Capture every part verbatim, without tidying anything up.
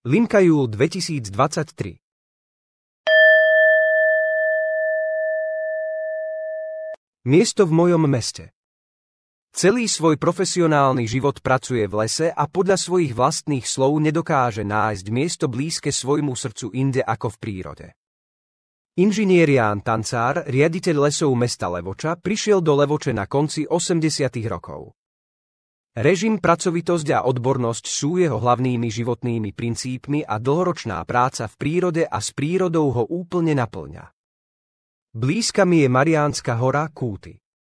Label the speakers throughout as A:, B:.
A: Limka júl dvetisícdvadsaťtri. Miesto v mojom meste. Celý svoj profesionálny život pracuje v lese a podľa svojich vlastných slov nedokáže nájsť miesto blízke svojmu srdcu inde ako v prírode. Inžinier Ján Tancár, riaditeľ lesov mesta Levoča, prišiel do Levoče na konci osemdesiatych rokov. Režim, pracovitosť a odbornosť sú jeho hlavnými životnými princípmi a dlhoročná práca v prírode a s prírodou ho úplne naplňa. Blízka mi je Mariánska hora Kúty.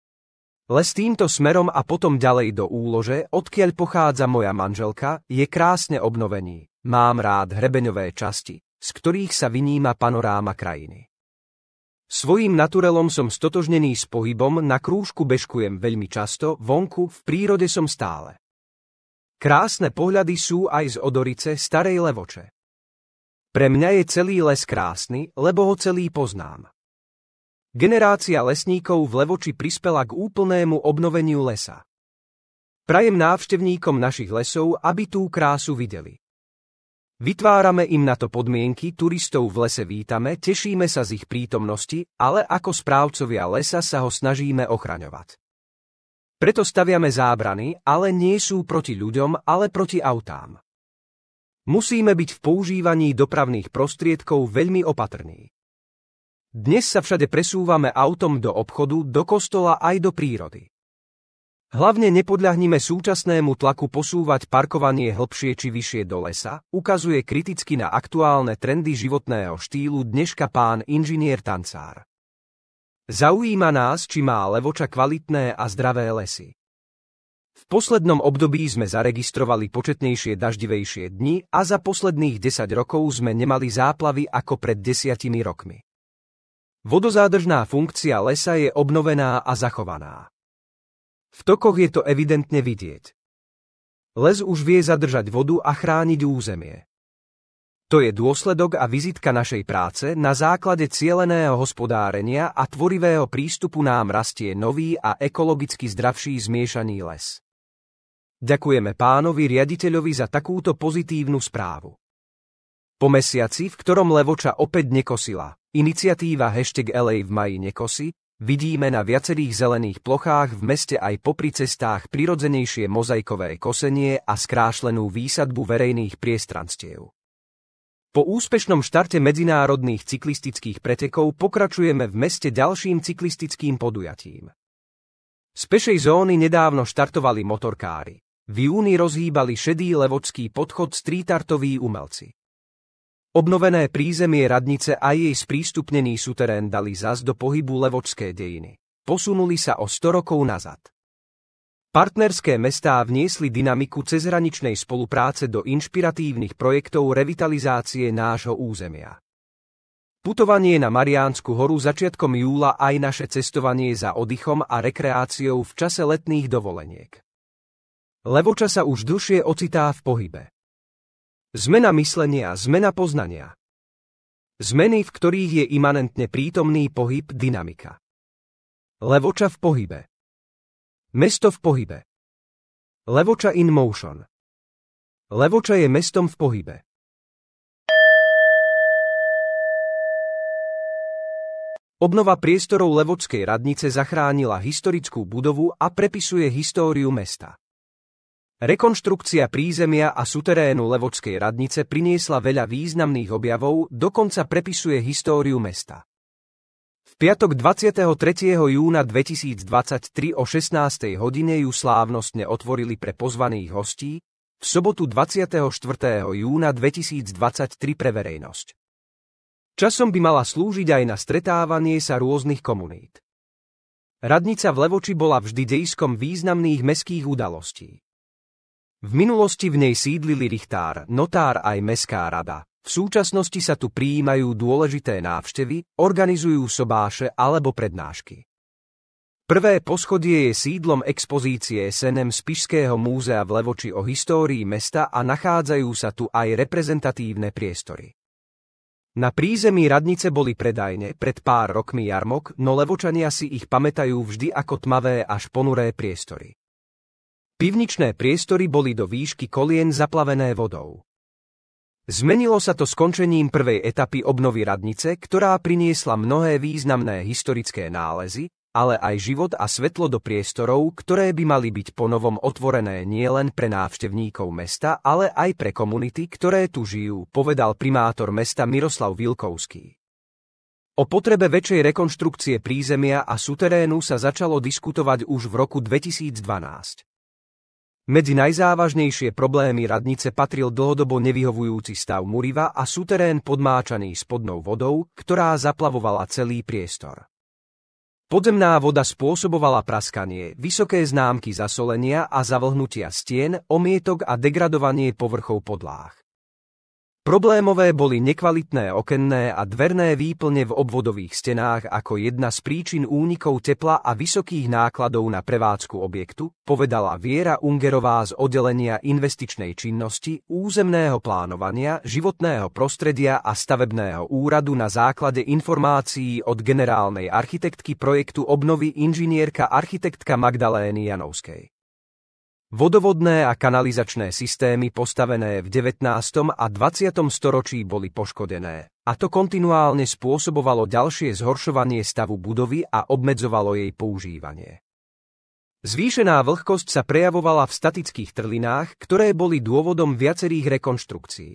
A: Les týmto smerom a potom ďalej do Úlože, odkiaľ pochádza moja manželka, je krásne obnovený. Mám rád hrebeňové časti, z ktorých sa vyníma panoráma krajiny. Svojím naturelom som stotožnený s pohybom, na krúžku bežkujem veľmi často, vonku, v prírode som stále. Krásne pohľady sú aj z Odorice, Starej Levoče. Pre mňa je celý les krásny, lebo ho celý poznám. Generácia lesníkov v Levoči prispela k úplnému obnoveniu lesa. Prajem návštevníkom našich lesov, aby tú krásu videli. Vytvárame im na to podmienky, turistov v lese vítame, tešíme sa z ich prítomnosti, ale ako správcovia lesa sa ho snažíme ochraňovať. Preto staviame zábrany, ale nie sú proti ľuďom, ale proti autám. Musíme byť v používaní dopravných prostriedkov veľmi opatrní. Dnes sa všade presúvame autom do obchodu, do kostola aj do prírody. Hlavne nepodľahnime súčasnému tlaku posúvať parkovanie hlbšie či vyššie do lesa, ukazuje kriticky na aktuálne trendy životného štýlu dneška pán inžinier Tancár. Zaujíma nás, či má Levoča kvalitné a zdravé lesy. V poslednom období sme zaregistrovali početnejšie daždivejšie dni a za posledných desať rokov sme nemali záplavy ako pred desiatimi rokmi. Vodozádržná funkcia lesa je obnovená a zachovaná. V tokoch je to evidentne vidieť. Les už vie zadržať vodu a chrániť územie. To je dôsledok a vizitka našej práce, na základe cieleného hospodárenia a tvorivého prístupu nám rastie nový a ekologicky zdravší zmiešaný les. Ďakujeme pánovi riaditeľovi za takúto pozitívnu správu. Po mesiaci, v ktorom Levoča opäť nekosila, iniciatíva hashtag el ej v maji nekosi, vidíme na viacerých zelených plochách v meste aj popri cestách prirodzenejšie mozaikové kosenie a skrášlenú výsadbu verejných priestranstiev. Po úspešnom štarte medzinárodných cyklistických pretekov pokračujeme v meste ďalším cyklistickým podujatím. Z pešej zóny nedávno štartovali motorkári. V júni rozhýbali šedý levočský podchod streetartoví umelci. Obnovené prízemie radnice a jej sprístupnený suterén dali zas do pohybu levočské dejiny. Posunuli sa o sto rokov nazad. Partnerské mestá vniesli dynamiku cezhraničnej spolupráce do inšpiratívnych projektov revitalizácie nášho územia. Putovanie na Mariánsku horu začiatkom júla aj naše cestovanie za oddychom a rekreáciou v čase letných dovoleniek. Levoča sa už dlhšie ocitá v pohybe. Zmena myslenia, zmena poznania. Zmeny, v ktorých je imanentne prítomný pohyb, dynamika. Levoča v pohybe. Mesto v pohybe. Levoča in motion. Levoča je mestom v pohybe. Obnova priestorov Levočskej radnice zachránila historickú budovu a prepisuje históriu mesta. Rekonštrukcia prízemia a suterénu Levočskej radnice priniesla veľa významných objavov, dokonca prepisuje históriu mesta. V piatok dvadsiateho tretieho júna dvetisícdvadsaťtri o šestnástej hodine ju slávnostne otvorili pre pozvaných hostí, v sobotu dvadsiateho štvrtého júna dvetisícdvadsaťtri pre verejnosť. Časom by mala slúžiť aj na stretávanie sa rôznych komunít. Radnica v Levoči bola vždy dejiskom významných mestských udalostí. V minulosti v nej sídlili richtár, notár aj mestská rada. V súčasnosti sa tu prijímajú dôležité návštevy, organizujú sobáše alebo prednášky. Prvé poschodie je sídlom expozície es en em Spišského múzea v Levoči o histórii mesta a nachádzajú sa tu aj reprezentatívne priestory. Na prízemí radnice boli predajne, pred pár rokmi jarmok, no Levočania si ich pamätajú vždy ako tmavé až ponuré priestory. Pivničné priestory boli do výšky kolien zaplavené vodou. Zmenilo sa to skončením prvej etapy obnovy radnice, ktorá priniesla mnohé významné historické nálezy, ale aj život a svetlo do priestorov, ktoré by mali byť ponovom otvorené nielen pre návštevníkov mesta, ale aj pre komunity, ktoré tu žijú, povedal primátor mesta Miroslav Vilkovský. O potrebe väčšej rekonštrukcie prízemia a suterénu sa začalo diskutovať už v roku dvetisícdvanásť. Medzi najzávažnejšie problémy radnice patril dlhodobo nevyhovujúci stav muriva a suterén podmáčaný spodnou vodou, ktorá zaplavovala celý priestor. Podzemná voda spôsobovala praskanie, vysoké známky zasolenia a zavlhnutia stien, omietok a degradovanie povrchov podláh. Problémové boli nekvalitné okenné a dverné výplne v obvodových stenách ako jedna z príčin únikov tepla a vysokých nákladov na prevádzku objektu, povedala Viera Ungerová z oddelenia investičnej činnosti, územného plánovania, životného prostredia a stavebného úradu na základe informácií od generálnej architektky projektu obnovy inžinierka architektka Magdalény Janovskej. Vodovodné a kanalizačné systémy postavené v devätnástom a dvadsiatom storočí boli poškodené, a to kontinuálne spôsobovalo ďalšie zhoršovanie stavu budovy a obmedzovalo jej používanie. Zvýšená vlhkosť sa prejavovala v statických trlinách, ktoré boli dôvodom viacerých rekonštrukcií.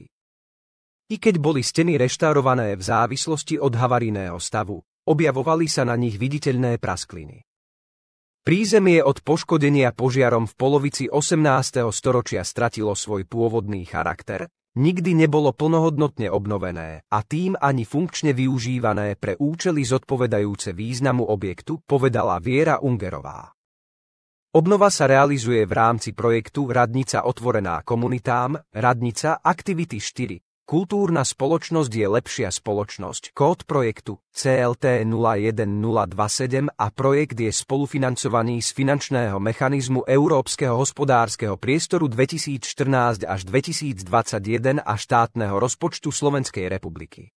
A: I keď boli steny reštaurované v závislosti od havarijného stavu, objavovali sa na nich viditeľné praskliny. Prízemie od poškodenia požiarom v polovici osemnásteho storočia stratilo svoj pôvodný charakter, nikdy nebolo plnohodnotne obnovené a tým ani funkčne využívané pre účely zodpovedajúce významu objektu, povedala Viera Ungerová. Obnova sa realizuje v rámci projektu Radnica otvorená komunitám, Radnica aktivity štyri. Kultúrna spoločnosť je lepšia spoločnosť, kód projektu C L T nula jeden nula dva sedem a projekt je spolufinancovaný z finančného mechanizmu Európskeho hospodárskeho priestoru dvetisícštrnásť až dvetisícdvadsaťjeden a štátneho rozpočtu Slovenskej republiky.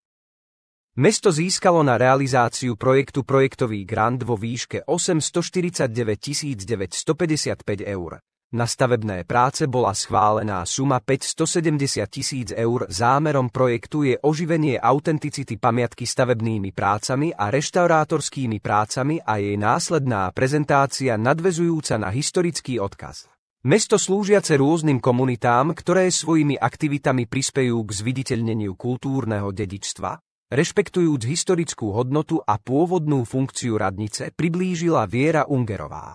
A: Mesto získalo na realizáciu projektu projektový grant vo výške osemstoštyridsaťdeväť tisíc deväťstopädesiatpäť eur. Na stavebné práce bola schválená suma päťstosedemdesiat tisíc eur. Zámerom projektu je oživenie autenticity pamiatky stavebnými prácami a reštaurátorskými prácami a jej následná prezentácia nadväzujúca na historický odkaz. Mesto slúžiace rôznym komunitám, ktoré svojimi aktivitami prispejú k zviditeľneniu kultúrneho dedičstva, rešpektujúc historickú hodnotu a pôvodnú funkciu radnice, priblížila Viera Ungerová.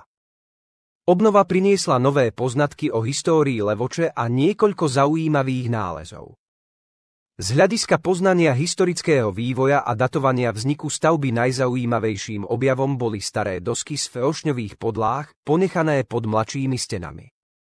A: Obnova priniesla nové poznatky o histórii Levoče a niekoľko zaujímavých nálezov. Z hľadiska poznania historického vývoja a datovania vzniku stavby najzaujímavejším objavom boli staré dosky z feošňových podláh, ponechané pod mladšími stenami.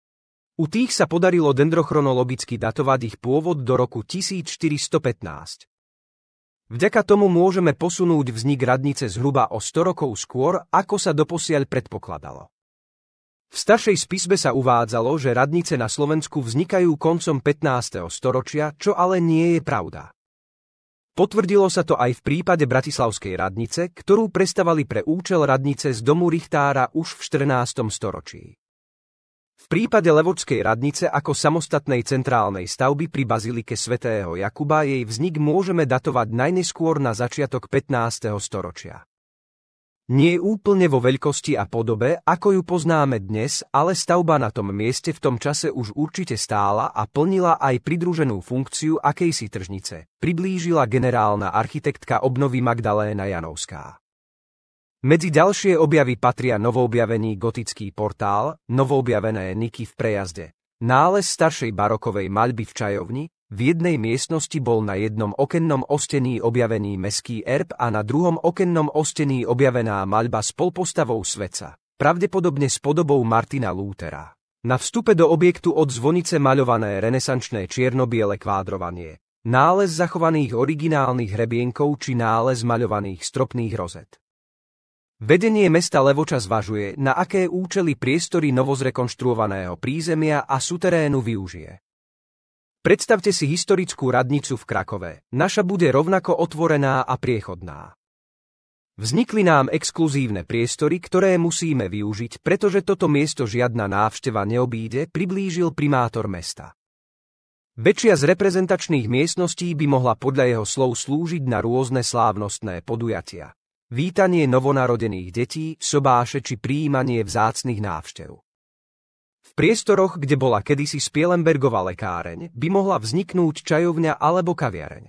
A: U tých sa podarilo dendrochronologicky datovať ich pôvod do roku tisícštyristopätnásť. Vďaka tomu môžeme posunúť vznik radnice zhruba o sto rokov skôr, ako sa doposiaľ predpokladalo. V staršej spisbe sa uvádzalo, že radnice na Slovensku vznikajú koncom pätnásteho storočia, čo ale nie je pravda. Potvrdilo sa to aj v prípade bratislavskej radnice, ktorú prestavali pre účel radnice z domu Richtára už v štrnástom storočí. V prípade Levočskej radnice ako samostatnej centrálnej stavby pri bazilike svätého Jakuba jej vznik môžeme datovať najneskôr na začiatok pätnásteho storočia. Nie úplne vo veľkosti a podobe, ako ju poznáme dnes, ale stavba na tom mieste v tom čase už určite stála a plnila aj pridruženú funkciu akejsi tržnice, priblížila generálna architektka obnovy Magdaléna Janovská. Medzi ďalšie objavy patria novoobjavený gotický portál, novoobjavené niky v prejazde, nález staršej barokovej maľby v čajovni. V jednej miestnosti bol na jednom okennom ostení objavený mestský erb a na druhom okennom ostení objavená maľba s polpostavou svetca, pravdepodobne s podobou Martina Lútera. Na vstupe do objektu od zvonice maľované renesančné čierno-biele kvádrovanie, nález zachovaných originálnych hrebienkov či nález maľovaných stropných rozet. Vedenie mesta Levoča zvažuje, na aké účely priestory novozrekonštruovaného prízemia a suterénu využije. Predstavte si historickú radnicu v Krakove. Naša bude rovnako otvorená a priechodná. Vznikli nám exkluzívne priestory, ktoré musíme využiť, pretože toto miesto žiadna návšteva neobíde, priblížil primátor mesta. Väčšia z reprezentačných miestností by mohla podľa jeho slov slúžiť na rôzne slávnostné podujatia. Vítanie novonarodených detí, sobáše či prijímanie vzácnych návštev. V priestoroch, kde bola kedysi Spielenbergova lekáreň, by mohla vzniknúť čajovňa alebo kaviareň.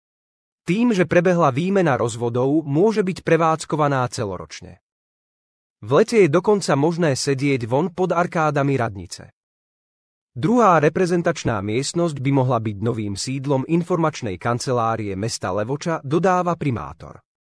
A: Tým, že prebehla výmena rozvodov, môže byť prevádzkovaná celoročne. V lete je dokonca možné sedieť von pod arkádami radnice. Druhá reprezentačná miestnosť by mohla byť novým sídlom informačnej kancelárie mesta Levoča, dodáva primátor.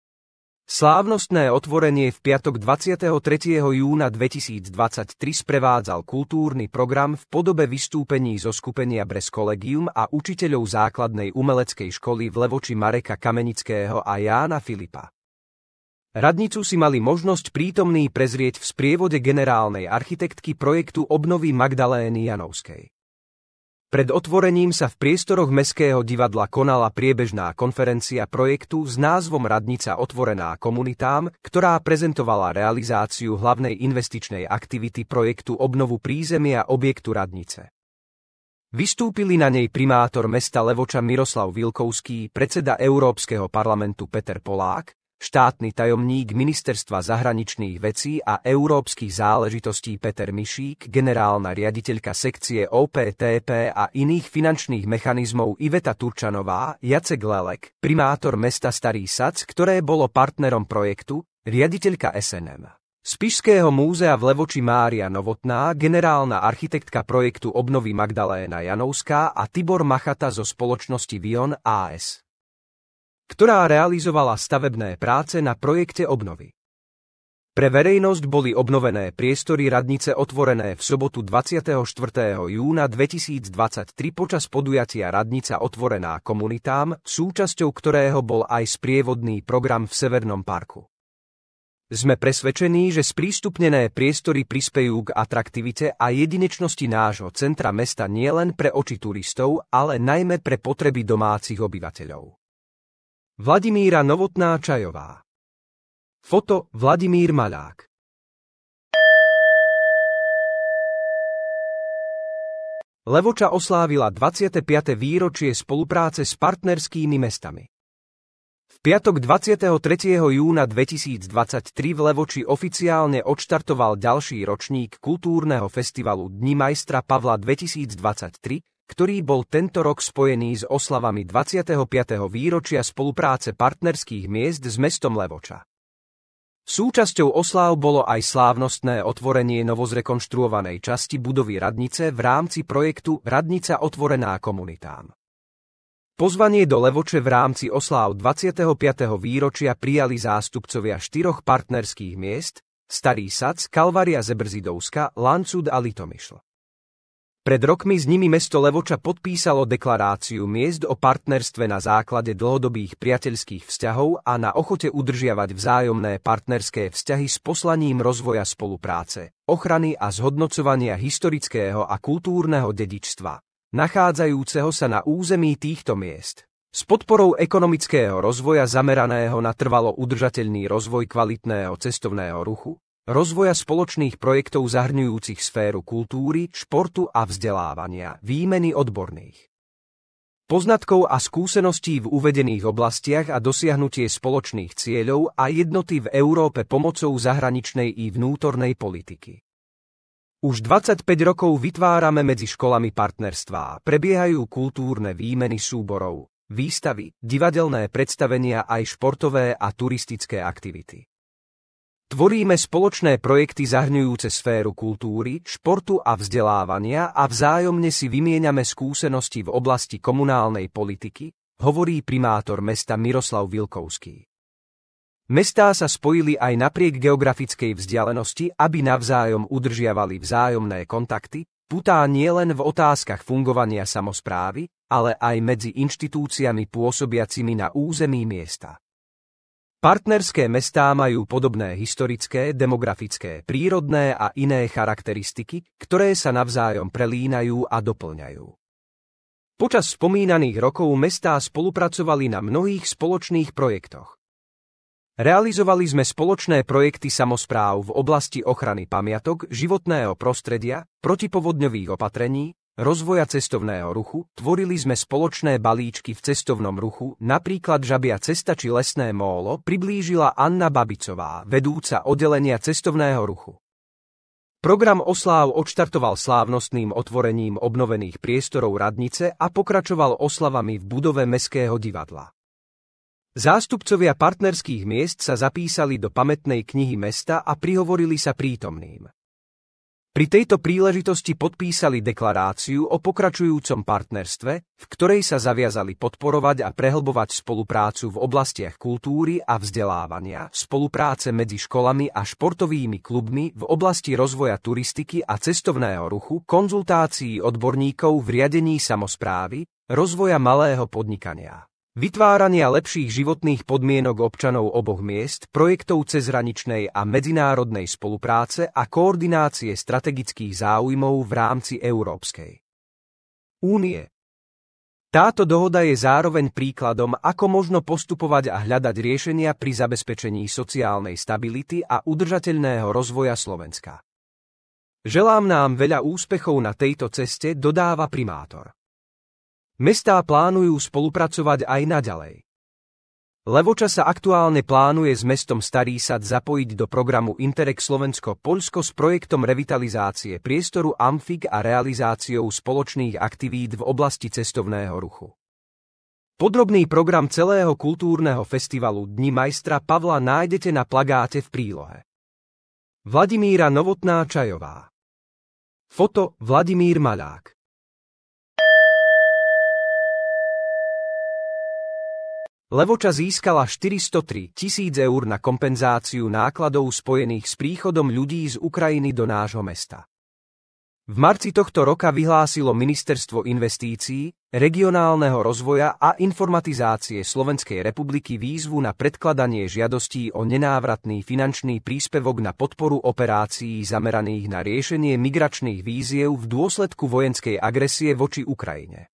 A: Slávnostné otvorenie v piatok dvadsiateho tretieho júna dvetisícdvadsaťtri sprevádzal kultúrny program v podobe vystúpení zo skupenia Brez Collegium a učiteľov základnej umeleckej školy v Levoči Mareka Kamenického a Jána Filipa. Radnicu si mali možnosť prítomní prezrieť v sprievode generálnej architektky projektu obnovy Magdalény Janovskej. Pred otvorením sa v priestoroch Mestského divadla konala priebežná konferencia projektu s názvom Radnica otvorená komunitám, ktorá prezentovala realizáciu hlavnej investičnej aktivity projektu obnovu prízemia objektu radnice. Vystúpili na nej primátor mesta Levoča Miroslav Vilkovský, predseda Európskeho parlamentu Peter Polák, štátny tajomník Ministerstva zahraničných vecí a európskych záležitostí Peter Mišík, generálna riaditeľka sekcie ó pé té pé a iných finančných mechanizmov Iveta Turčanová, Jacek Lelek, primátor mesta Starý Sac, ktoré bolo partnerom projektu, riaditeľka es en em. Spišského múzea v Levoči Mária Novotná, generálna architektka projektu obnovy Magdaléna Janovská a Tibor Machata zo spoločnosti Vion á es, ktorá realizovala stavebné práce na projekte obnovy. Pre verejnosť boli obnovené priestory radnice otvorené v sobotu dvadsiateho štvrtého júna dvetisícdvadsaťtri počas podujatia Radnica otvorená komunitám, súčasťou ktorého bol aj sprievodný program v Severnom parku. Sme presvedčení, že sprístupnené priestory prispejú k atraktivite a jedinečnosti nášho centra mesta nielen pre oči turistov, ale najmä pre potreby domácich obyvateľov. Vladimíra Novotná Čajová. Foto Vladimír Maľák. Levoča oslávila dvadsiate piate výročie spolupráce s partnerskými mestami. V piatok dvadsiateho tretieho júna dvetisícdvadsaťtri v Levoči oficiálne odštartoval ďalší ročník kultúrneho festivalu Dni majstra Pavla dvetisícdvadsaťtri, ktorý bol tento rok spojený s oslavami dvadsiateho piateho výročia spolupráce partnerských miest s mestom Levoča. Súčasťou osláv bolo aj slávnostné otvorenie novozrekonštruovanej časti budovy radnice v rámci projektu Radnica otvorená komunitám. Pozvanie do Levoče v rámci osláv dvadsiateho piateho výročia prijali zástupcovia štyroch partnerských miest: Starý Sac, Kalvária Zebrzidovska, Lancud a Litomyšl. Pred rokmi s nimi mesto Levoča podpísalo deklaráciu miest o partnerstve na základe dlhodobých priateľských vzťahov a na ochote udržiavať vzájomné partnerské vzťahy s poslaním rozvoja spolupráce, ochrany a zhodnocovania historického a kultúrneho dedičstva, nachádzajúceho sa na území týchto miest, s podporou ekonomického rozvoja zameraného na trvalo udržateľný rozvoj kvalitného cestovného ruchu, rozvoja spoločných projektov zahrňujúcich sféru kultúry, športu a vzdelávania, výmeny odborných poznatkov a skúseností v uvedených oblastiach a dosiahnutie spoločných cieľov a jednoty v Európe pomocou zahraničnej i vnútornej politiky. Už dvadsaťpäť rokov vytvárame medzi školami partnerstvá, prebiehajú kultúrne výmeny súborov, výstavy, divadelné predstavenia aj športové a turistické aktivity. Tvoríme spoločné projekty zahrňujúce sféru kultúry, športu a vzdelávania a vzájomne si vymieňame skúsenosti v oblasti komunálnej politiky, hovorí primátor mesta Miroslav Vilkovský. Mestá sa spojili aj napriek geografickej vzdialenosti, aby navzájom udržiavali vzájomné kontakty, putá nielen v otázkach fungovania samosprávy, ale aj medzi inštitúciami pôsobiacimi na území miesta. Partnerské mestá majú podobné historické, demografické, prírodné a iné charakteristiky, ktoré sa navzájom prelínajú a doplňajú. Počas spomínaných rokov mestá spolupracovali na mnohých spoločných projektoch. Realizovali sme spoločné projekty samospráv v oblasti ochrany pamiatok, životného prostredia, protipovodňových opatrení, rozvoja cestovného ruchu, tvorili sme spoločné balíčky v cestovnom ruchu, napríklad Žabia cesta či Lesné mólo, priblížila Anna Babicová, vedúca oddelenia cestovného ruchu. Program osláv odštartoval slávnostným otvorením obnovených priestorov radnice a pokračoval oslavami v budove Mestského divadla. Zástupcovia partnerských miest sa zapísali do pamätnej knihy mesta a prihovorili sa prítomným. Pri tejto príležitosti podpísali deklaráciu o pokračujúcom partnerstve, v ktorej sa zaviazali podporovať a prehlbovať spoluprácu v oblastiach kultúry a vzdelávania, spolupráce medzi školami a športovými klubmi v oblasti rozvoja turistiky a cestovného ruchu, konzultácií odborníkov v riadení samosprávy, rozvoja malého podnikania, vytvárania lepších životných podmienok občanov oboch miest, projektov cezhraničnej a medzinárodnej spolupráce a koordinácie strategických záujmov v rámci Európskej únie. Táto dohoda je zároveň príkladom, ako možno postupovať a hľadať riešenia pri zabezpečení sociálnej stability a udržateľného rozvoja Slovenska. Želám nám veľa úspechov na tejto ceste, dodáva primátor. Mestá plánujú spolupracovať aj naďalej. Levoča sa aktuálne plánuje s mestom Starý Sad zapojiť do programu Interreg Slovensko-Poľsko s projektom revitalizácie priestoru Amfik a realizáciou spoločných aktivít v oblasti cestovného ruchu. Podrobný program celého kultúrneho festivalu Dni majstra Pavla nájdete na plagáte v prílohe. Vladimíra Novotná Čajová. Foto Vladimír Maľák. Levoča získala štyristotri tisíc eur na kompenzáciu nákladov spojených s príchodom ľudí z Ukrajiny do nášho mesta. V marci tohto roka vyhlásilo Ministerstvo investícií, regionálneho rozvoja a informatizácie Slovenskej republiky výzvu na predkladanie žiadostí o nenávratný finančný príspevok na podporu operácií zameraných na riešenie migračných výziev v dôsledku vojenskej agresie voči Ukrajine.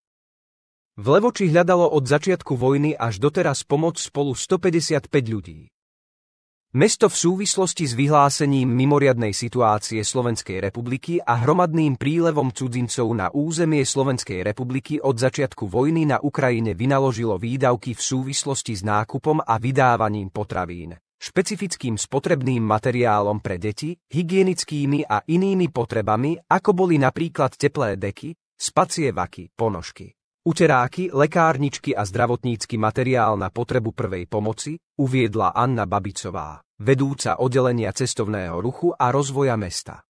A: V Levoči hľadalo od začiatku vojny až doteraz pomoc spolu stopäťdesiatpäť ľudí. Mesto v súvislosti s vyhlásením mimoriadnej situácie Slovenskej republiky a hromadným prílevom cudzincov na územie Slovenskej republiky od začiatku vojny na Ukrajine vynaložilo výdavky v súvislosti s nákupom a vydávaním potravín, špecifickým spotrebným materiálom pre deti, hygienickými a inými potrebami, ako boli napríklad teplé deky, spacie vaky, ponožky, uteráky, lekárničky a zdravotnícky materiál na potrebu prvej pomoci, uviedla Anna Babicová, vedúca oddelenia cestovného ruchu a rozvoja mesta.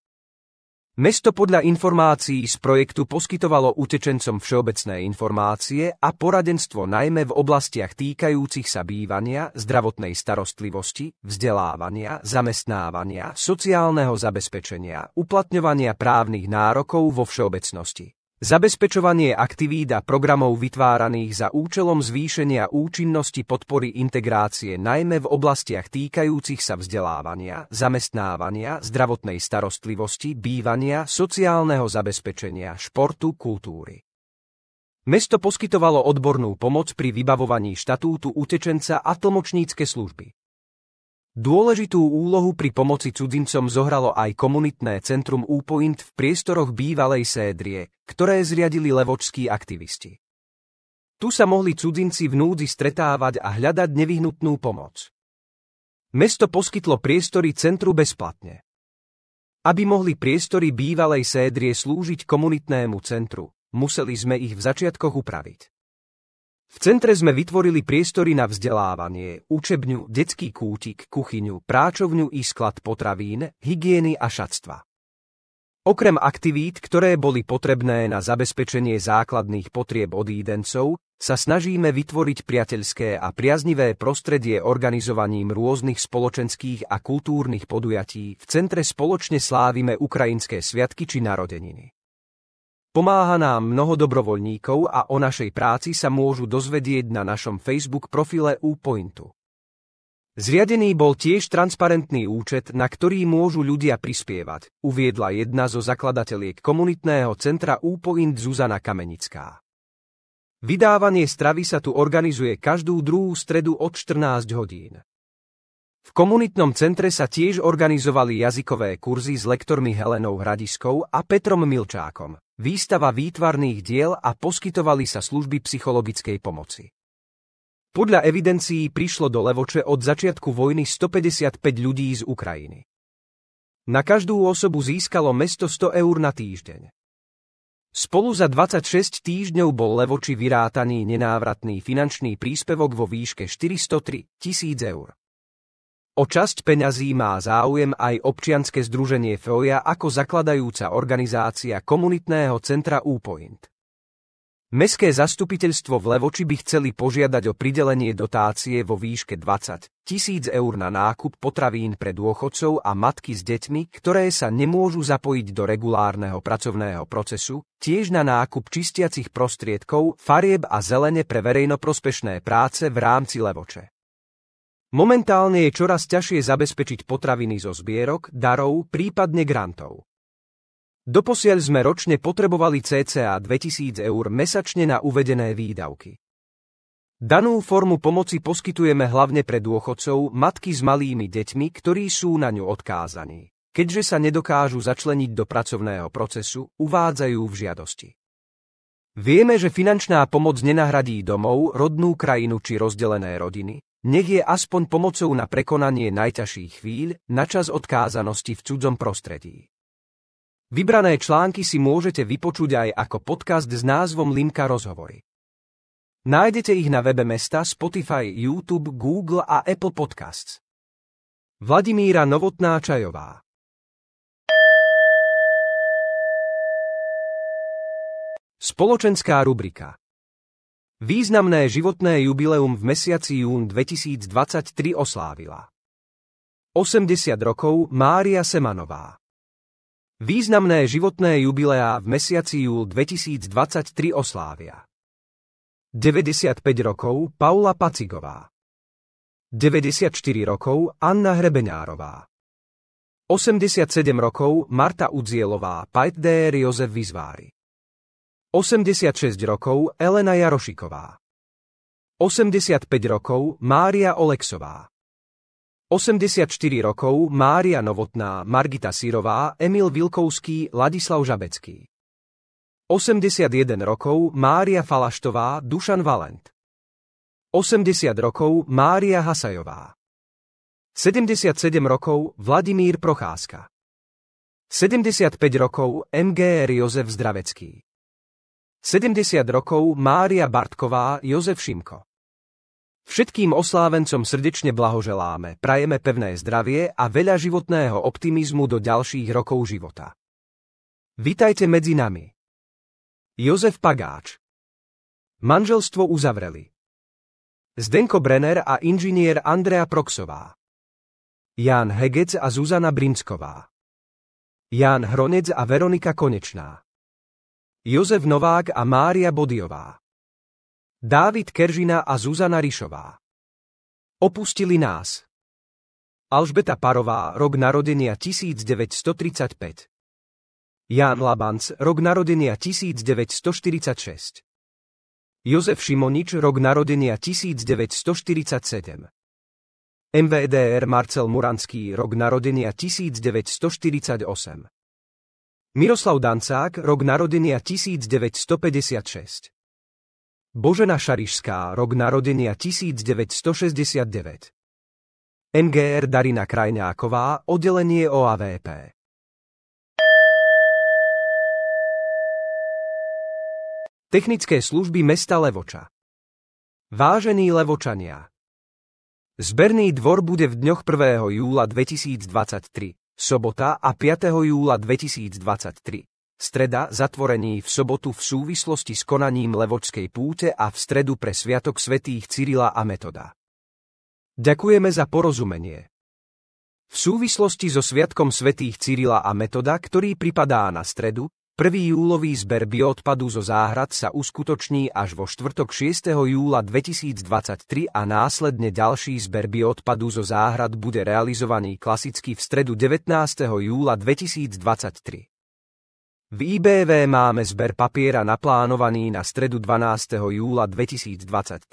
A: Mesto podľa informácií z projektu poskytovalo utečencom všeobecné informácie a poradenstvo najmä v oblastiach týkajúcich sa bývania, zdravotnej starostlivosti, vzdelávania, zamestnávania, sociálneho zabezpečenia, uplatňovania právnych nárokov vo všeobecnosti. Zabezpečovanie aktivít a programov vytváraných za účelom zvýšenia účinnosti podpory integrácie najmä v oblastiach týkajúcich sa vzdelávania, zamestnávania, zdravotnej starostlivosti, bývania, sociálneho zabezpečenia, športu, kultúry. Mesto poskytovalo odbornú pomoc pri vybavovaní štatútu utečenca a tlmočnícke služby. Dôležitú úlohu pri pomoci cudzincom zohralo aj komunitné centrum U-Point v priestoroch bývalej Sédrie, ktoré zriadili levočskí aktivisti. Tu sa mohli cudzinci v núdzi stretávať a hľadať nevyhnutnú pomoc. Mesto poskytlo priestory centru bezplatne. Aby mohli priestory bývalej Sédrie slúžiť komunitnému centru, museli sme ich v začiatkoch upraviť. V centre sme vytvorili priestory na vzdelávanie, učebňu, detský kútik, kuchyňu, práčovňu i sklad potravín, hygieny a šatstva. Okrem aktivít, ktoré boli potrebné na zabezpečenie základných potrieb odídencov, sa snažíme vytvoriť priateľské a priaznivé prostredie organizovaním rôznych spoločenských a kultúrnych podujatí. V centre spoločne slávime ukrajinské sviatky či narodeniny. Pomáha nám mnoho dobrovoľníkov a o našej práci sa môžu dozvedieť na našom Facebook profile U-Pointu. Zriadený bol tiež transparentný účet, na ktorý môžu ľudia prispievať, uviedla jedna zo zakladateliek komunitného centra U-Point Zuzana Kamenická. Vydávanie stravy sa tu organizuje každú druhú stredu od štrnásť hodín. V komunitnom centre sa tiež organizovali jazykové kurzy s lektormi Helenou Hradiskou a Petrom Milčákom. výstava výtvarných diel a poskytovali sa služby psychologickej pomoci. Podľa evidencií prišlo do Levoče od začiatku vojny stopäťdesiatpäť ľudí z Ukrajiny. Na každú osobu získalo mesto sto eur na týždeň. Spolu za dvadsaťšesť týždňov bol Levoči vyrátaný nenávratný finančný príspevok vo výške štyristotri tisíc eur. O časť peňazí má záujem aj občianske združenie FOJA ako zakladajúca organizácia komunitného centra U-Point. Mestské zastupiteľstvo v Levoči by chceli požiadať o pridelenie dotácie vo výške dvadsať tisíc eur na nákup potravín pre dôchodcov a matky s deťmi, ktoré sa nemôžu zapojiť do regulárneho pracovného procesu, tiež na nákup čistiacich prostriedkov, farieb a zelene pre verejnoprospešné práce v rámci Levoče. Momentálne je čoraz ťažšie zabezpečiť potraviny zo zbierok, darov, prípadne grantov. Doposiaľ sme ročne potrebovali cca dvetisíc eur mesačne na uvedené výdavky. Danú formu pomoci poskytujeme hlavne pre dôchodcov, matky s malými deťmi, ktorí sú na ňu odkázaní. Keďže sa nedokážu začleniť do pracovného procesu, uvádzajú v žiadosti. Vieme, že finančná pomoc nenahradí domov, rodnú krajinu či rozdelené rodiny, nech je aspoň pomocou na prekonanie najťažších chvíľ, na čas odkázanosti v cudzom prostredí. Vybrané články si môžete vypočuť aj ako podcast s názvom Limka rozhovory. Nájdete ich na webe mesta, Spotify, YouTube, Google a Apple Podcasts. Vladimíra Novotná-Čajová. Spoločenská rubrika. Významné životné jubileum v mesiaci jún dvetisícdvadsaťtri oslávila. osemdesiat rokov Mária Semanová. Významné životné jubileá v mesiaci júl dvetisícdvadsaťtri oslávia. deväťdesiatpäť rokov Paula Pacigová. deväťdesiatštyri rokov Anna Hrebeňárová. osemdesiatsedem rokov Marta Udzielová, Pajtdér Jozef Vizvári. osemdesiatšesť rokov Elena Jarošiková. osemdesiatpäť rokov Mária Oleksová. osemdesiatštyri rokov Mária Novotná, Margita Sirová, Emil Vilkovský, Ladislav Žabecký. osemdesiatjeden rokov Mária Falaštová, Dušan Valent. osemdesiat rokov Mária Hasajová. sedemdesiatsedem rokov Vladimír Procházka. sedemdesiatpäť rokov em gé er Jozef Zdravecký. sedemdesiat rokov Mária Bartková, Jozef Šimko. Všetkým oslávencom srdečne blahoželáme, prajeme pevné zdravie a veľa životného optimizmu do ďalších rokov života. Vitajte medzi nami. Jozef Pagáč. Manželstvo uzavreli. Zdenko Brenner a inžinier Andrea Proxová. Ján Hegec a Zuzana Brinsková. Ján Hronec a Veronika Konečná. Jozef Novák a Mária Bodiová. Dávid Keržina a Zuzana Rišová. Opustili nás. Alžbeta Parová, rok narodenia tisícdeväťstotridsaťpäť. Ján Labanc, rok narodenia tisícdeväťstoštyridsaťšesť. Jozef Šimonič, rok narodenia tisícdeväťstoštyridsaťsedem. em vé dé er Marcel Muranský, rok narodenia tisícdeväťstoštyridsaťosem. Miroslav Dancák, rok narodenia tisícdeväťstopäťdesiatšesť. Božena Šarišská, rok narodenia tisícdeväťstošesťdesiatdeväť. em gé er Darina Krajňáková, oddelenie ó á vé pé. Technické služby mesta Levoča. Vážení Levočania. Zberný dvor bude v dňoch prvého júla dvetisícdvadsaťtri, sobota, a piateho júla dvetisícdvadsaťtri, streda, zatvorený v sobotu v súvislosti s konaním Levočskej púte a v stredu pre sviatok svätých Cyrila a Metoda. Ďakujeme za porozumenie. V súvislosti so sviatkom svätých Cyrila a Metoda, ktorý pripadá na stredu, prvý júlový zber bioodpadu zo záhrad sa uskutoční až vo štvrtok šiesteho júla dvetisícdvadsaťtri a následne ďalší zber bioodpadu zo záhrad bude realizovaný klasicky v stredu devätnásteho júla dvetisícdvadsaťtri. V í bé vé máme zber papiera naplánovaný na stredu dvanásteho júla dvetisícdvadsaťtri,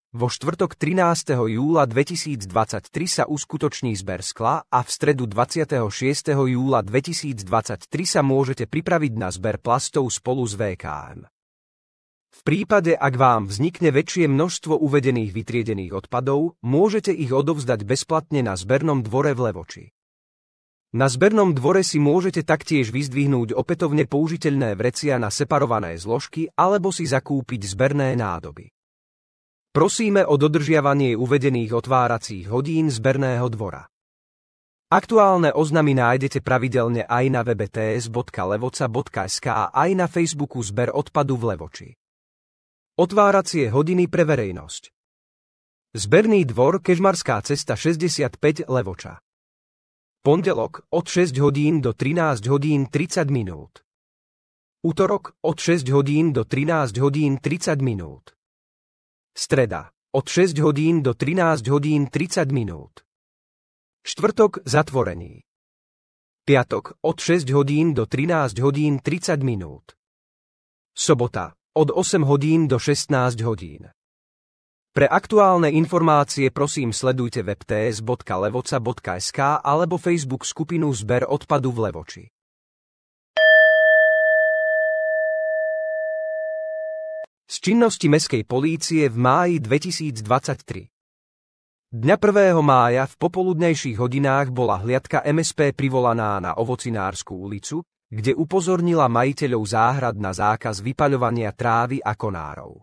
A: Vo štvrtok trinásteho júla dvetisícdvadsaťtri sa uskutoční zber skla a v stredu dvadsiateho šiesteho júla dvetisícdvadsaťtri sa môžete pripraviť na zber plastov spolu s vé ká em. V prípade, ak vám vznikne väčšie množstvo uvedených vytriedených odpadov, môžete ich odovzdať bezplatne na zbernom dvore v Levoči. Na zbernom dvore si môžete taktiež vyzdvihnúť opätovne použiteľné vrecia na separované zložky alebo si zakúpiť zberné nádoby. Prosíme o dodržiavanie uvedených otváracích hodín zberného dvora. Aktuálne oznamy nájdete pravidelne aj na webe té es bodka levoca bodka es ká a aj na Facebooku Zber odpadu v Levoči. Otváracie hodiny pre verejnosť. Zberný dvor Kežmarská cesta šesťdesiatpäť Levoča. Pondelok od šesť hodín do trinásť hodín tridsať minút. Utorok od šesť hodín do trinásť hodín tridsať minút. Streda od šesť hodín do trinásť hodín tridsať minút. Štvrtok zatvorený. Piatok od šesť hodín do trinásť hodín tridsať minút. Sobota od osem hodín do šestnásť hodín. Pre aktuálne informácie prosím sledujte web té es bodka levoca bodka es ká alebo Facebook skupinu Zber odpadu v Levoči. Z činnosti mestskej polície v máji dvetisícdvadsaťtri. Dňa prvého mája v popoludnejších hodinách bola hliadka em es pé privolaná na Ovocinárskú ulicu, kde upozornila majiteľov záhrad na zákaz vypaľovania trávy a konárov.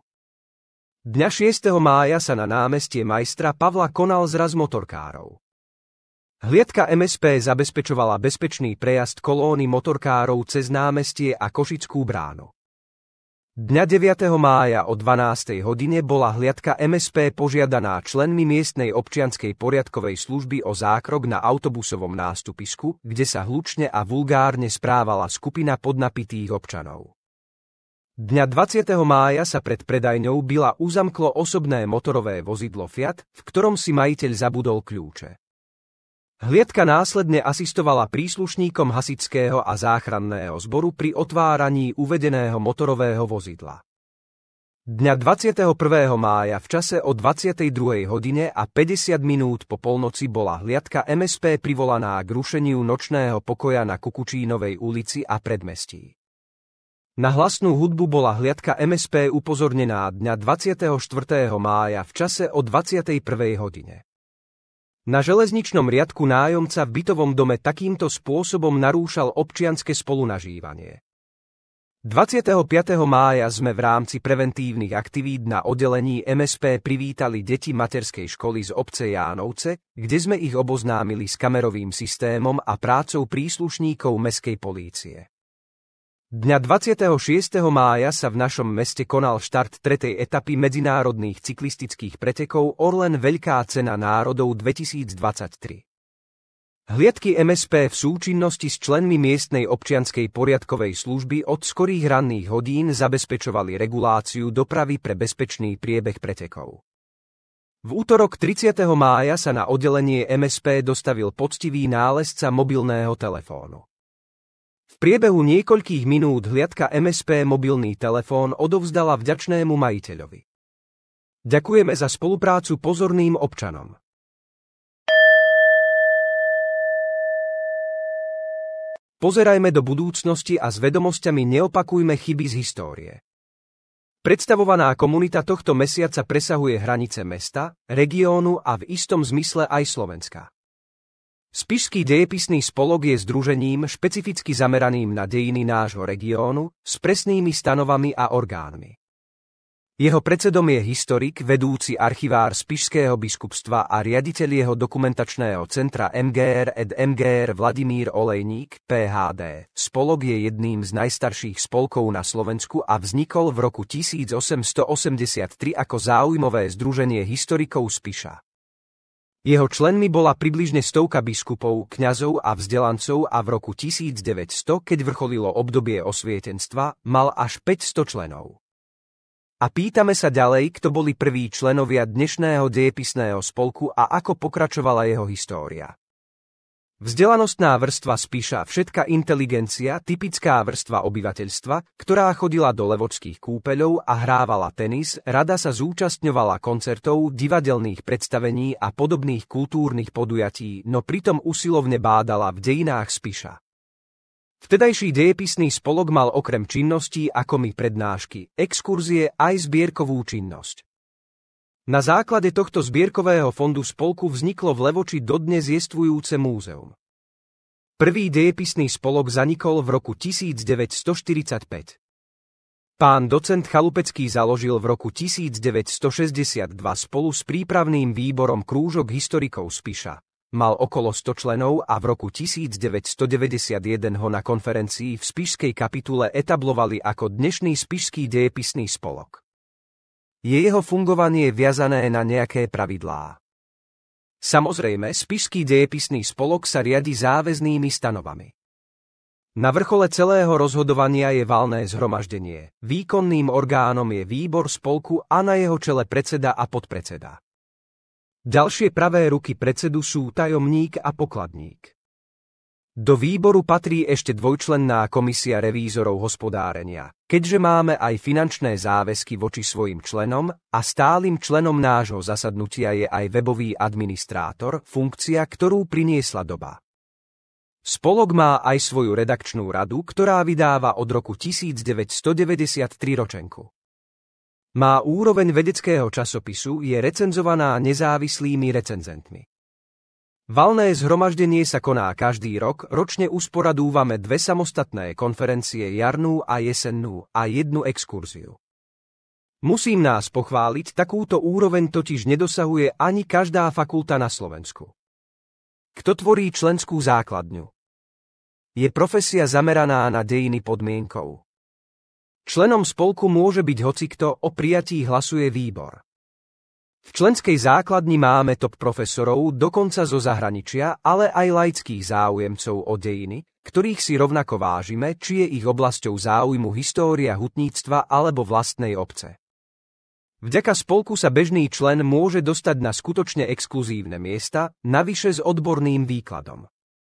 A: Dňa šiesteho mája sa na námestie Majstra Pavla konal zraz motorkárov. Hliadka em es pé zabezpečovala bezpečný prejazd kolóny motorkárov cez námestie a Košickú bránu. Dňa deviateho mája o dvanástej hodine bola hliadka em es pé požiadaná členmi miestnej občianskej poriadkovej služby o zákrok na autobusovom nástupisku, kde sa hlučne a vulgárne správala skupina podnapitých občanov. Dňa dvadsiateho mája sa pred predajňou Bila uzamklo osobné motorové vozidlo Fiat, v ktorom si majiteľ zabudol kľúče. Hliadka následne asistovala príslušníkom hasičského a záchranného zboru pri otváraní uvedeného motorového vozidla. Dňa dvadsiateho prvého mája v čase o dvadsiatej druhej hodine a päťdesiat minút po polnoci bola hliadka em es pé privolaná k rušeniu nočného pokoja na Kukučínovej ulici a predmestí. Na hlasnú hudbu bola hliadka em es pé upozornená dňa dvadsiateho štvrtého mája v čase o dvadsiatej prvej hodine. Na železničnom riadku nájomca v bytovom dome takýmto spôsobom narúšal občianske spolunažívanie. dvadsiateho piateho mája sme v rámci preventívnych aktivít na oddelení em es pé privítali deti materskej školy z obce Jánovce, kde sme ich oboznámili s kamerovým systémom a prácou príslušníkov mestskej polície. Dňa dvadsiateho šiesteho mája sa v našom meste konal štart tretej etapy medzinárodných cyklistických pretekov Orlen Veľká cena národov dvetisícdvadsaťtri. Hliadky em es pé v súčinnosti s členmi miestnej občianskej poriadkovej služby od skorých ranných hodín zabezpečovali reguláciu dopravy pre bezpečný priebeh pretekov. V útorok tridsiateho mája sa na oddelenie em es pé dostavil poctivý nálezca mobilného telefónu. V priebehu niekoľkých minút hliadka em es pé mobilný telefón odovzdala vďačnému majiteľovi. Ďakujeme za spoluprácu pozorným občanom. Pozerajme do budúcnosti a s vedomosťami neopakujme chyby z histórie. Predstavovaná komunita tohto mesiaca presahuje hranice mesta, regiónu a v istom zmysle aj Slovenska. Spišský dejepisný spolok je združením špecificky zameraným na dejiny nášho regiónu, s presnými stanovami a orgánmi. Jeho predsedom je historik, vedúci archivár Spišského biskupstva a riaditeľ jeho dokumentačného centra em gé er ed em gé er Vladimír Olejník, pé há dé. Spolok je jedným z najstarších spolkov na Slovensku a vznikol v roku tisícosemstoosemdesiattri ako záujmové združenie historikov Spiša. Jeho členmi bola približne stovka biskupov, kňazov a vzdelancov a v roku tisícdeväťsto, keď vrcholilo obdobie osvietenstva, mal až päťsto členov. A pýtame sa ďalej, kto boli prví členovia dnešného dejepisného spolku a ako pokračovala jeho história. Vzdelanostná vrstva Spiša, všetka inteligencia, typická vrstva obyvateľstva, ktorá chodila do levočských kúpeľov a hrávala tenis, rada sa zúčastňovala koncertov, divadelných predstavení a podobných kultúrnych podujatí, no pritom usilovne bádala v dejinách Spiša. Vtedajší dejepisný spolok mal okrem činností ako my prednášky, exkurzie aj zbierkovú činnosť. Na základe tohto zbierkového fondu spolku vzniklo v Levoči dodnes jestvujúce múzeum. Prvý dejepisný spolok zanikol v roku tisícdeväťstoštyridsaťpäť. Pán docent Chalupecký založil v roku tisícdeväťstošesťdesiatdva spolu s prípravným výborom krúžok historikov Spiša. Mal okolo sto členov a v roku tisícdeväťstodeväťdesiatjeden ho na konferencii v spišskej kapitule etablovali ako dnešný spišský dejepisný spolok. Je jeho fungovanie viazané na nejaké pravidlá. Samozrejme, spišský dejepisný spolok sa riadi záväznými stanovami. Na vrchole celého rozhodovania je valné zhromaždenie, výkonným orgánom je výbor spolku a na jeho čele predseda a podpredseda. Ďalšie pravé ruky predsedu sú tajomník a pokladník. Do výboru patrí ešte dvojčlenná komisia revízorov hospodárenia, keďže máme aj finančné záväzky voči svojim členom a stálym členom nášho zasadnutia je aj webový administrátor, funkcia, ktorú priniesla doba. Spolok má aj svoju redakčnú radu, ktorá vydáva od roku tisícdeväťstodeväťdesiattri ročenku. Má úroveň vedeckého časopisu, je recenzovaná nezávislými recenzentmi. Valné zhromaždenie sa koná každý rok, ročne usporadúvame dve samostatné konferencie, jarnú a jesennú, a jednu exkurziu. Musím nás pochváliť, takúto úroveň totiž nedosahuje ani každá fakulta na Slovensku. Kto tvorí členskú základňu? Je profesia zameraná na dejiny podmienkou. Členom spolku môže byť hocikto, o prijatí hlasuje výbor. V členskej základni máme top profesorov, dokonca zo zahraničia, ale aj laických záujemcov o dejiny, ktorých si rovnako vážime, či je ich oblasťou záujmu história hutníctva alebo vlastnej obce. Vďaka spolku sa bežný člen môže dostať na skutočne exkluzívne miesta, navyše s odborným výkladom.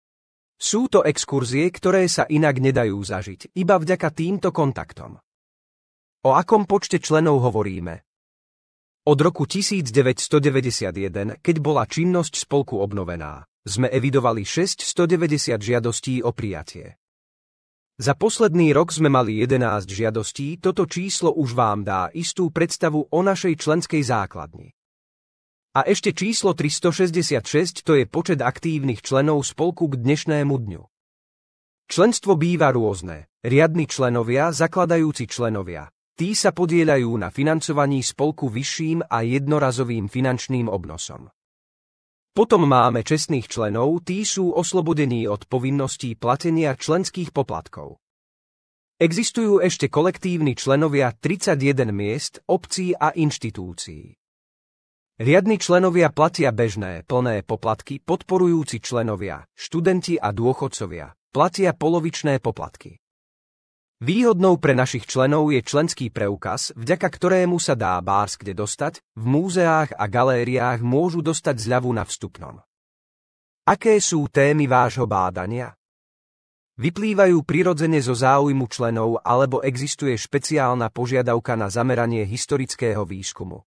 A: Sú to exkurzie, ktoré sa inak nedajú zažiť, iba vďaka týmto kontaktom. O akom počte členov hovoríme? Od roku tisícdeväťstodeväťdesiatjeden, keď bola činnosť spolku obnovená, sme evidovali šesťstodeväťdesiat žiadostí o prijatie. Za posledný rok sme mali jedenásť žiadostí, toto číslo už vám dá istú predstavu o našej členskej základni. A ešte číslo tristošesťdesiatšesť, to je počet aktívnych členov spolku k dnešnému dňu. Členstvo býva rôzne, riadni členovia, zakladajúci členovia. Tí sa podieľajú na financovaní spolku vyšším a jednorazovým finančným obnosom. Potom máme čestných členov, tí sú oslobodení od povinností platenia členských poplatkov. Existujú ešte kolektívni členovia tridsaťjeden miest, obcí a inštitúcií. Riadni členovia platia bežné, plné poplatky, podporujúci členovia, študenti a dôchodcovia, platia polovičné poplatky. Výhodnou pre našich členov je členský preukaz, vďaka ktorému sa dá bárs kde dostať, v múzeách a galériách môžu dostať zľavu na vstupnom. Aké sú témy vášho bádania? Vyplývajú prirodzene zo záujmu členov alebo existuje špeciálna požiadavka na zameranie historického výskumu?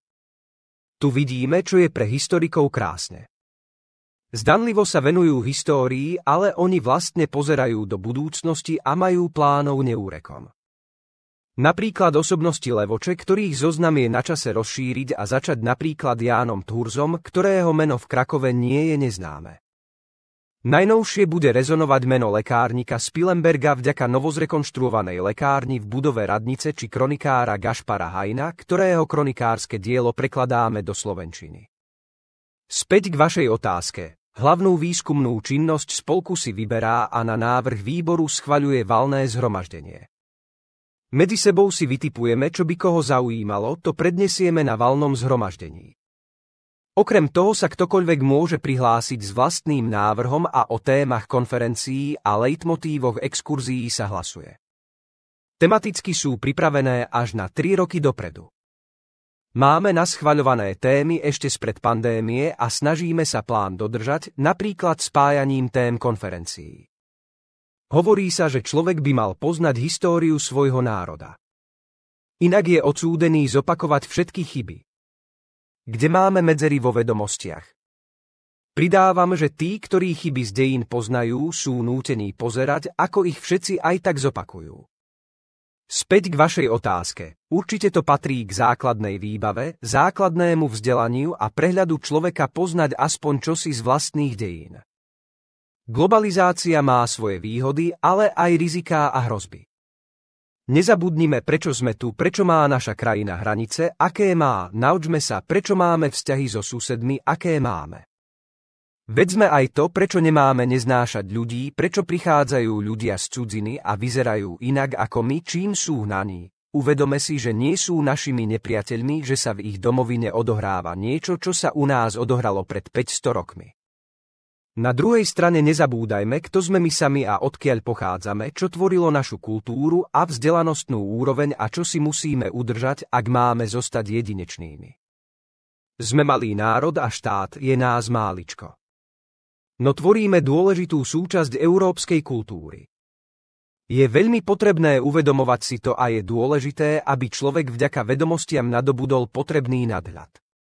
A: Tu vidíme, čo je pre historikov krásne. Zdanlivo sa venujú histórii, ale oni vlastne pozerajú do budúcnosti a majú plánov neúrekom. Napríklad osobnosti Levoče, ktorých zoznam je na čase rozšíriť a začať napríklad Jánom Thurzom, ktorého meno v Krakove nie je neznáme. Najnovšie bude rezonovať meno lekárnika z Pilemberga vďaka novozrekonštruovanej lekárni v budove radnice či kronikára Gašpara Hajna, ktorého kronikárske dielo prekladáme do slovenčiny. Späť k vašej otázke. Hlavnú výskumnú činnosť spolku si vyberá a na návrh výboru schvaľuje valné zhromaždenie. Medzi sebou si vytipujeme, čo by koho zaujímalo, to prednesieme na valnom zhromaždení. Okrem toho sa ktokoľvek môže prihlásiť s vlastným návrhom a o témach konferencií a leitmotívoch exkurzií sa hlasuje. Tematicky sú pripravené až na tri roky dopredu. Máme naschvaľované témy ešte spred pandémie a snažíme sa plán dodržať, napríklad spájaním tém konferencií. Hovorí sa, že človek by mal poznať históriu svojho národa. Inak je odsúdený zopakovať všetky chyby. Kde máme medzery vo vedomostiach? Pridávam, že tí, ktorí chyby z dejín poznajú, sú nútení pozerať, ako ich všetci aj tak zopakujú. Späť k vašej otázke. Určite to patrí k základnej výbave, základnému vzdelaniu a prehľadu človeka poznať aspoň čosi z vlastných dejín. Globalizácia má svoje výhody, ale aj riziká a hrozby. Nezabudnime, prečo sme tu, prečo má naša krajina hranice, aké má, naučme sa, prečo máme vzťahy so susedmi, aké máme. Vedzme aj to, prečo nemáme neznášať ľudí, prečo prichádzajú ľudia z cudziny a vyzerajú inak ako my, čím sú hnaní. Uvedome si, že nie sú našimi nepriateľmi, že sa v ich domovine odohráva niečo, čo sa u nás odohralo pred päťsto rokmi. Na druhej strane nezabúdajme, kto sme my sami a odkiaľ pochádzame, čo tvorilo našu kultúru a vzdelanostnú úroveň a čo si musíme udržať, ak máme zostať jedinečnými. Sme malý národ a štát je nás máličko. No tvoríme dôležitú súčasť európskej kultúry. Je veľmi potrebné uvedomovať si to a je dôležité, aby človek vďaka vedomostiam nadobudol potrebný nadhľad.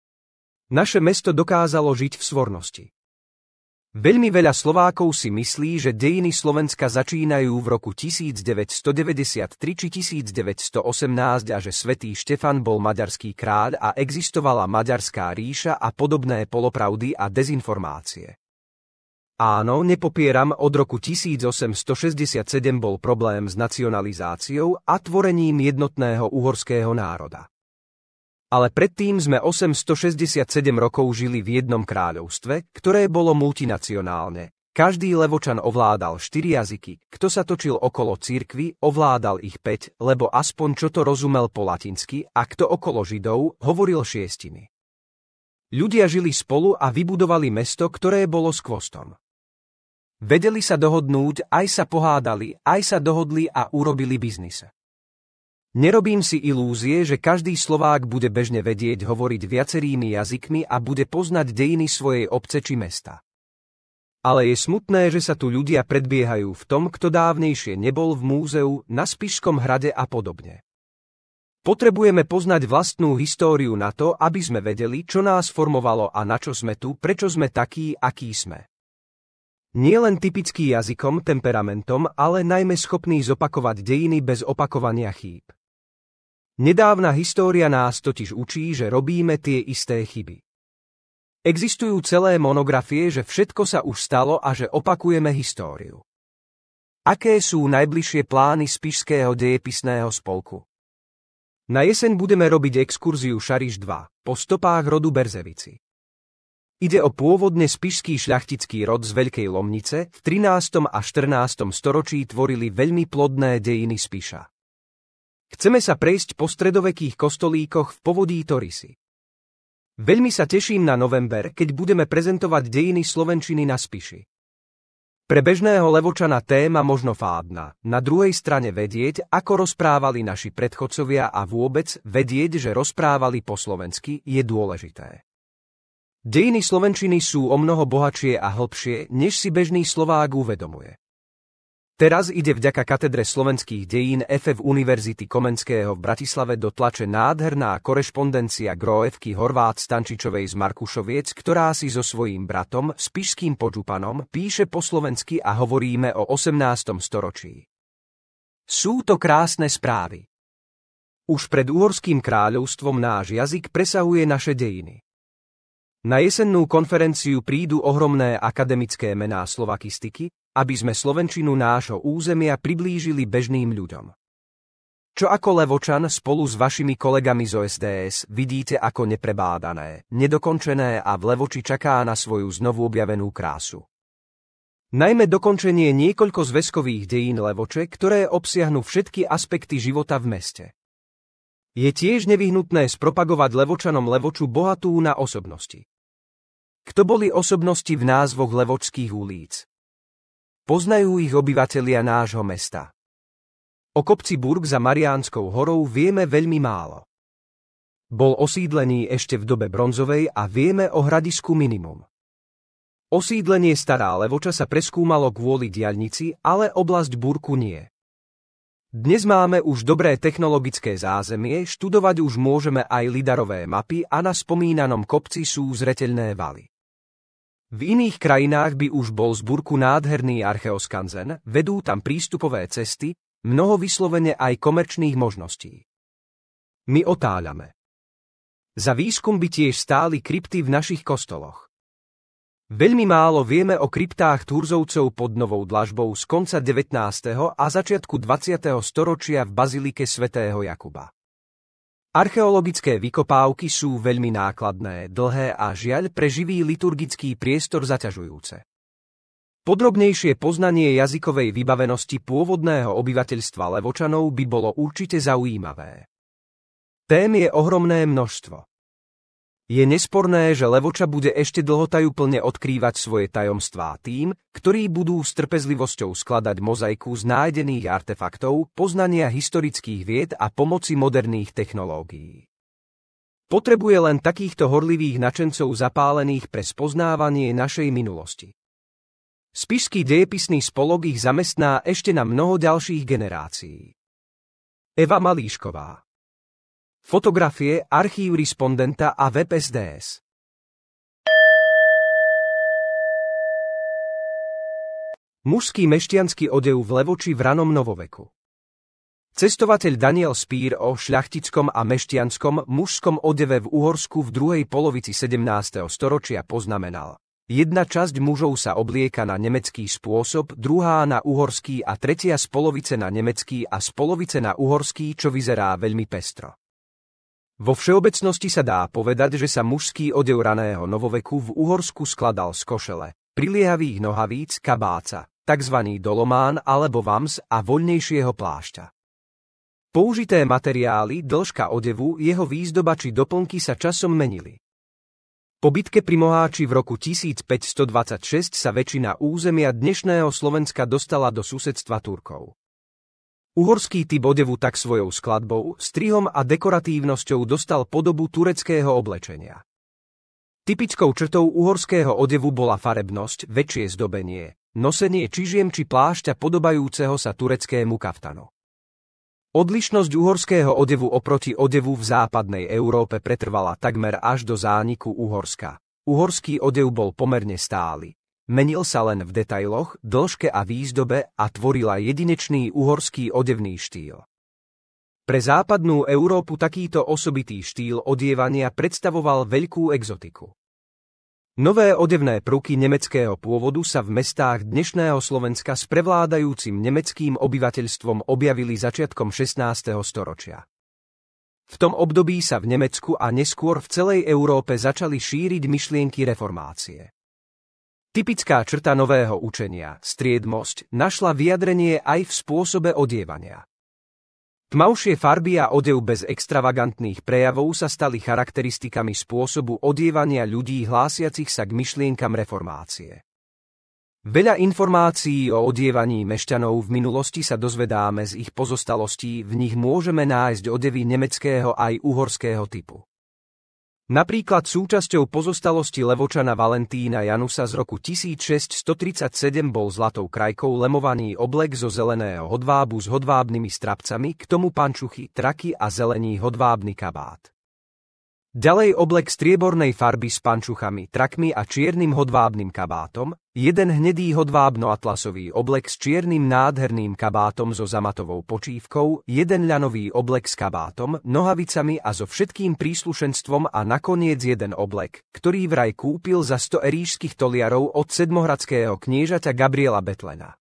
A: Naše mesto dokázalo žiť v svornosti. Veľmi veľa Slovákov si myslí, že dejiny Slovenska začínajú v roku tisícdeväťstodeväťdesiattri či tisícdeväťstoosemnásť a že svätý Štefan bol maďarský kráľ a existovala Maďarská ríša a podobné polopravdy a dezinformácie. Áno, nepopieram, od roku tisícosemstošesťdesiatsedem bol problém s nacionalizáciou a tvorením jednotného uhorského národa. Ale predtým sme osemstošesťdesiatsedem rokov žili v jednom kráľovstve, ktoré bolo multinacionálne. Každý Levočan ovládal štyri jazyky, kto sa točil okolo cirkvi, ovládal ich päť, lebo aspoň čo to rozumel po latinsky, a kto okolo Židov, hovoril šiestimi. Ľudia žili spolu a vybudovali mesto, ktoré bolo skvostom. Vedeli sa dohodnúť, aj sa pohádali, aj sa dohodli a urobili biznis. Nerobím si ilúzie, že každý Slovák bude bežne vedieť hovoriť viacerými jazykmi a bude poznať dejiny svojej obce či mesta. Ale je smutné, že sa tu ľudia predbiehajú v tom, kto dávnejšie nebol v múzeu, na Spišskom hrade a podobne. Potrebujeme poznať vlastnú históriu na to, aby sme vedeli, čo nás formovalo a na čo sme tu, prečo sme takí, akí sme. Nie len typický jazykom, temperamentom, ale najmä schopný zopakovať dejiny bez opakovania chýb. Nedávna história nás totiž učí, že robíme tie isté chyby. Existujú celé monografie, že všetko sa už stalo a že opakujeme históriu. Aké sú najbližšie plány Spišského dejepisného spolku? Na jeseň budeme robiť exkurziu Šariš dva, po stopách rodu Berzevici. Ide o pôvodne spišský šľachtický rod z Veľkej Lomnice, v trinástom a štrnástom storočí tvorili veľmi plodné dejiny Spiša. Chceme sa prejsť po stredovekých kostolíkoch v povodí Torisy. Veľmi sa teším na november, keď budeme prezentovať dejiny slovenčiny na Spiši. Pre bežného Levočana téma možno fádna, na druhej strane vedieť, ako rozprávali naši predchodcovia a vôbec vedieť, že rozprávali po slovensky, je dôležité. Dejiny slovenčiny sú omnoho bohatšie a hlbšie, než si bežný Slovák uvedomuje. Teraz ide vďaka katedre slovenských dejín ef ef Univerzity Komenského v Bratislave do tlače nádherná korešpondencia Gróevky Horvát Stančičovej z Markušoviec, ktorá si so svojím bratom, spišským podžupanom, píše po slovensky a hovoríme o osemnástom storočí. Sú to krásne správy. Už pred uhorským kráľovstvom náš jazyk presahuje naše dejiny. Na jesennú konferenciu prídu ohromné akademické mená slovakistiky, aby sme slovenčinu nášho územia priblížili bežným ľuďom. Čo ako Levočan spolu s vašimi kolegami z o es dé es vidíte ako neprebádané, nedokončené a v Levoči čaká na svoju znovu objavenú krásu. Najmä dokončenie niekoľko zväzkových dejín Levoče, ktoré obsiahnu všetky aspekty života v meste. Je tiež nevyhnutné spropagovať Levočanom Levoču bohatú na osobnosti. Kto boli osobnosti v názvoch levočských ulíc? Poznajú ich obyvatelia nášho mesta. O kopci Burg za Mariánskou horou vieme veľmi málo. Bol osídlený ešte v dobe bronzovej a vieme o hradisku minimum. Osídlenie Stará Levoča sa preskúmalo kvôli diaľnici, ale oblasť búrku nie. Dnes máme už dobré technologické zázemie, študovať už môžeme aj lidarové mapy a na spomínanom kopci sú zreteľné valy. V iných krajinách by už bol z búrku nádherný archeoskanzen, vedú tam prístupové cesty, mnoho vyslovene aj komerčných možností. My otáľame. Za výskum by tiež stáli krypty v našich kostoloch. Veľmi málo vieme o kryptách Turzovcov pod Novou Dlažbou z konca devätnásteho a začiatku dvadsiateho storočia v bazilike svätého Jakuba. Archeologické vykopávky sú veľmi nákladné, dlhé a žiaľ pre živý liturgický priestor zaťažujúce. Podrobnejšie poznanie jazykovej vybavenosti pôvodného obyvateľstva Levočanov by bolo určite zaujímavé. Tém je ohromné množstvo. Je nesporné, že Levoča bude ešte dlhotajúplne odkrývať svoje tajomstvá tým, ktorí budú s trpezlivosťou skladať mozaiku z nájdených artefaktov, poznania historických vied a pomoci moderných technológií. Potrebuje len takýchto horlivých nadšencov zapálených pre spoznávanie našej minulosti. Spišský dejepisný spolok ich zamestná ešte na mnoho ďalších generácií. Eva Malíšková. Fotografie, archív respondenta a web es dé es. Mužský mešťanský odev v Levoči v ranom novoveku. Cestovateľ Daniel Spír o šľachtickom a mešťanskom mužskom odeve v Uhorsku v druhej polovici sedemnásteho storočia poznamenal: jedna časť mužov sa oblieka na nemecký spôsob, druhá na uhorský a tretia z polovice na nemecký a z polovice na uhorský, čo vyzerá veľmi pestro. Vo všeobecnosti sa dá povedať, že sa mužský odev raného novoveku v Uhorsku skladal z košele, priliehavých nohavíc, kabáca, tzv. Dolomán alebo vams a voľnejšieho plášťa. Použité materiály, dĺžka odevu, jeho výzdoba či doplnky sa časom menili. Po bitke pri Moháči v roku tisícpäťstodvadsaťšesť sa väčšina územia dnešného Slovenska dostala do susedstva Turkov. Uhorský typ odevu tak svojou skladbou, strihom a dekoratívnosťou dostal podobu tureckého oblečenia. Typickou črtou uhorského odevu bola farebnosť, väčšie zdobenie, nosenie čižiem či plášťa podobajúceho sa tureckému kaftanu. Odlišnosť uhorského odevu oproti odevu v západnej Európe pretrvala takmer až do zániku Uhorska. Uhorský odev bol pomerne stály. Menil sa len v detailoch, dĺžke a výzdobe a tvorila jedinečný uhorský odevný štýl. Pre západnú Európu takýto osobitý štýl odievania predstavoval veľkú exotiku. Nové odevné prvky nemeckého pôvodu sa v mestách dnešného Slovenska s prevládajúcim nemeckým obyvateľstvom objavili začiatkom šestnásteho storočia. V tom období sa v Nemecku a neskôr v celej Európe začali šíriť myšlienky reformácie. Typická črta nového učenia, striedmosť, našla vyjadrenie aj v spôsobe odievania. Tmavšie farby a odev bez extravagantných prejavov sa stali charakteristikami spôsobu odievania ľudí hlásiacich sa k myšlienkam reformácie. Veľa informácií o odievaní mešťanov v minulosti sa dozvedáme z ich pozostalostí, v nich môžeme nájsť odevy nemeckého aj uhorského typu. Napríklad súčasťou pozostalosti Levočana Valentína Janusa z roku tisícšesťstotridsaťsedem bol zlatou krajkou lemovaný oblek zo zeleného hodvábu s hodvábnymi strapcami, k tomu pančuchy, traky a zelený hodvábny kabát. Ďalej oblek striebornej farby s pančuchami, trakmi a čiernym hodvábnym kabátom, jeden hnedý hodvábno-atlasový oblek s čiernym nádherným kabátom so zamatovou počívkou, jeden ľanový oblek s kabátom, nohavicami a so všetkým príslušenstvom a nakoniec jeden oblek, ktorý vraj kúpil za sto eríšskych toliarov od sedmohradského kniežaťa Gabriela Betlena.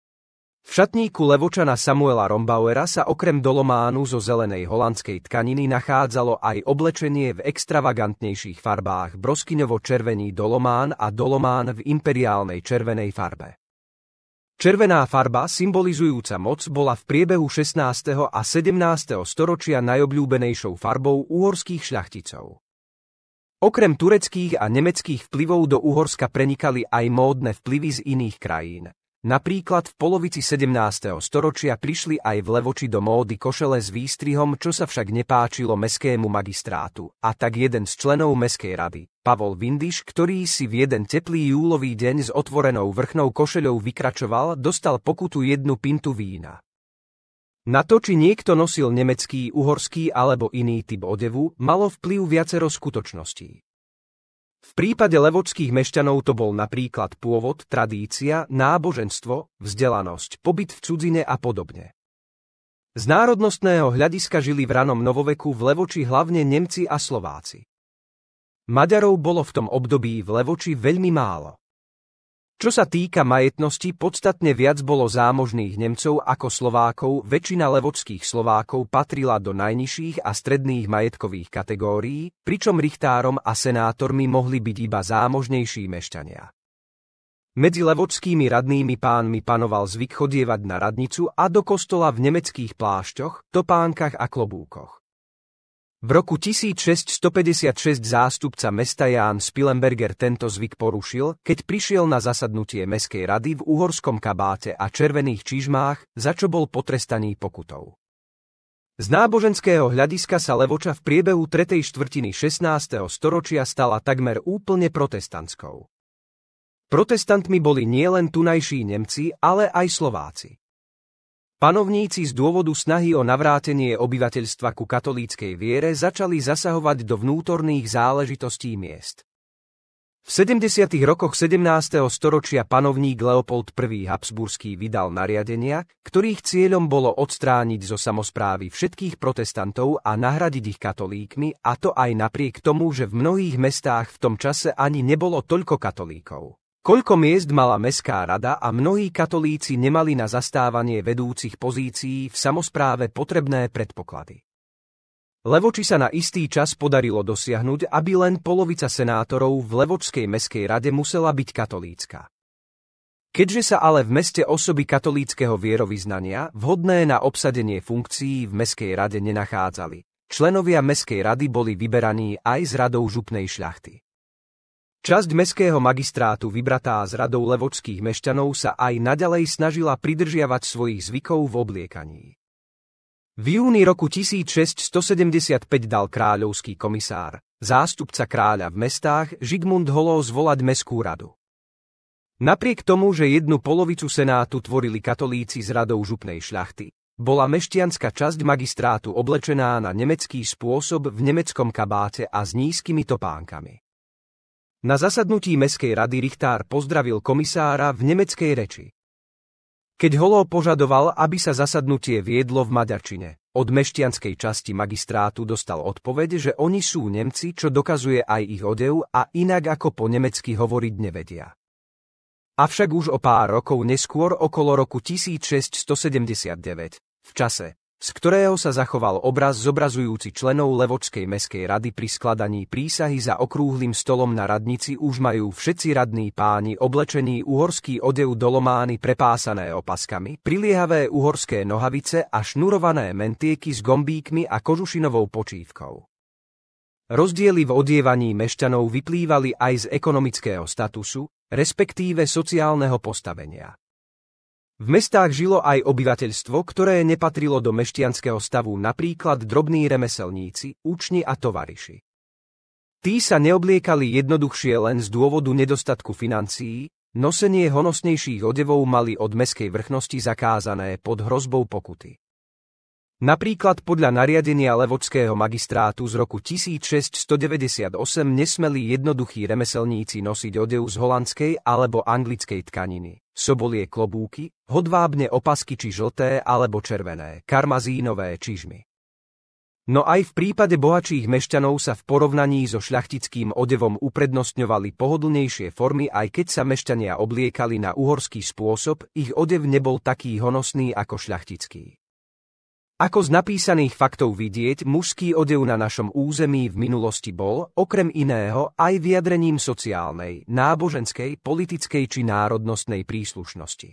A: V šatníku Levočana Samuela Rombauera sa okrem dolománu zo zelenej holandskej tkaniny nachádzalo aj oblečenie v extravagantnejších farbách broskyňovo-červený dolomán a dolomán v imperiálnej červenej farbe. Červená farba, symbolizujúca moc, bola v priebehu šestnásteho a sedemnásteho storočia najobľúbenejšou farbou uhorských šľachticov. Okrem tureckých a nemeckých vplyvov do Uhorska prenikali aj módne vplyvy z iných krajín. Napríklad v polovici sedemnásteho storočia prišli aj v Levoči do módy košele s výstrihom, čo sa však nepáčilo mestskému magistrátu, a tak jeden z členov mestskej rady, Pavol Vindiš, ktorý si v jeden teplý júlový deň s otvorenou vrchnou košeľou vykračoval, dostal pokutu jednu pintu vína. Na to, či niekto nosil nemecký, uhorský alebo iný typ odevu, malo vplyv viacero skutočností. V prípade levočských mešťanov to bol napríklad pôvod, tradícia, náboženstvo, vzdelanosť, pobyt v cudzine a podobne. Z národnostného hľadiska žili v ranom novoveku v Levoči hlavne Nemci a Slováci. Maďarov bolo v tom období v Levoči veľmi málo. Čo sa týka majetnosti, podstatne viac bolo zámožných Nemcov ako Slovákov, väčšina levočských Slovákov patrila do najnižších a stredných majetkových kategórií, pričom richtárom a senátormi mohli byť iba zámožnejší mešťania. Medzi levočskými radnými pánmi panoval zvyk chodievať na radnicu a do kostola v nemeckých plášťoch, topánkach a klobúkoch. V roku tisícšesťstopäťdesiatšesť zástupca mesta Ján Spilenberger tento zvyk porušil, keď prišiel na zasadnutie mestskej rady v uhorskom kabáte a červených čižmách, za čo bol potrestaný pokutou. Z náboženského hľadiska sa Levoča v priebehu tretej štvrtiny šestnásteho storočia stala takmer úplne protestantskou. Protestantmi boli nielen tunajší Nemci, ale aj Slováci. Panovníci z dôvodu snahy o navrátenie obyvateľstva ku katolíckej viere začali zasahovať do vnútorných záležitostí miest. V sedemdesiatych rokoch sedemnásteho storočia panovník Leopold I. Habsburský vydal nariadenia, ktorých cieľom bolo odstrániť zo samosprávy všetkých protestantov a nahradiť ich katolíkmi, a to aj napriek tomu, že v mnohých mestách v tom čase ani nebolo toľko katolíkov. Koľko miest mala mestská rada a mnohí katolíci nemali na zastávanie vedúcich pozícií v samospráve potrebné predpoklady. Levoči sa na istý čas podarilo dosiahnuť, aby len polovica senátorov v Levočskej mestskej rade musela byť katolícka. Keďže sa ale v meste osoby katolíckeho vierovyznania, vhodné na obsadenie funkcií v mestskej rade nenachádzali, členovia mestskej rady boli vyberaní aj z radou župnej šľachty. Časť mestského magistrátu vybratá z radou levočských mešťanov sa aj naďalej snažila pridržiavať svojich zvykov v obliekaní. V júni roku tisícšesťstosedemdesiatpäť dal kráľovský komisár, zástupca kráľa v mestách, Žigmund Holo zvolať mestskú radu. Napriek tomu, že jednu polovicu senátu tvorili katolíci z radou župnej šľachty, bola mešťanská časť magistrátu oblečená na nemecký spôsob v nemeckom kabáte a s nízkymi topánkami. Na zasadnutí mestskej rady richtár pozdravil komisára v nemeckej reči. Keď Holo požadoval, aby sa zasadnutie viedlo v maďarčine, od mešťanskej časti magistrátu dostal odpoveď, že oni sú Nemci, čo dokazuje aj ich odev a inak ako po nemecky hovoriť nevedia. Avšak už o pár rokov neskôr, okolo roku tisícšesťstosedemdesiatdeväť, v čase, z ktorého sa zachoval obraz zobrazujúci členov Levočskej mestskej rady pri skladaní prísahy za okrúhlym stolom na radnici, už majú všetci radní páni oblečený uhorský odev dolomány prepásané opaskami, priliehavé uhorské nohavice a šnurované mentieky s gombíkmi a kožušinovou počívkou. Rozdiely v odievaní mešťanov vyplývali aj z ekonomického statusu, respektíve sociálneho postavenia. V mestách žilo aj obyvateľstvo, ktoré nepatrilo do mešťanského stavu, napríklad drobní remeselníci, učni a tovariši. Tí sa neobliekali jednoduchšie len z dôvodu nedostatku financií, nosenie honosnejších odevov mali od mestskej vrchnosti zakázané pod hrozbou pokuty. Napríklad podľa nariadenia Levočského magistrátu z roku tisícšesťstodeväťdesiatosem nesmeli jednoduchí remeselníci nosiť odev z holandskej alebo anglickej tkaniny, sobolie klobúky, hodvábne opasky či žlté alebo červené, karmazínové čižmy. No aj v prípade bohatších mešťanov sa v porovnaní so šľachtickým odevom uprednostňovali pohodlnejšie formy, aj keď sa mešťania obliekali na uhorský spôsob, ich odev nebol taký honosný ako šľachtický. Ako z napísaných faktov vidieť, mužský odev na našom území v minulosti bol, okrem iného, aj vyjadrením sociálnej, náboženskej, politickej či národnostnej príslušnosti.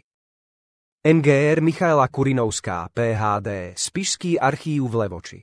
A: em gé er Michaela Kurinovská, pé há dé, Spišský archív v Levoči.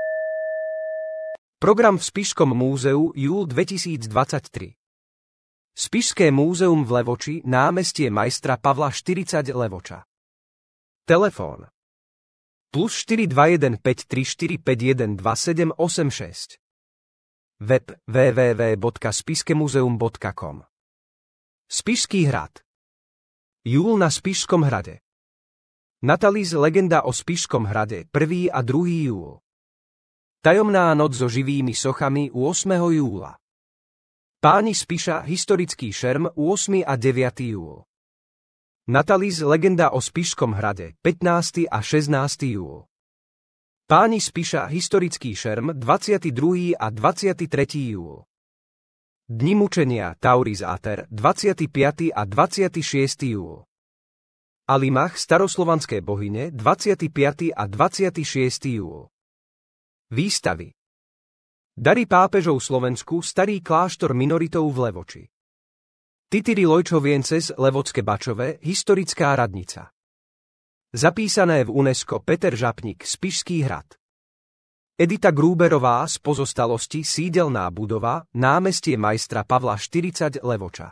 A: Program v Spišskom múzeu, júl dvetisícdvadsaťtri. Spišské múzeum v Levoči, námestie majstra Pavla štyridsať Levoča. Telefón plus štyri dva jeden päť tri štyri päť jeden dva sedem osem šesť. Web w w w bodka spiskemuzeum bodka com. Spišský hrad. Júl na Spišskom hrade. Natalis legenda o Spišskom hrade, prvý a druhý júl. Tajomná noc so živými sochami ôsmeho júla. Páni Spiša, historický šerm ôsmy a deviaty júl. Natalis legenda o Spišskom hrade pätnásty a šestnásty júl. Páni Spiša, historický šerm dvadsiaty druhý a dvadsiaty tretí júl. Dni mučenia Tauris Ater dvadsiaty piaty a dvadsiaty šiesty júl. Alimach, staroslovanské bohyne dvadsiaty piaty a dvadsiaty šiesty júl. Výstavy. Dary pápežov Slovensku, starý kláštor minoritov v Levoči. Titiri Lojčoviences, Levocké Bačové, historická radnica. Zapísané v UNESCO Peter Žapník, Spišský hrad. Edita Grúberová, z pozostalosti sídelná budova, námestie majstra Pavla štyridsať Levoča.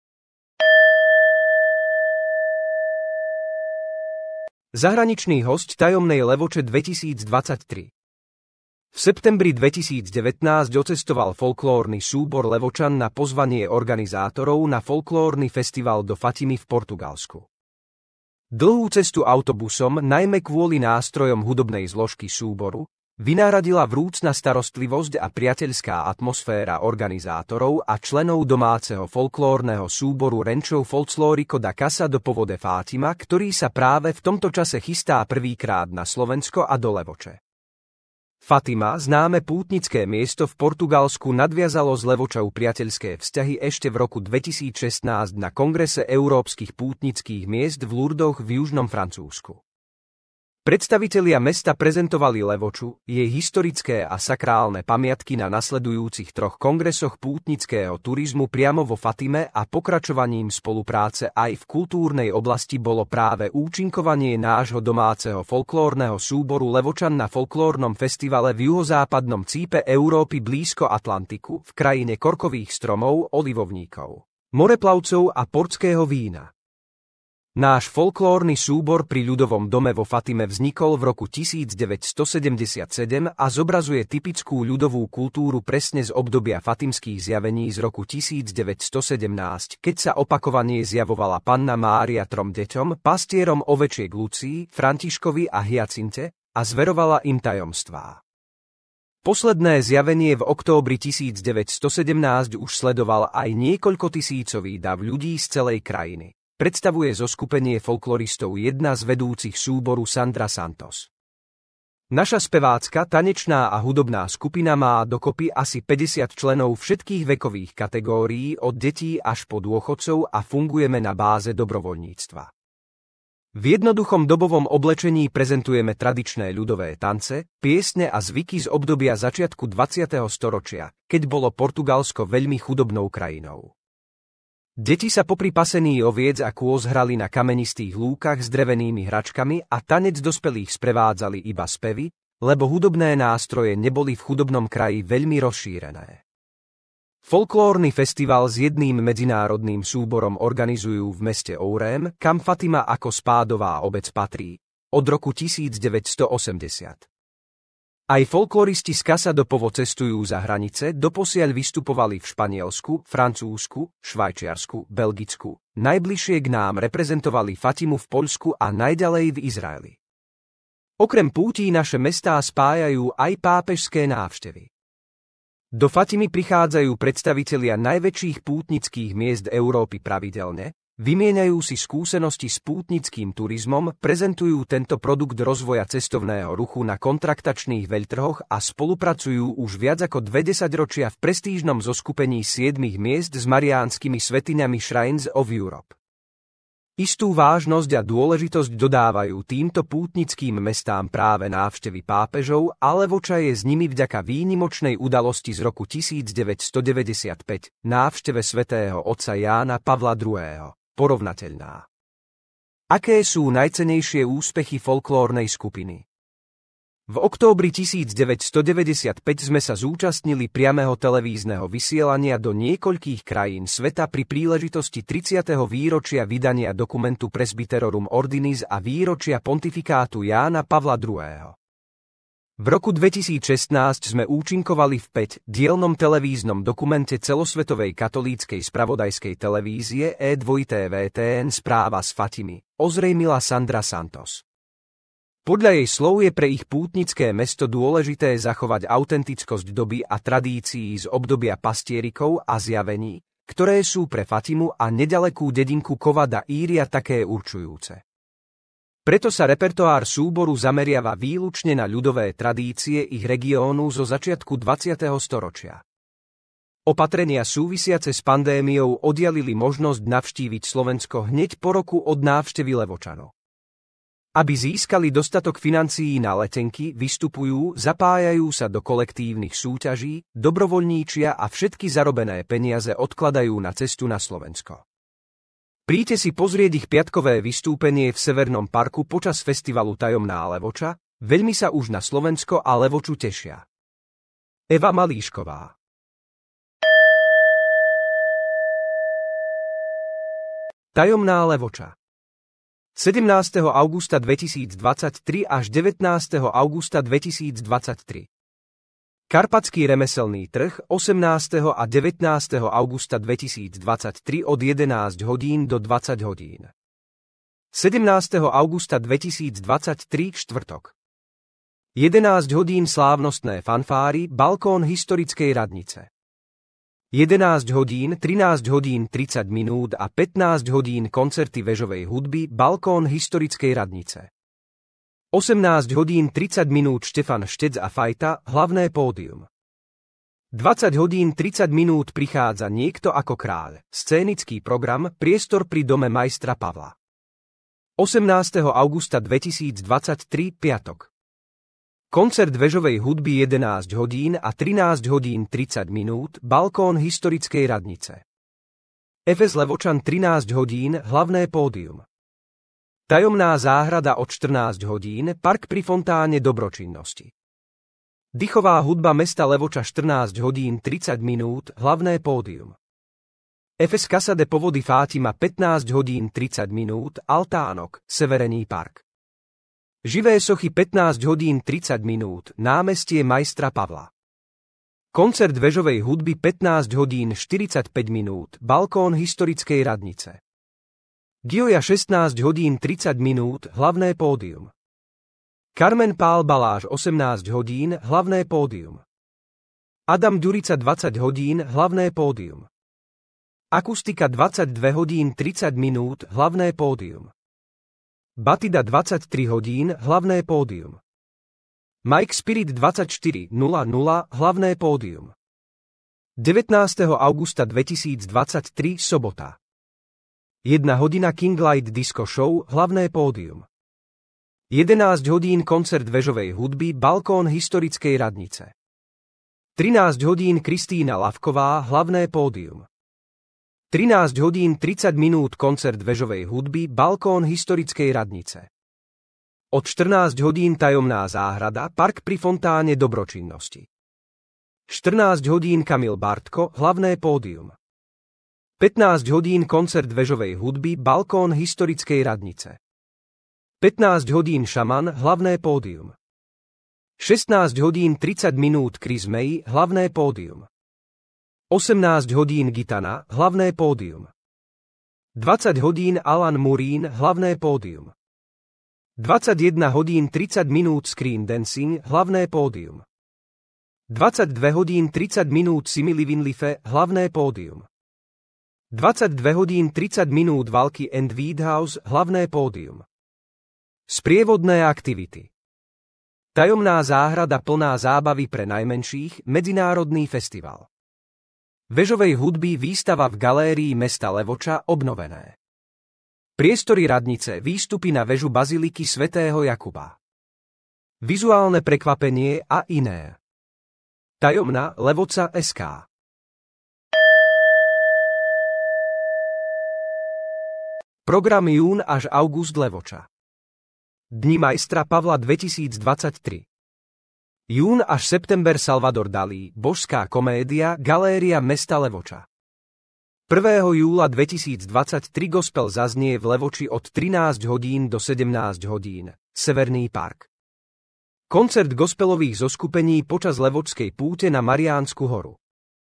A: Zahraničný hosť tajomnej Levoče dvetisícdvadsaťtri. V septembri dvetisícdevätnásť ocestoval folklórny súbor Levočan na pozvanie organizátorov na folklórny festival do Fatimy v Portugalsku. Dlhú cestu autobusom, najmä kvôli nástrojom hudobnej zložky súboru, vynáradila vrúcna starostlivosť a priateľská atmosféra organizátorov a členov domáceho folklórneho súboru Renčov Folklórico da Casa do Povode Fátima, ktorý sa práve v tomto čase chystá prvýkrát na Slovensko a do Levoče. Fatima, známe pútnické miesto v Portugalsku, nadviazalo s Levočou priateľské vzťahy ešte v roku dvetisícšestnásť na kongrese európskych pútnických miest v Lourdoch v južnom Francúzsku. Predstavitelia mesta prezentovali Levoču, jej historické a sakrálne pamiatky na nasledujúcich troch kongresoch pútnického turizmu priamo vo Fatime a pokračovaním spolupráce aj v kultúrnej oblasti bolo práve účinkovanie nášho domáceho folklórneho súboru Levočan na folklórnom festivale v juhozápadnom cípe Európy blízko Atlantiku, v krajine korkových stromov, olivovníkov, moreplavcov a portského vína. Náš folklórny súbor pri ľudovom dome vo Fatime vznikol v roku tisícdeväťstosedemdesiatsedem a zobrazuje typickú ľudovú kultúru presne z obdobia fatimských zjavení z roku tisícdeväťstosedemnásť, keď sa opakovane zjavovala Panna Mária trom deťom, pastierom ovečiek Lucii, Františkovi a Hyacinte, a zverovala im tajomstvá. Posledné zjavenie v októbri tisícdeväťstosedemnásť už sledoval aj niekoľko tisícový dav ľudí z celej krajiny. Predstavuje zoskupenie folkloristov jedna z vedúcich súboru Sandra Santos. Naša spevácka, tanečná a hudobná skupina má dokopy asi päťdesiat členov všetkých vekových kategórií od detí až po dôchodcov a fungujeme na báze dobrovoľníctva. V jednoduchom dobovom oblečení prezentujeme tradičné ľudové tance, piesne a zvyky z obdobia začiatku dvadsiateho storočia, keď bolo Portugalsko veľmi chudobnou krajinou. Deti sa popri pasení oviec a kôz hrali na kamenistých lúkach s drevenými hračkami a tanec dospelých sprevádzali iba spevy, lebo hudobné nástroje neboli v chudobnom kraji veľmi rozšírené. Folklórny festival s jedným medzinárodným súborom organizujú v meste Ourém, kam Fatima ako spádová obec patrí, od roku tisícdeväťstoosemdesiat. Aj folkloristi z Casa do Povo cestujú za hranice, doposiaľ vystupovali v Španielsku, Francúzsku, Švajčiarsku, Belgicku. Najbližšie k nám reprezentovali Fatimu v Poľsku a najďalej v Izraeli. Okrem pútí naše mestá spájajú aj pápežské návštevy. Do Fatimy prichádzajú predstavitelia najväčších pútnických miest Európy pravidelne, vymieňajú si skúsenosti s pútnickým turizmom, prezentujú tento produkt rozvoja cestovného ruchu na kontraktačných veľtrhoch a spolupracujú už viac ako dve desaťročia v prestížnom zoskupení siedmich miest s mariánskymi svätyňami Shrines of Europe. Istú vážnosť a dôležitosť dodávajú týmto pútnickým mestám práve návštevy pápežov, a Levoča je s nimi vďaka výnimočnej udalosti z roku tisícdeväťstodeväťdesiatpäť, návšteve svätého otca Jána Pavla druhého. Porovnateľná. Aké sú najcennejšie úspechy folklórnej skupiny? V októbri devätnásťstodeväťdesiatpäť sme sa zúčastnili priameho televízneho vysielania do niekoľkých krajín sveta pri príležitosti tridsiateho výročia vydania dokumentu Presbyterorum Ordinis a výročia pontifikátu Jána Pavla druhého. V roku dvetisícšestnásť sme účinkovali v päť-dielnom televíznom dokumente celosvetovej katolíckej spravodajskej televízie E dva T V T N Správa z Fatimy, ozrejmila Sandra Santos. Podľa jej slov je pre ich pútnické mesto dôležité zachovať autentickosť doby a tradícií z obdobia pastierikov a zjavení, ktoré sú pre Fatimu a nedalekú dedinku Kovada Íria také určujúce. Preto sa repertoár súboru zameriava výlučne na ľudové tradície ich regiónu zo začiatku dvadsiateho storočia. Opatrenia súvisiace s pandémiou oddialili možnosť navštíviť Slovensko hneď po roku od návštevy Levočanov. Aby získali dostatok financií na letenky, vystupujú, zapájajú sa do kolektívnych súťaží, dobrovoľníčia a všetky zarobené peniaze odkladajú na cestu na Slovensko. Príďte si pozrieť ich piatkové vystúpenie v Severnom parku počas festivalu Tajomná Levoča, veľmi sa už na Slovensko a Levoču tešia. Eva Malíšková. Tajomná Levoča. sedemnásteho augusta dvetisícdvadsaťtri až devätnásteho augusta dvetisícdvadsaťtri. Karpatský remeselný trh osemnásteho a devätnásteho augusta dvetisícdvadsaťtri od jedenásť hodín do dvadsať hodín. sedemnásteho augusta dvetisícdvadsaťtri štvrtok. jedenásť hodín slávnostné fanfáry, balkón historickej radnice. jedenásť hodín, trinásť hodín tridsať minút a pätnásť hodín koncerty vežovej hudby, balkón historickej radnice. osemnásť hodín tridsať minút Štefan Štec a Fajta, hlavné pódium. dvadsať hodín tridsať minút prichádza niekto ako kráľ, scénický program, priestor pri dome majstra Pavla. osemnásteho augusta dvetisícdvadsaťtri, piatok. Koncert vežovej hudby jedenásť hodín a trinásť hodín tridsať minút, balkón historickej radnice. ef es Levočan trinásť hodín, hlavné pódium. Tajomná záhrada od štrnásť hodín, park pri fontáne dobročinnosti. Dychová hudba mesta Levoča štrnásť hodín tridsať minút, hlavné pódium. ef es Casa de Povody Fátima pätnásť hodín tridsať minút, altánok, Severný park. Živé sochy pätnásť hodín tridsať minút, námestie majstra Pavla. Koncert vežovej hudby pätnásť hodín štyridsaťpäť minút, balkón historickej radnice. Gioja šestnásť hodín tridsať minút, hlavné pódium. Carmen Pál Baláž osemnásť hodín, hlavné pódium. Adam Ďurica dvadsať hodín, hlavné pódium. Akustika dvadsaťdve hodín tridsať minút, hlavné pódium. Batida dvadsaťtri hodín, hlavné pódium. Mike Spirit dvadsaťštyri nula nula, hlavné pódium. devätnásteho augusta dvetisícdvadsaťtri, sobota. jedna hodina King Light Disco Show, hlavné pódium. jedenásť hodín koncert vežovej hudby, balkón historickej radnice. trinásť hodín Kristína Lavková, hlavné pódium. trinásť hodín tridsať minút koncert vežovej hudby, balkón historickej radnice. Od štrnásť hodín tajomná záhrada, park pri fontáne dobročinnosti. štrnásť hodín Kamil Bartko, hlavné pódium. pätnásť hodín koncert vežovej hudby, balkón historickej radnice. pätnásť hodín Šaman, hlavné pódium. šestnásť hodín tridsať minút Chris May, hlavné pódium. osemnásť hodín Gitana, hlavné pódium. dvadsať hodín Alan Murín, hlavné pódium. dvadsaťjeden hodín tridsať minút Screen Dancing, hlavné pódium. dvadsaťdve hodín tridsať minút Simi Livinlife, hlavné pódium. dvadsaťdve hodín tridsať minút Valky and Weedhouse, hlavné pódium. Sprievodné aktivity. Tajomná záhrada plná zábavy pre najmenších, medzinárodný festival. Vežovej hudby výstava v galérii mesta Levoča obnovené. Priestory radnice, výstupy na väžu baziliky svätého Jakuba. Vizuálne prekvapenie a iné. Tajomná Levoca es ká. Program jún až august Levoča. Dni majstra Pavla dvetisícdvadsaťtri. Jún až september Salvador Dalí, Božská komédia, Galéria mesta Levoča. prvého júla dvetisícdvadsaťtri gospel zaznie v Levoči od trinásť hodín do sedemnásť hodín. Severný park. Koncert gospelových zoskupení počas Levočskej púte na Mariánsku horu.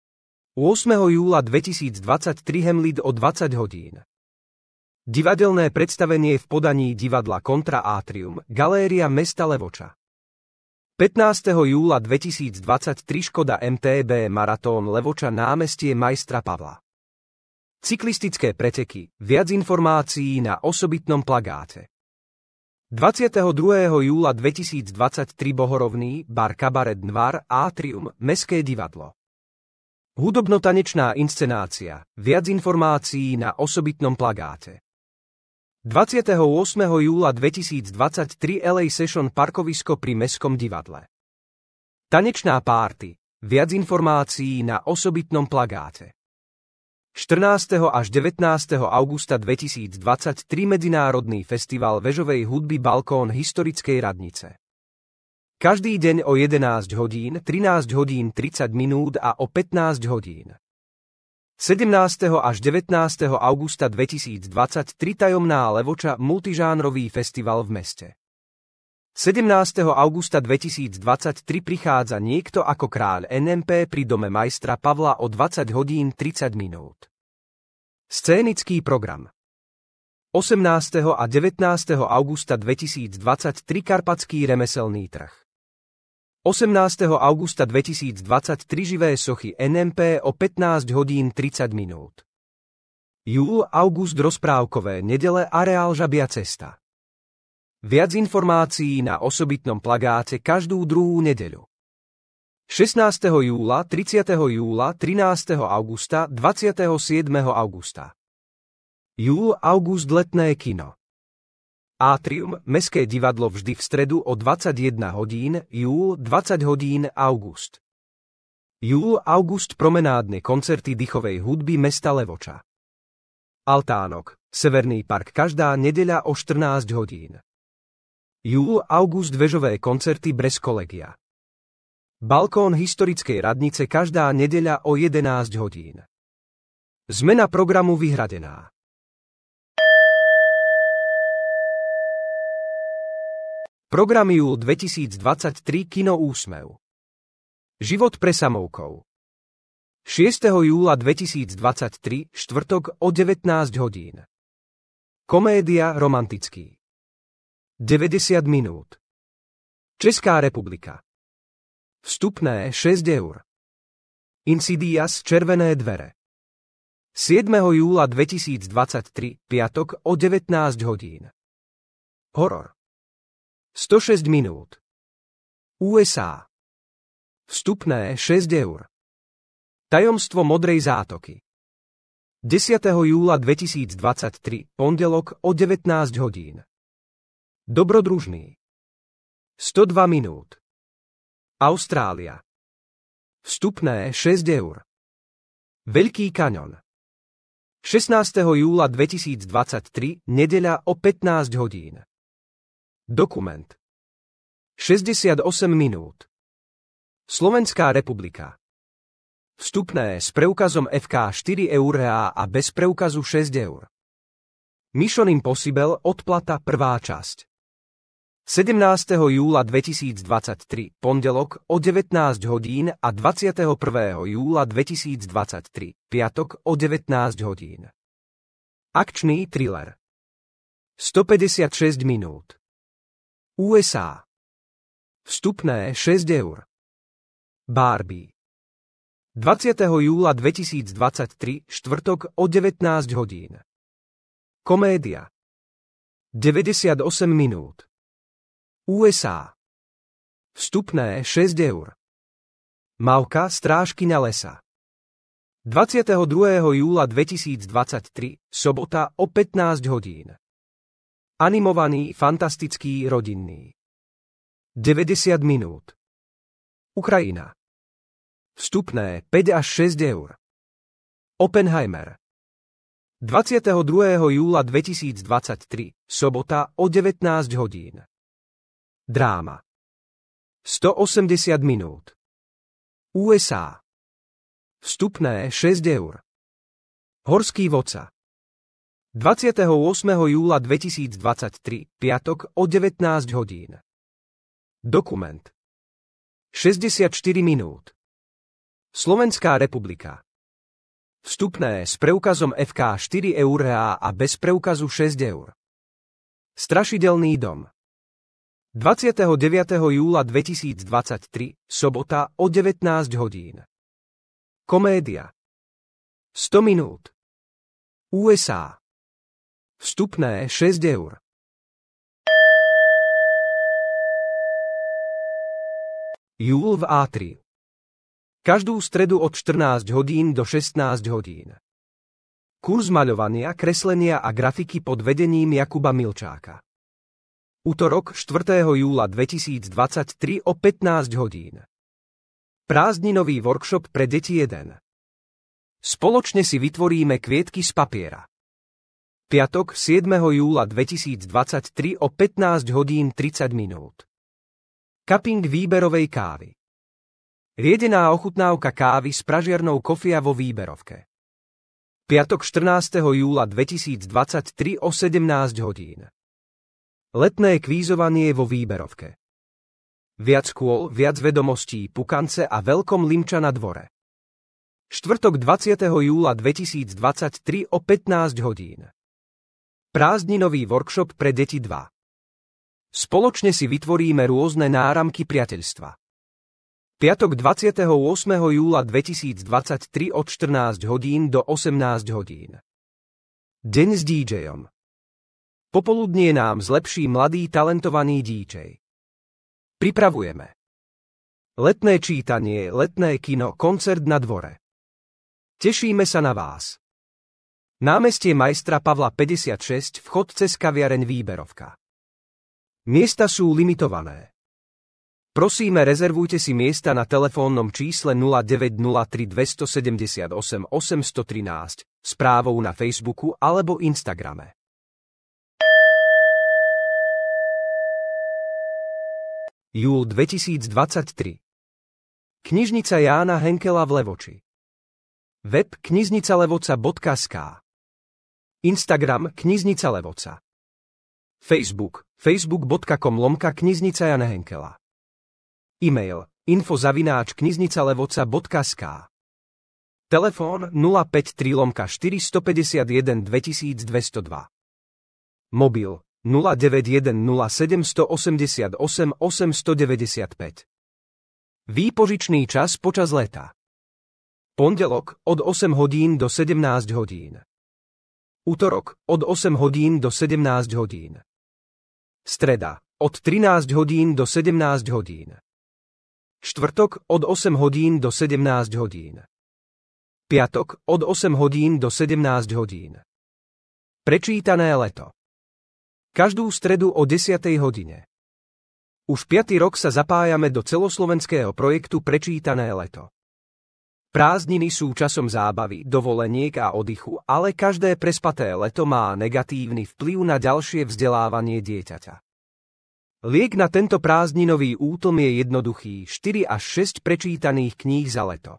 A: ôsmeho júla dvetisícdvadsaťtri Hemlit o dvadsať hodín. Divadelné predstavenie v podaní divadla Kontra Atrium, Galéria mesta Levoča. pätnásteho júla dvetisícdvadsaťtri Škoda em té bé Maratón Levoča námestie majstra Pavla. Cyklistické preteky, viac informácií na osobitnom plagáte. dvadsiateho druhého júla dvetisícdvadsaťtri Bohorovný, bar Kabaret Nvar, Atrium, Mestské divadlo. Hudobno-tanečná inscenácia, viac informácií na osobitnom plagáte. dvadsiateho ôsmeho júla dvetisícdvadsaťtri el ej Session parkovisko pri Mestskom divadle. Tanečná párty, viac informácií na osobitnom plagáte. štrnásteho až devätnásteho augusta dvetisícdvadsaťtri Medzinárodný festival vežovej hudby Balkón historickej radnice. Každý deň o jedenásť hodín, trinásť hodín tridsať minút a o pätnásť hodín. sedemnásteho až devätnásteho augusta dvetisícdvadsaťtri Tajomná Levoča multižánrový festival v meste. sedemnásteho augusta dvetisícdvadsaťtri prichádza niekto ako kráľ en em pé pri dome majstra Pavla o dvadsať hodín tridsať minút. Scénický program. osemnásteho a devätnásteho augusta dvetisícdvadsaťtri Karpatský remeselný trh. osemnásteho augusta dvetisícdvadsaťtri Živé sochy en em pé o pätnásť hodín tridsať minút. Júl, august rozprávkové nedele areál Žabia cesta. Viac informácií na osobitnom plagáte každú druhú nedeľu. šestnásteho júla, tridsiateho júla, trinásteho augusta, dvadsiateho siedmeho augusta. Júl, august letné kino. Atrium, Mestské divadlo vždy v stredu o dvadsaťjeden hodín, júl, dvadsať hodín, august. Júl, august promenádne koncerty dychovej hudby mesta Levoča. Altánok, Severný park každá nedeľa o štrnásť hodín. Júl, august vežové koncerty Brez kolegia. Balkón historickej radnice každá nedeľa o jedenásť hodín. Zmena programu vyhradená. Program júl dvetisícdvadsaťtri Kino Úsmev. Život pre samoukov. šiesteho júla dvetisícdvadsaťtri, štvrtok o devätnásť hodín. Komédia romantický. deväťdesiat minút. Česká republika. Vstupné šesť eur. Insidias Červené dvere. siedmeho júla dvetisícdvadsaťtri, piatok o devätnásť hodín. Horor. stošesť minút. ú es á. Vstupné šesť eur. Tajomstvo modrej zátoky. desiateho júla dvetisícdvadsaťtri, pondelok o devätnásť hodín. Dobrodružný. stodva minút. Austrália. Vstupné šesť eur. Veľký kaňon. šestnásteho júla dvetisícdvadsaťtri, nedeľa o pätnásť hodín. Dokument. šesťdesiatosem minút. Slovenská republika. Vstupné s preukazom ef ká štyri eurá a bez preukazu šesť eur. Mission Impossible odplata prvá časť. sedemnásteho júla dvetisícdvadsaťtri, pondelok o devätnásť hodín a dvadsiateho prvého júla dvetisícdvadsaťtri, piatok o devätnásť hodín. Akčný thriller. stopäťdesiatšesť minút. ú es á. Vstupné šesť eur. Barbie. dvadsiateho júla dvetisícdvadsaťtri, štvrtok o devätnásť hodín. Komédia. deväťdesiatosem minút. ú es á. Vstupné šesť eur. Mavka, strážkyňa lesa. dvadsiateho druhého júla dvetisícdvadsaťtri, sobota o pätnásť hodín. Animovaný, fantastický, rodinný. deväťdesiat minút. Ukrajina. Vstupné päť až šesť eur. Oppenheimer. dvadsiateho druhého júla dvetisícdvadsaťtri, sobota o devätnásť hodín. Dráma. stoosemdesiat minút. ú es á. Vstupné šesť eur. Horský vodca. dvadsiateho ôsmeho júla dvetisícdvadsaťtri, piatok o devätnásť hodín. Dokument. šesťdesiatštyri minút. Slovenská republika. Vstupné s preukazom ef ká štyri eurá a bez preukazu šesť eur. Strašidelný dom. dvadsiateho deviateho júla dvetisícdvadsaťtri, sobota o devätnásť hodín. Komédia. sto minút. ú es á. Vstupné šesť eur. Júl v Átriu. Každú stredu od štrnásť hodín do šestnásť hodín. Kurz maľovania, kreslenia a grafiky pod vedením Jakuba Milčáka. Utorok štvrtého júla dvetisícdvadsaťtri o pätnásť hodín. Prázdninový workshop pre deti jeden. Spoločne si vytvoríme kvietky z papiera. Piatok siedmeho júla dvetisícdvadsaťtri o pätnásť hodín tridsať minút. Cupping výberovej kávy. Riedená ochutnávka kávy s pražiarnou kofia vo výberovke. Piatok štrnásteho júla dvetisícdvadsaťtri o sedemnásť hodín. Letné kvízovanie vo výberovke. Viac škôl, viac vedomostí, pukance a veľkom limča na dvore. Štvrtok dvadsiateho júla dvetisícdvadsaťtri o pätnásť hodín. Prázdninový workshop pre deti dva. Spoločne si vytvoríme rôzne náramky priateľstva. Piatok dvadsiateho ôsmeho júla dvetisícdvadsaťtri od štrnásť hodín do osemnásť hodín. Deň s dí džejom. Popoludnie nám zlepší mladý talentovaný dí džej. Pripravujeme. Letné čítanie, letné kino, koncert na dvore. Tešíme sa na vás. Námestie majstra Pavla päťdesiatšesť, vchod cez kaviareň Výberovka. Miesta sú limitované. Prosíme, rezervujte si miesta na telefónnom čísle nula deväť nula tri dvestosedemdesiatosem osemstotrinásť, správou na Facebooku alebo Instagrame. Júl dvetisícdvadsaťtri. Knižnica Jána Henkela v Levoči. Web knižnica levoca bodka es ká. Instagram Knižnica Levoca. Facebook facebook bodka com lomka Knižnica Jana Henkela. E-mail info zavináč knižnica levoca bodka es ká. Telefón nula päť tri lomka štyristopäťdesiatjeden dvetisícdvestodva. Mobil nula deväť jeden nula sedem osem osem osem deväť päť. Výpožičný čas počas leta. Pondelok od osem hodín do sedemnásť hodín. Utorok od osem hodín do sedemnásť hodín. Streda od trinásť hodín do sedemnásť hodín. Štvrtok od osem hodín do sedemnásť hodín. Piatok od osem hodín do sedemnásť hodín. Prečítané leto. Každú stredu o desiatej hodine. Už piaty rok sa zapájame do celoslovenského projektu Prečítané leto. Prázdniny sú časom zábavy, dovoleniek a oddychu, ale každé prespaté leto má negatívny vplyv na ďalšie vzdelávanie dieťaťa. Liek na tento prázdninový útlm je jednoduchý, štyri až šesť prečítaných kníh za leto.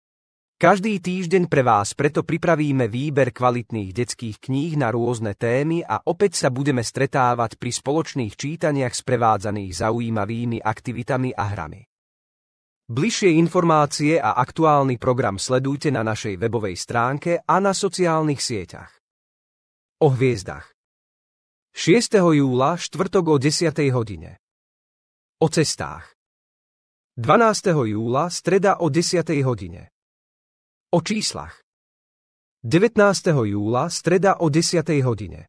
A: Každý týždeň pre vás preto pripravíme výber kvalitných detských kníh na rôzne témy a opäť sa budeme stretávať pri spoločných čítaniach sprevádzaných zaujímavými aktivitami a hrami. Bližšie informácie a aktuálny program sledujte na našej webovej stránke a na sociálnych sieťach. O hviezdach. šiesteho júla, štvrtok o desiatej hodine. O cestách. dvanásteho júla, streda o desiatej hodine. O číslach. devätnásteho júla, streda o desiatej hodine.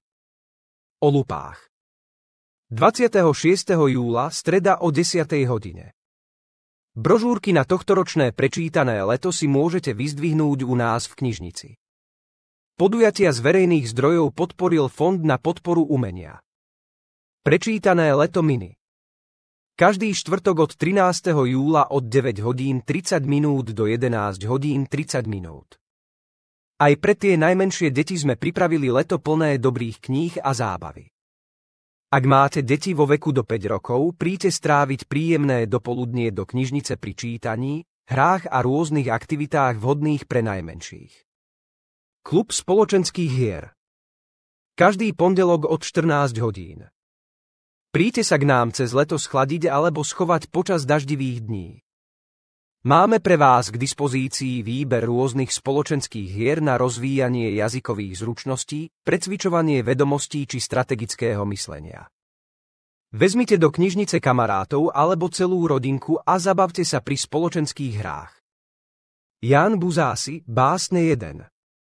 A: O lupách. dvadsiateho šiesteho júla, streda o desiatej hodine. Brožúrky na tohtoročné Prečítané leto si môžete vyzdvihnúť u nás v knižnici. Podujatia z verejných zdrojov podporil Fond na podporu umenia. Prečítané leto mini. Každý štvrtok od trinásteho júla od deväť hodín tridsať minút do jedenásť hodín tridsať minút. Aj pre tie najmenšie deti sme pripravili leto plné dobrých kníh a zábavy. Ak máte deti vo veku do päť rokov, príďte stráviť príjemné dopoludnie do knižnice pri čítaní, hrách a rôznych aktivitách vhodných pre najmenších. Klub spoločenských hier. Každý pondelok od štrnásť hodín. Príďte sa k nám cez leto schladiť alebo schovať počas daždivých dní. Máme pre vás k dispozícii výber rôznych spoločenských hier na rozvíjanie jazykových zručností, precvičovanie vedomostí či strategického myslenia. Vezmite do knižnice kamarátov alebo celú rodinku a zabavte sa pri spoločenských hrách. Ján Buzási, Básne jeden.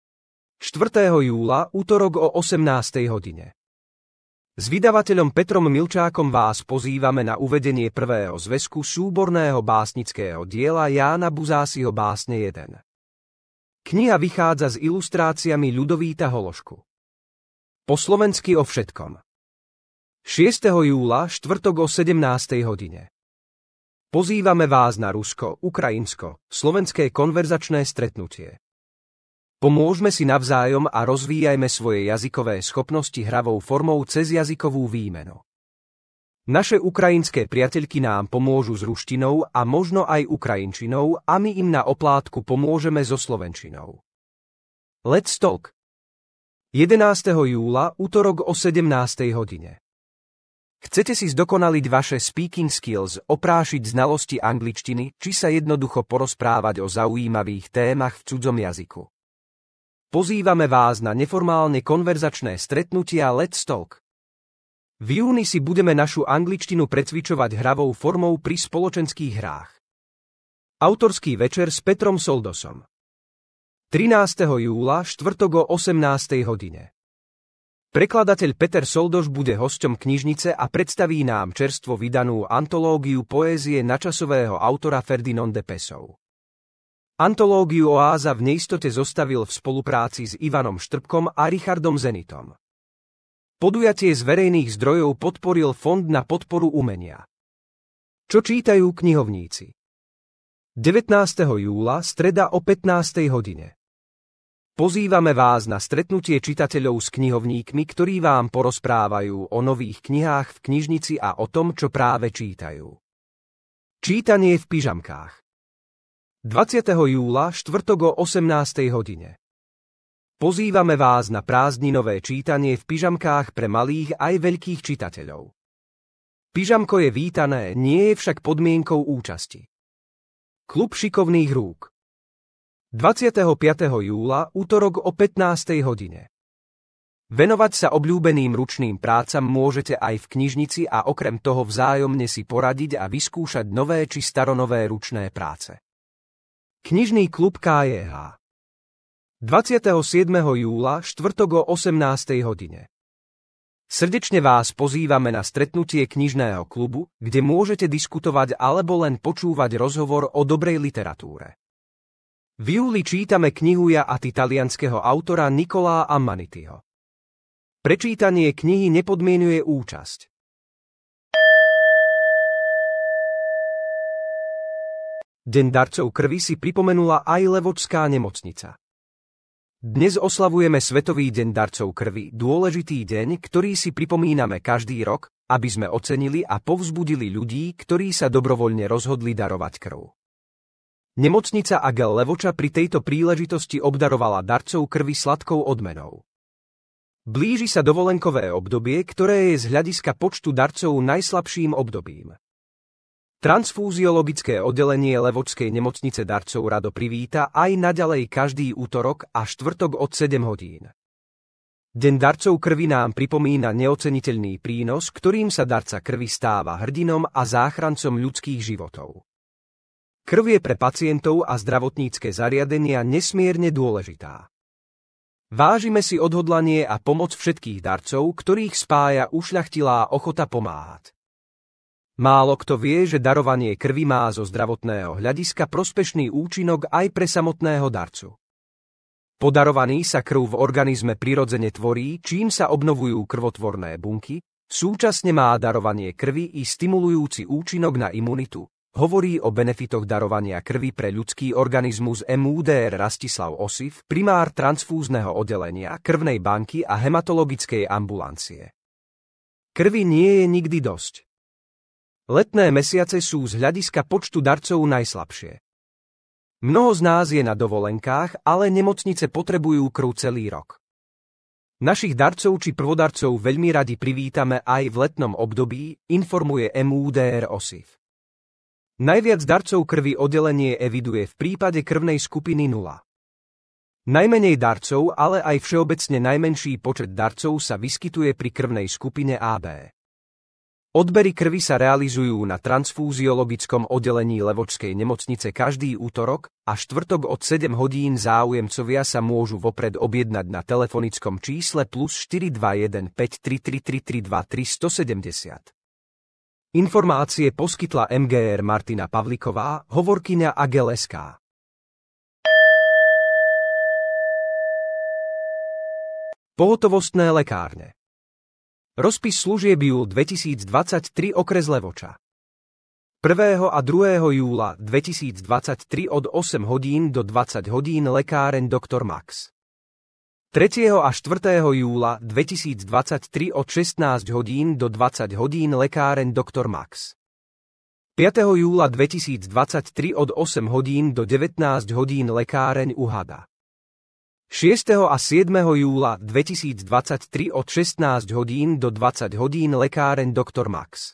A: štvrtého júla, utorok o osemnástej hodine. S vydavateľom Petrom Milčákom vás pozývame na uvedenie prvého zväzku súborného básnického diela Jána Buzásiho Básne jeden. Kniha vychádza s ilustráciami Ľudovíta Hološku. Po slovensky o všetkom. šiesteho júla, štvrtok o sedemnástej hodine. Pozývame vás na Rusko, Ukrajinsko, slovenské konverzačné stretnutie. Pomôžme si navzájom a rozvíjajme svoje jazykové schopnosti hravou formou cez jazykovú výmenu. Naše ukrajinské priateľky nám pomôžu s ruštinou a možno aj ukrajinčinou a my im na oplátku pomôžeme so slovenčinou. Let's talk. jedenásteho júla, utorok o sedemnástej hodine. Chcete si zdokonaliť vaše speaking skills, oprášiť znalosti angličtiny, či sa jednoducho porozprávať o zaujímavých témach v cudzom jazyku? Pozývame vás na neformálne konverzačné stretnutia Let's Talk. V júni si budeme našu angličtinu precvičovať hravou formou pri spoločenských hrách. Autorský večer s Petrom Soldosom. trinásteho júla, štvrtok o osemnástej hodine. Prekladateľ Peter Soldoš bude hosťom knižnice a predstaví nám čerstvo vydanú antológiu poézie nadčasového autora Ferdinanda Pessoa. Antológiu Oáza v neistote zostavil v spolupráci s Ivanom Štrbkom a Richardom Zenitom. Podujatie z verejných zdrojov podporil Fond na podporu umenia. Čo čítajú knihovníci? devätnásteho júla, streda o pätnástej hodine. Pozývame vás na stretnutie čitateľov s knihovníkmi, ktorí vám porozprávajú o nových knihách v knižnici a o tom, čo práve čítajú. Čítanie v pyžamkách. dvadsiateho júla, štvrtok o osemnástej hodine. Pozývame vás na prázdninové čítanie v pyžamkách pre malých aj veľkých čitateľov. Pyžamko je vítané, nie je však podmienkou účasti. Klub šikovných rúk. dvadsiateho piateho júla, utorok o pätnástej hodine. Venovať sa obľúbeným ručným prácam môžete aj v knižnici a okrem toho vzájomne si poradiť a vyskúšať nové či staronové ručné práce. Knižný klub ká jé há. dvadsiateho siedmeho júla, štvrtok o osemnástej hodine. Srdečne vás pozývame na stretnutie knižného klubu, kde môžete diskutovať alebo len počúvať rozhovor o dobrej literatúre. V júli čítame knihu Ja a ty talianskeho autora Nicolaa Ammanitiho. Prečítanie knihy nepodmienuje účasť. Deň darcov krvi si pripomenula aj Levočská nemocnica. Dnes oslavujeme Svetový deň darcov krvi, dôležitý deň, ktorý si pripomíname každý rok, aby sme ocenili a povzbudili ľudí, ktorí sa dobrovoľne rozhodli darovať krv. Nemocnica Agel Levoča pri tejto príležitosti obdarovala darcov krvi sladkou odmenou. Blíži sa dovolenkové obdobie, ktoré je z hľadiska počtu darcov najslabším obdobím. Transfúziologické oddelenie Levočskej nemocnice darcov rado privíta aj naďalej každý útorok a štvrtok od sedem hodín. Deň darcov krvi nám pripomína neoceniteľný prínos, ktorým sa darca krvi stáva hrdinom a záchrancom ľudských životov. Krv je pre pacientov a zdravotnícke zariadenia nesmierne dôležitá. Vážime si odhodlanie a pomoc všetkých darcov, ktorých spája ušľachtilá ochota pomáhať. Málo kto vie, že darovanie krvi má zo zdravotného hľadiska prospešný účinok aj pre samotného darcu. Podarovaný sa krv v organizme prirodzene tvorí, čím sa obnovujú krvotvorné bunky, súčasne má darovanie krvi i stimulujúci účinok na imunitu. Hovorí o benefitoch darovania krvi pre ľudský organizmus em ú dé er Rastislav Osif, primár transfúzneho oddelenia, krvnej banky a hematologickej ambulancie. Krvi nie je nikdy dosť. Letné mesiace sú z hľadiska počtu darcov najslabšie. Mnoho z nás je na dovolenkách, ale nemocnice potrebujú krv celý rok. Našich darcov či prvodarcov veľmi radi privítame aj v letnom období, informuje em ú dé er OSIF. Najviac darcov krvi oddelenie eviduje v prípade krvnej skupiny nula. Najmenej darcov, ale aj všeobecne najmenší počet darcov sa vyskytuje pri krvnej skupine á bé. Odbery krvi sa realizujú na transfúziologickom oddelení Levočskej nemocnice každý útorok a štvrtok od sedem hodín. Záujemcovia sa môžu vopred objednať na telefonickom čísle plus štyri dva jeden päť tri tri tri tri dva tri sedem nula. Informácie poskytla em gé er Martina Pavliková, hovorkyňa á gé el es ká. Pohotovostné lekárne. Rozpis služieb júl dvetisícdvadsaťtri okres Levoča. prvého a druhého júla dvetisícdvadsaťtri od osem hodín do dvadsať hodín lekáreň doktor Max. tretieho a štvrtého júla dvetisícdvadsaťtri od šestnásť hodín do dvadsať hodín lekáreň doktor Max. piateho júla dvetisícdvadsaťtri od osem hodín do devätnásť hodín lekáreň Uhada. šiesteho a siedmeho júla dvetisícdvadsaťtri od šestnásť hodín do dvadsať hodín lekáreň doktor Max.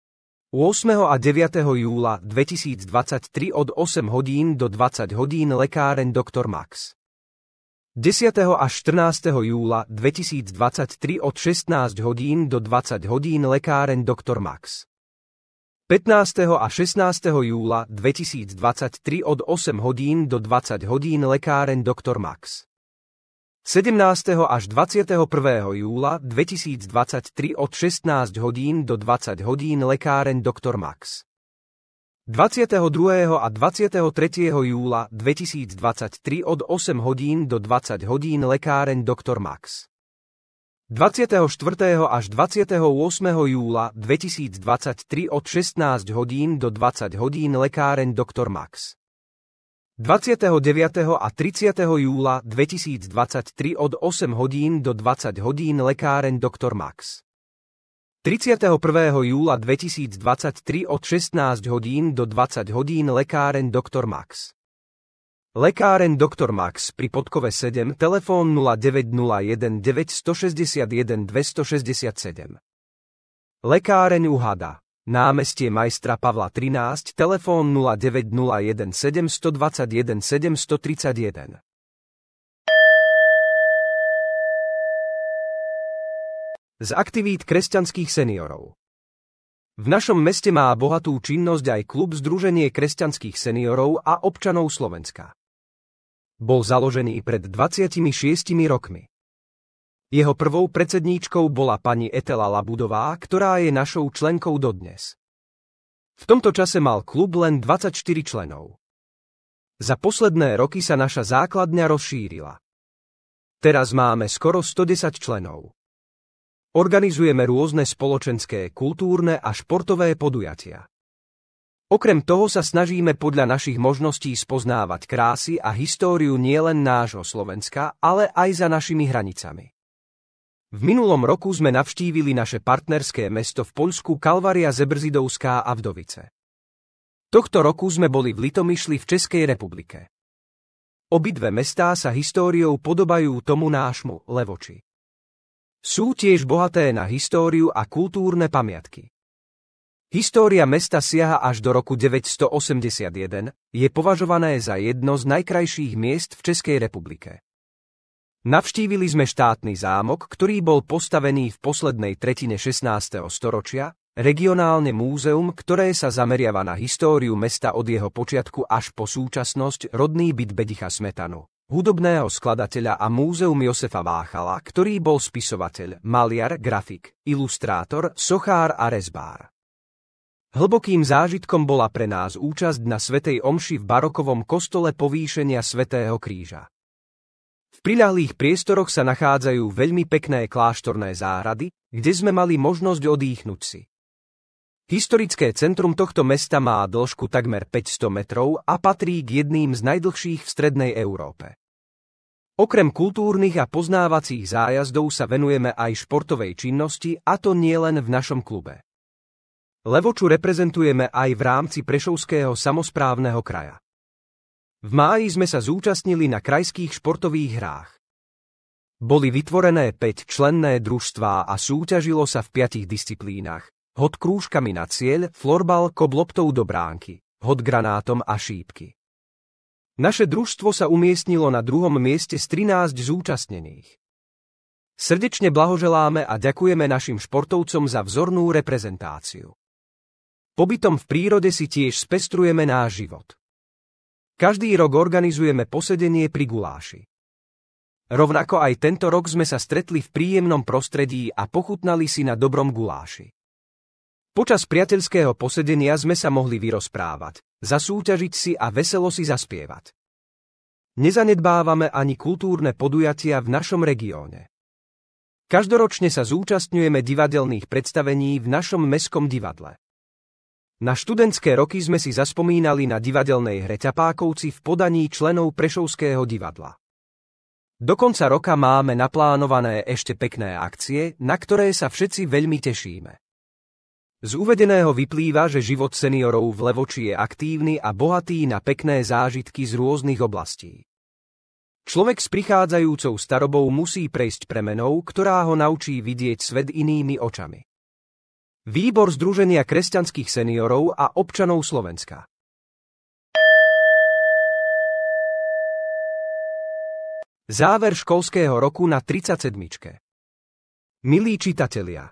A: ôsmeho a deviateho júla dvetisícdvadsaťtri od osem hodín do dvadsať hodín lekáreň doktor Max. desiateho a štrnásteho júla dvetisícdvadsaťtri od šestnásť hodín do dvadsať hodín lekáreň doktor Max. pätnásteho a šestnásteho júla dvetisícdvadsaťtri od osem hodín do dvadsať hodín lekáreň doktor Max. sedemnásteho až dvadsiateho prvého júla dvetisícdvadsaťtri od šestnásť hodín do dvadsať hodín lekáreň doktor Max. dvadsiateho druhého a dvadsiateho tretieho júla dvetisícdvadsaťtri od osem hodín do dvadsať hodín lekáreň doktor Max. dvadsiateho štvrtého až dvadsiateho ôsmeho júla dvetisícdvadsaťtri od šestnásť hodín do dvadsať hodín lekáreň doktor Max. dvadsiateho deviateho a tridsiateho júla dvetisícdvadsaťtri od osem hodín do dvadsať hodín lekáreň doktor Max. tridsiateho prvého júla dvetisícdvadsaťtri od šestnásť hodín do dvadsať hodín lekáreň doktor Max. Lekáreň doktor Max pri Podkove sedem, telefón nula deväť nula jeden deväť šesť jeden dva šesť sedem. Lekáreň Uhada. Námestie majstra Pavla trinásť, telefón nula deväť nula jeden sedem dva jeden sedem tri jeden. Z aktivít kresťanských seniorov. V našom meste má bohatú činnosť aj klub Združenie kresťanských seniorov a občanov Slovenska. Bol založený pred dvadsiatimi šiestimi rokmi. Jeho prvou predsedníčkou bola pani Etela Labudová, ktorá je našou členkou dodnes. V tomto čase mal klub len dvadsaťštyri členov. Za posledné roky sa naša základňa rozšírila. Teraz máme skoro stodesať členov. Organizujeme rôzne spoločenské, kultúrne a športové podujatia. Okrem toho sa snažíme podľa našich možností spoznávať krásy a históriu nielen nášho Slovenska, ale aj za našimi hranicami. V minulom roku sme navštívili naše partnerské mesto v Poľsku Kalvária Zebrzidovská a Vdovice. Tohto roku sme boli v Litomyšli v Českej republike. Obidve mestá sa históriou podobajú tomu nášmu, Levoči. Sú tiež bohaté na históriu a kultúrne pamiatky. História mesta siaha až do roku deväťstoosemdesiatjeden, je považované za jedno z najkrajších miest v Českej republike. Navštívili sme štátny zámok, ktorý bol postavený v poslednej tretine šestnásteho storočia, regionálne múzeum, ktoré sa zameriava na históriu mesta od jeho počiatku až po súčasnosť, rodný byt Bedicha Smetanu, hudobného skladateľa a múzeum Josefa Váchala, ktorý bol spisovateľ, maliar, grafik, ilustrátor, sochár a rezbár. Hlbokým zážitkom bola pre nás účasť na svätej omši v barokovom kostole Povýšenia svätého Kríža. V priľahlých priestoroch sa nachádzajú veľmi pekné kláštorné záhrady, kde sme mali možnosť odýchnuť si. Historické centrum tohto mesta má dĺžku takmer päťsto metrov a patrí k jedným z najdlhších v strednej Európe. Okrem kultúrnych a poznávacích zájazdov sa venujeme aj športovej činnosti, a to nie len v našom klube. Levoču reprezentujeme aj v rámci Prešovského samosprávneho kraja. V máji sme sa zúčastnili na krajských športových hrách. Boli vytvorené päťčlenné družstvá a súťažilo sa v piatich disciplínach: hod krúžkami na cieľ, florbal, kob loptou do bránky, hod granátom a šípky. Naše družstvo sa umiestnilo na druhom mieste z trinásť zúčastnených. Srdečne blahoželáme a ďakujeme našim športovcom za vzornú reprezentáciu. Pobytom v prírode si tiež spestrujeme náš život. Každý rok organizujeme posedenie pri guláši. Rovnako aj tento rok sme sa stretli v príjemnom prostredí a pochutnali si na dobrom guláši. Počas priateľského posedenia sme sa mohli vyrozprávať, zasúťažiť si a veselo si zaspievať. Nezanedbávame ani kultúrne podujatia v našom regióne. Každoročne sa zúčastňujeme divadelných predstavení v našom mestskom divadle. Na študentské roky sme si zaspomínali na divadelnej hre Ťapákovci v podaní členov Prešovského divadla. Do konca roka máme naplánované ešte pekné akcie, na ktoré sa všetci veľmi tešíme. Z uvedeného vyplýva, že život seniorov v Levoči je aktívny a bohatý na pekné zážitky z rôznych oblastí. Človek s prichádzajúcou starobou musí prejsť premenou, ktorá ho naučí vidieť svet inými očami. Výbor Združenia kresťanských seniorov a občanov Slovenska. Záver školského roku na tridsaťsedmičke. Milí čitatelia,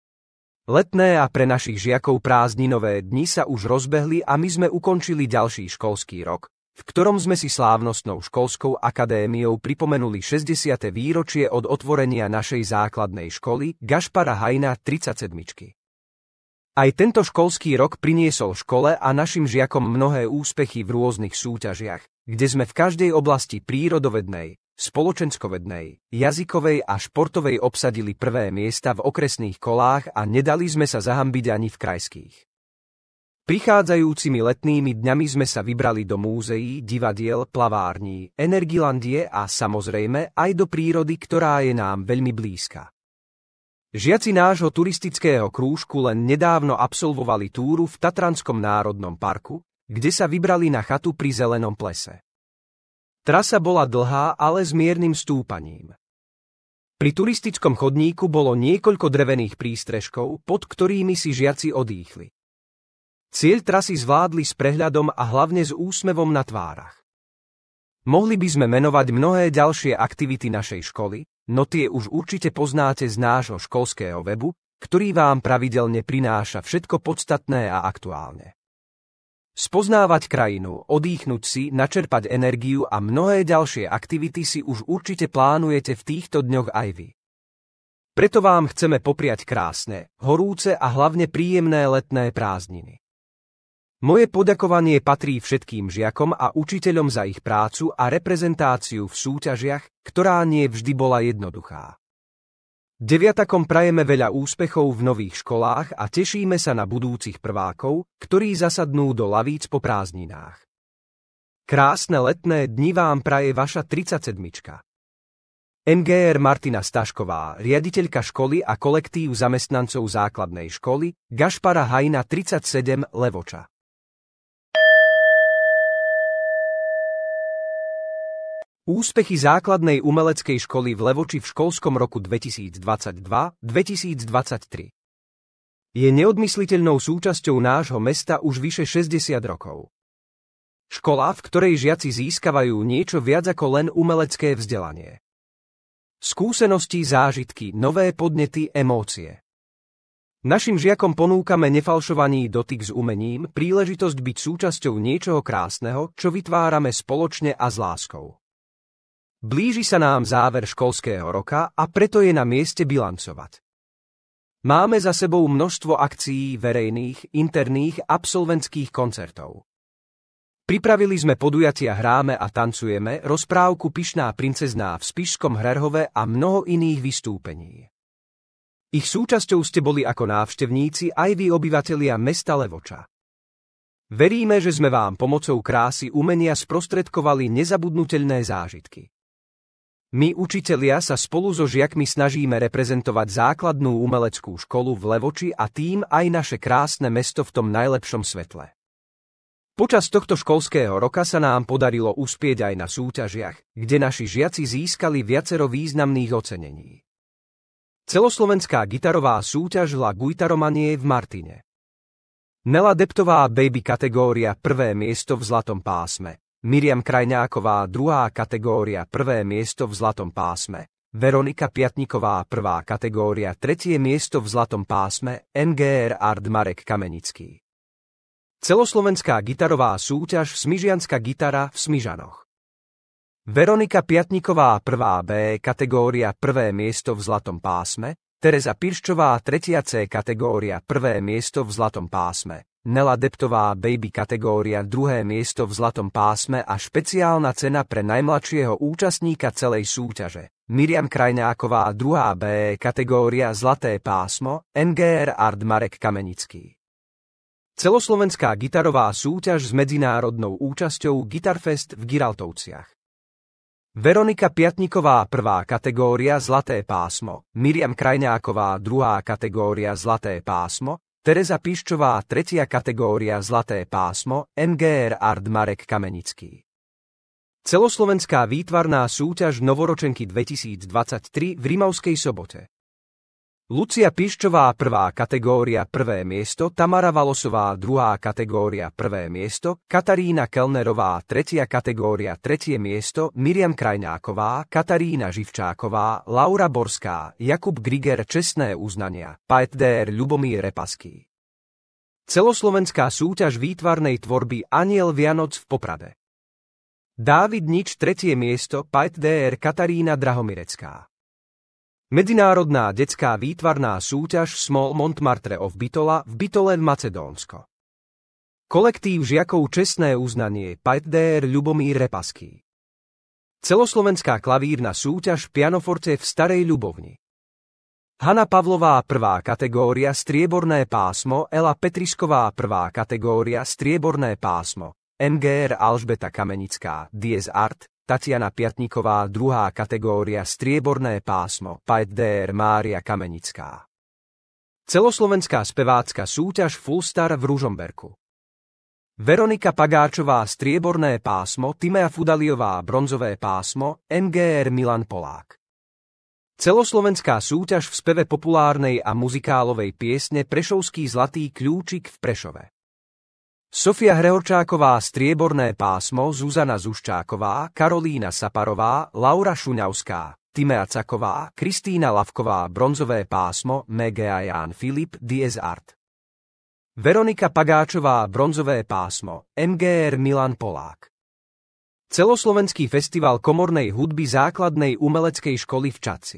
A: letné a pre našich žiakov prázdninové dni sa už rozbehli a my sme ukončili ďalší školský rok, v ktorom sme si slávnostnou školskou akadémiou pripomenuli šesťdesiate výročie od otvorenia našej základnej školy Gašpara Hajna tridsaťsedmičky. Aj tento školský rok priniesol škole a našim žiakom mnohé úspechy v rôznych súťažiach, kde sme v každej oblasti prírodovednej, spoločenskovednej, jazykovej a športovej obsadili prvé miesta v okresných kolách a nedali sme sa zahanbiť ani v krajských. Prichádzajúcimi letnými dňami sme sa vybrali do múzeí, divadiel, plavární, Energilandie a samozrejme aj do prírody, ktorá je nám veľmi blízka. Žiaci nášho turistického krúžku len nedávno absolvovali túru v Tatranskom národnom parku, kde sa vybrali na chatu pri zelenom plese. Trasa bola dlhá, ale s miernym stúpaním. Pri turistickom chodníku bolo niekoľko drevených prístrežkov, pod ktorými si žiaci odýchli. Cieľ trasy zvládli s prehľadom a hlavne s úsmevom na tvárach. Mohli by sme menovať mnohé ďalšie aktivity našej školy, no tie už určite poznáte z nášho školského webu, ktorý vám pravidelne prináša všetko podstatné a aktuálne. Spoznávať krajinu, odýchnuť si, načerpať energiu a mnohé ďalšie aktivity si už určite plánujete v týchto dňoch aj vy. Preto vám chceme popriať krásne, horúce a hlavne príjemné letné prázdniny. Moje poďakovanie patrí všetkým žiakom a učiteľom za ich prácu a reprezentáciu v súťažiach, ktorá nie vždy bola jednoduchá. Deviatakom prajeme veľa úspechov v nových školách a tešíme sa na budúcich prvákov, ktorí zasadnú do lavíc po prázdninách. Krásne letné dni vám praje vaša tridsaťsedmička. em gé er Martina Stašková, riaditeľka školy a kolektív zamestnancov základnej školy Gašpara Hajna tridsaťsedem Levoča. Úspechy základnej umeleckej školy v Levoči v školskom roku dvetisícdvadsaťdva dvetisícdvadsaťtri. Je neodmysliteľnou súčasťou nášho mesta už vyše šesťdesiat rokov. Škola, v ktorej žiaci získavajú niečo viac ako len umelecké vzdelanie. Skúsenosti, zážitky, nové podnety, emócie. Našim žiakom ponúkame nefalšovaný dotyk s umením, príležitosť byť súčasťou niečoho krásneho, čo vytvárame spoločne a s láskou. Blíži sa nám záver školského roka a preto je na mieste bilancovať. Máme za sebou množstvo akcií verejných, interných, absolventských koncertov. Pripravili sme podujatia Hráme a tancujeme, rozprávku Pyšná princezná v Spišskom Hrerhove a mnoho iných vystúpení. Ich súčasťou ste boli ako návštevníci aj vy obyvatelia mesta Levoča. Veríme, že sme vám pomocou krásy umenia sprostredkovali nezabudnuteľné zážitky. My, učitelia, sa spolu so žiakmi snažíme reprezentovať základnú umeleckú školu v Levoči a tým aj naše krásne mesto v tom najlepšom svetle. Počas tohto školského roka sa nám podarilo uspieť aj na súťažiach, kde naši žiaci získali viacero významných ocenení. Celoslovenská gitarová súťaž La Guitaromanie v Martine. Nela Deptová Baby kategória prvé miesto v zlatom pásme. Miriam Krajňáková druhá kategória prvé miesto v zlatom pásme, Veronika Piatniková prvá kategória tretie miesto v zlatom pásme, en gé er Art Marek Kamenický. Celoslovenská gitarová súťaž Smižianska gitara v Smižanoch. Veronika Piatniková prvá B kategória prvé miesto v zlatom pásme, Tereza Pirščová tretia C kategória prvé miesto v zlatom pásme, Nela Deptová Baby kategória druhé miesto v zlatom pásme a špeciálna cena pre najmladšieho účastníka celej súťaže. Miriam Krajňáková druhá B kategória zlaté pásmo, en gé er Art Marek Kamenický. Celoslovenská gitarová súťaž s medzinárodnou účasťou Guitarfest v Giraltovciach. Veronika Piatniková prvá kategória zlaté pásmo, Miriam Krajňáková druhá kategória zlaté pásmo, Tereza Piščová tretia kategória zlaté pásmo, en gé er Art Marek Kamenický. Celoslovenská výtvarná súťaž Novoročenky dvetisícdvadsaťtri v Rimavskej Sobote. Lucia Piščová prvá kategória prvé miesto, Tamara Valosová druhá kategória prvé miesto, Katarína Kellnerová tretia kategória tretie miesto, Miriam Krajňáková, Katarína Živčáková, Laura Borská, Jakub Griger čestné uznania, pé dé er Ľubomír Repaský. Celoslovenská súťaž výtvarnej tvorby Aniel Vianoc v Poprade. Dávid Nič tretie miesto, pé dé er Katarína Drahomirecká. Medzinárodná detská výtvarná súťaž Small Montmartre of Bitola v Bitole Macedónsko. Kolektív žiakov čestné uznanie pé dé er Ľubomír Repaský. Celoslovenská klavírna súťaž Pianoforte v Starej Ľubovni. Hana Pavlová prvá kategória strieborné pásmo, Ela Petrisková prvá kategória strieborné pásmo, en gé er Alžbeta Kamenická, Dies Art, Tatiana Piatniková druhá kategória strieborné pásmo, pé dé er Mária Kamenická. Celoslovenská spevácka súťaž Fullstar v Ružomberku. Veronika Pagáčová strieborné pásmo, Timea Fudaliová bronzové pásmo, en gé er Milan Polák. Celoslovenská súťaž v speve populárnej a muzikálovej piesne Prešovský zlatý kľúčik v Prešove. Sofia Hrehorčáková strieborné pásmo, Zuzana Zuščáková, Karolína Saparová, Laura Šuňavská, Timea Caková, Kristína Lavková bronzové pásmo, Megea Ján Filip, Dies Art. Veronika Pagáčová bronzové pásmo, en gé er Milan Polák. Celoslovenský festival komornej hudby základnej umeleckej školy v Čadci.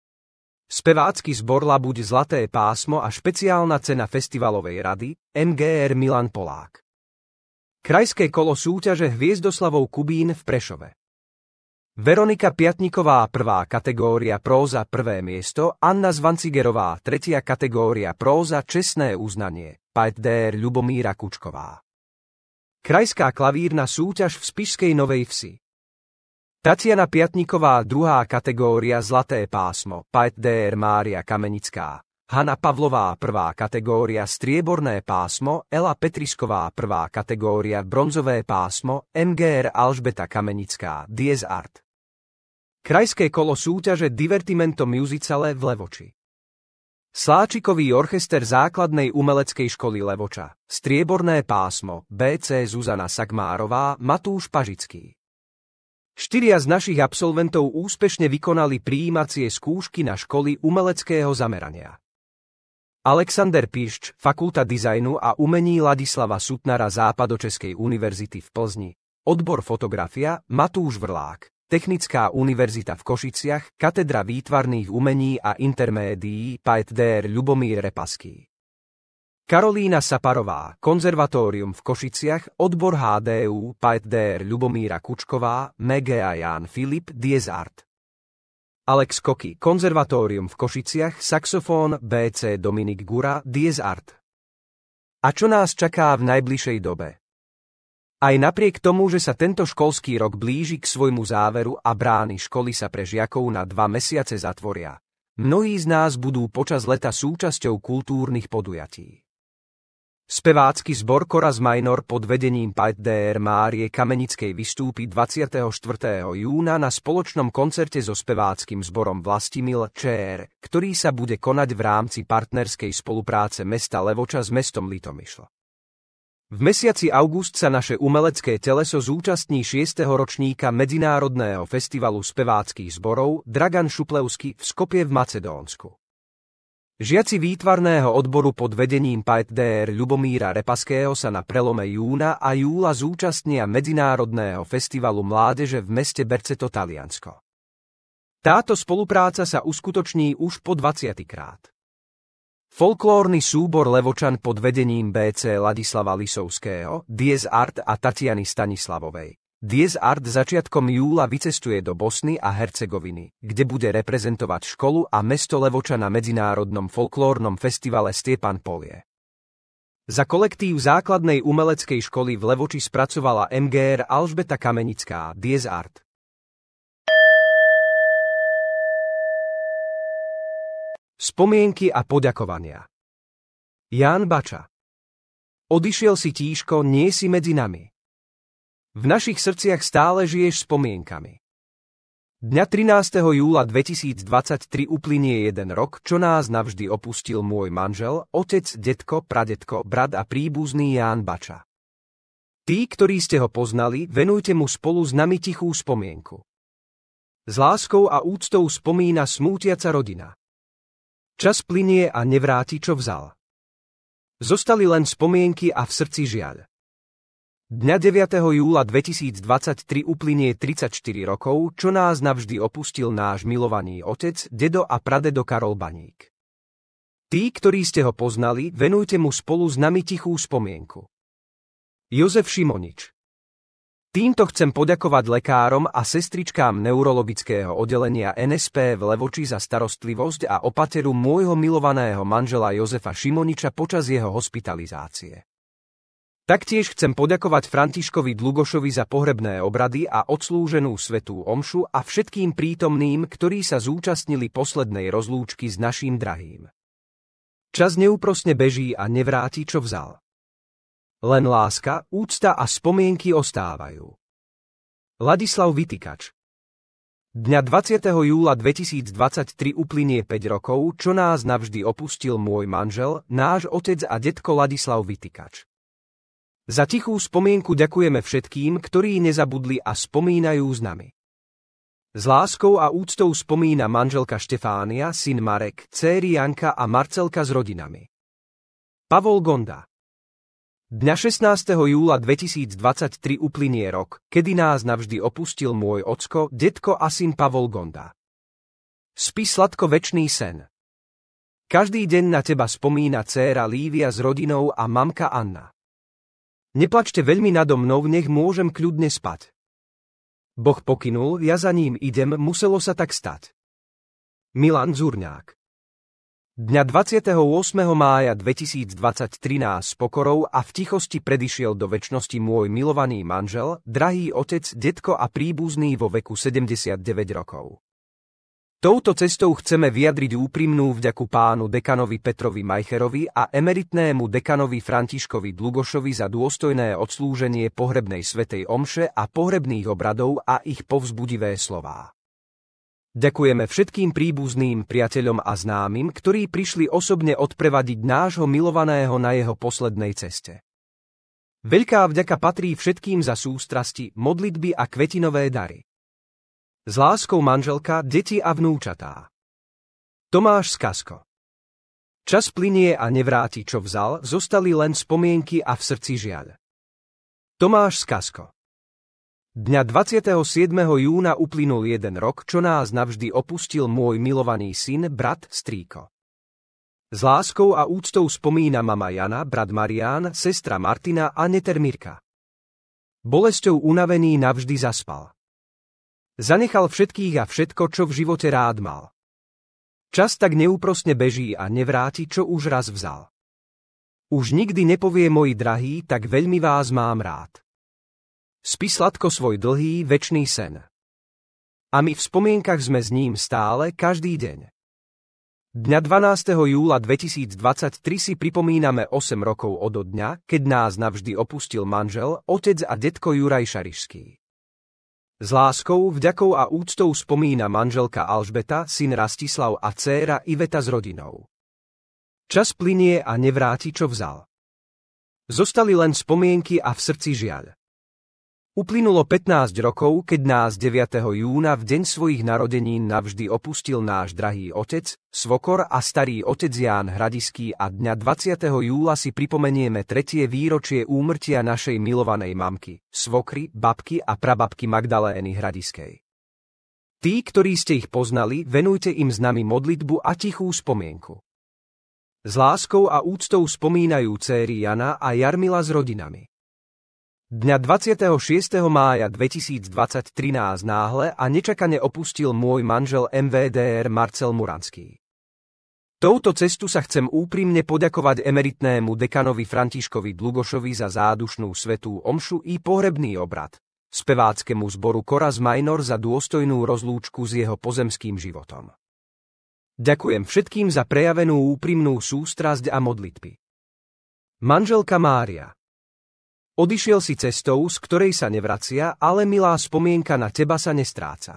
A: Spevácky zbor Labuď zlaté pásmo a špeciálna cena festivalovej rady, en gé er Milan Polák. Krajské kolo súťaže Hviezdoslavov Kubín v Prešove. Veronika Piatniková prvá kategória próza prvé miesto, Anna Zvancigerová tretia kategória próza čestné uznanie, pé dé er Ľubomíra Kučková. Krajská klavírna súťaž v Spišskej Novej Vsi. Tatiana Piatniková druhá kategória zlaté pásmo, pé dé er Mária Kamenická. Hana Pavlová prvá kategória strieborné pásmo, Ela Petrisková prvá kategória bronzové pásmo, en gé er Alžbeta Kamenická, Dies Art. Krajské kolo súťaže Divertimento Musicale v Levoči. Sláčikový orchester základnej umeleckej školy Levoča, strieborné pásmo, bé cé Zuzana Sagmárová, Matúš Pažický. Štyria z našich absolventov úspešne vykonali prijímacie skúšky na školy umeleckého zamerania. Alexander Pišč, Fakulta dizajnu a umení Ladislava Sutnara Západočeskej univerzity v Plzni, odbor fotografia Matúš Vrlák, Technická univerzita v Košiciach, Katedra výtvarných umení a intermédií pé dé er Ľubomír Repaský. Karolína Saparová, Konzervatórium v Košiciach, odbor há dé ú, pé dé er Ľubomíra Kučková, Megea Ján Filip, Dies Art. Alex Koky, Konzervatórium v Košiciach, saxofón, bé cé Dominik Gura, Dies Art. A čo nás čaká v najbližšej dobe? Aj napriek tomu, že sa tento školský rok blíži k svojmu záveru a brány školy sa pre žiakov na dva mesiace zatvoria, mnohí z nás budú počas leta súčasťou kultúrnych podujatí. Spevácky zbor Chorus Minor pod vedením Piet dé er Márie Kamenickej vystúpi dvadsiateho štvrtého júna na spoločnom koncerte so speváckym zborom Vlastimil Čér, ktorý sa bude konať v rámci partnerskej spolupráce mesta Levoča s mestom Litomyšl. V mesiaci august sa naše umelecké teleso zúčastní šiesteho ročníka Medzinárodného festivalu speváckych zborov Dragan Šuplevský v Skopje v Macedónsku. Žiaci výtvarného odboru pod vedením Piet dé er Ľubomíra Repaského sa na prelome júna a júla zúčastnia Medzinárodného festivalu mládeže v meste Berceto, Taliansko. Táto spolupráca sa uskutoční už po dvadsiaty krát. Folklórny súbor Levočan pod vedením bé cé Ladislava Lisovského, Dies Art a Tatiany Stanislavovej. Dies Art začiatkom júla vycestuje do Bosny a Hercegoviny, kde bude reprezentovať školu a mesto Levoča na medzinárodnom folklórnom festivale Stiepan Polie. Za kolektív základnej umeleckej školy v Levoči spracovala em gé er Alžbeta Kamenická, Dies Art. Spomienky a poďakovania. Ján Bača. Odišiel si tíško, nie si medzi nami. V našich srdciach stále žiješ spomienkami. Dňa trinásteho júla dvetisícdvadsaťtri uplynie jeden rok, čo nás navždy opustil môj manžel, otec, detko, pradetko, brat a príbuzný Ján Bača. Tí, ktorí ste ho poznali, venujte mu spolu s nami tichú spomienku. S láskou a úctou spomína smútiaca rodina. Čas plynie a nevráti, čo vzal. Zostali len spomienky a v srdci žiaľ. Dňa deviateho júla dvetisícdvadsaťtri uplynie tridsaťštyri rokov, čo nás navždy opustil náš milovaný otec, dedo a pradedo Karol Baník. Tí, ktorí ste ho poznali, venujte mu spolu s nami tichú spomienku. Jozef Šimonič. Týmto chcem poďakovať lekárom a sestričkám neurologického oddelenia en es pé v Levoči za starostlivosť a opateru môjho milovaného manžela Jozefa Šimoniča počas jeho hospitalizácie. Taktiež chcem poďakovať Františkovi Dlugošovi za pohrebné obrady a odslúženú svätú omšu a všetkým prítomným, ktorí sa zúčastnili poslednej rozlúčky s naším drahým. Čas neúprosne beží a nevráti, čo vzal. Len láska, úcta a spomienky ostávajú. Ladislav Vytikač. Dňa dvadsiateho júla dvetisícdvadsaťtri uplynie päť rokov, čo nás navždy opustil môj manžel, náš otec a detko Ladislav Vytikač. Za tichú spomienku ďakujeme všetkým, ktorí nezabudli a spomínajú s nami. S láskou a úctou spomína manželka Štefánia, syn Marek, dcéry Janka a Marcelka s rodinami. Pavol Gonda. Dňa šestnásteho júla dvetisícdvadsaťtri uplynie rok, kedy nás navždy opustil môj ocko, detko a syn Pavol Gonda. Spí sladko večný sen. Každý deň na teba spomína dcéra Lívia s rodinou a mamka Anna. Neplačte veľmi nado mnou, nech môžem kľudne spať. Boh pokynul, ja za ním idem, muselo sa tak stať. Milan Zurňák. Dňa dvadsiateho ôsmeho mája dvetisícdvadsaťtri nás s pokorou a v tichosti predišiel do večnosti môj milovaný manžel, drahý otec, detko a príbuzný vo veku sedemdesiatdeväť rokov. Touto cestou chceme vyjadriť úprimnú vďaku pánu dekanovi Petrovi Majcherovi a emeritnému dekanovi Františkovi Dlugošovi za dôstojné odslúženie pohrebnej svätej omše a pohrebných obradov a ich povzbudivé slová. Ďakujeme všetkým príbuzným, priateľom a známym, ktorí prišli osobne odprevadiť nášho milovaného na jeho poslednej ceste. Veľká vďaka patrí všetkým za sústrasti, modlitby a kvetinové dary. S láskou manželka, deti a vnúčatá. Tomáš Skasko. Čas plynie a nevráti, čo vzal, zostali len spomienky a v srdci žiaľ. Tomáš Skasko. Dňa dvadsiateho siedmeho júna uplynul jeden rok, čo nás navždy opustil môj milovaný syn, brat, strýko. S láskou a úctou spomína mama Jana, brat Marián, sestra Martina a neter Mirka. Bolesťou unavený navždy zaspal. Zanechal všetkých a všetko, čo v živote rád mal. Čas tak neúprosne beží a nevráti, čo už raz vzal. Už nikdy nepovie, moji drahí, tak veľmi vás mám rád. Spí sladko svoj dlhý, večný sen. A my v spomienkach sme s ním stále, každý deň. Dňa dvanásteho júla dvetisícdvadsaťtri si pripomíname osem rokov odo dňa, keď nás navždy opustil manžel, otec a detko Juraj Šarišský. S láskou, vďakou a úctou spomína manželka Alžbeta, syn Rastislav a dcéra Iveta s rodinou. Čas plynie a nevráti, čo vzal. Zostali len spomienky a v srdci žiaľ. Uplynulo pätnásť rokov, keď nás deviateho júna v deň svojich narodenín navždy opustil náš drahý otec, svokor a starý otec Ján Hradiský a dňa dvadsiateho júla si pripomenieme tretie výročie úmrtia našej milovanej mamky, svokry, babky a prababky Magdalény Hradiskej. Tí, ktorí ste ich poznali, venujte im s nami modlitbu a tichú spomienku. S láskou a úctou spomínajú céry Jana a Jarmila s rodinami. Dňa dvadsiateho šiesteho mája dvetisícdvadsaťtri nás náhle a nečakane opustil môj manžel em vé dé er Marcel Muranský. Touto cestu sa chcem úprimne poďakovať emeritnému dekanovi Františkovi Dlugošovi za zádušnú svätú omšu i pohrebný obrad, speváckému zboru Choras Minor za dôstojnú rozlúčku s jeho pozemským životom. Ďakujem všetkým za prejavenú úprimnú sústrasť a modlitby. Manželka Mária. Odišiel si cestou, z ktorej sa nevracia, ale milá spomienka na teba sa nestráca.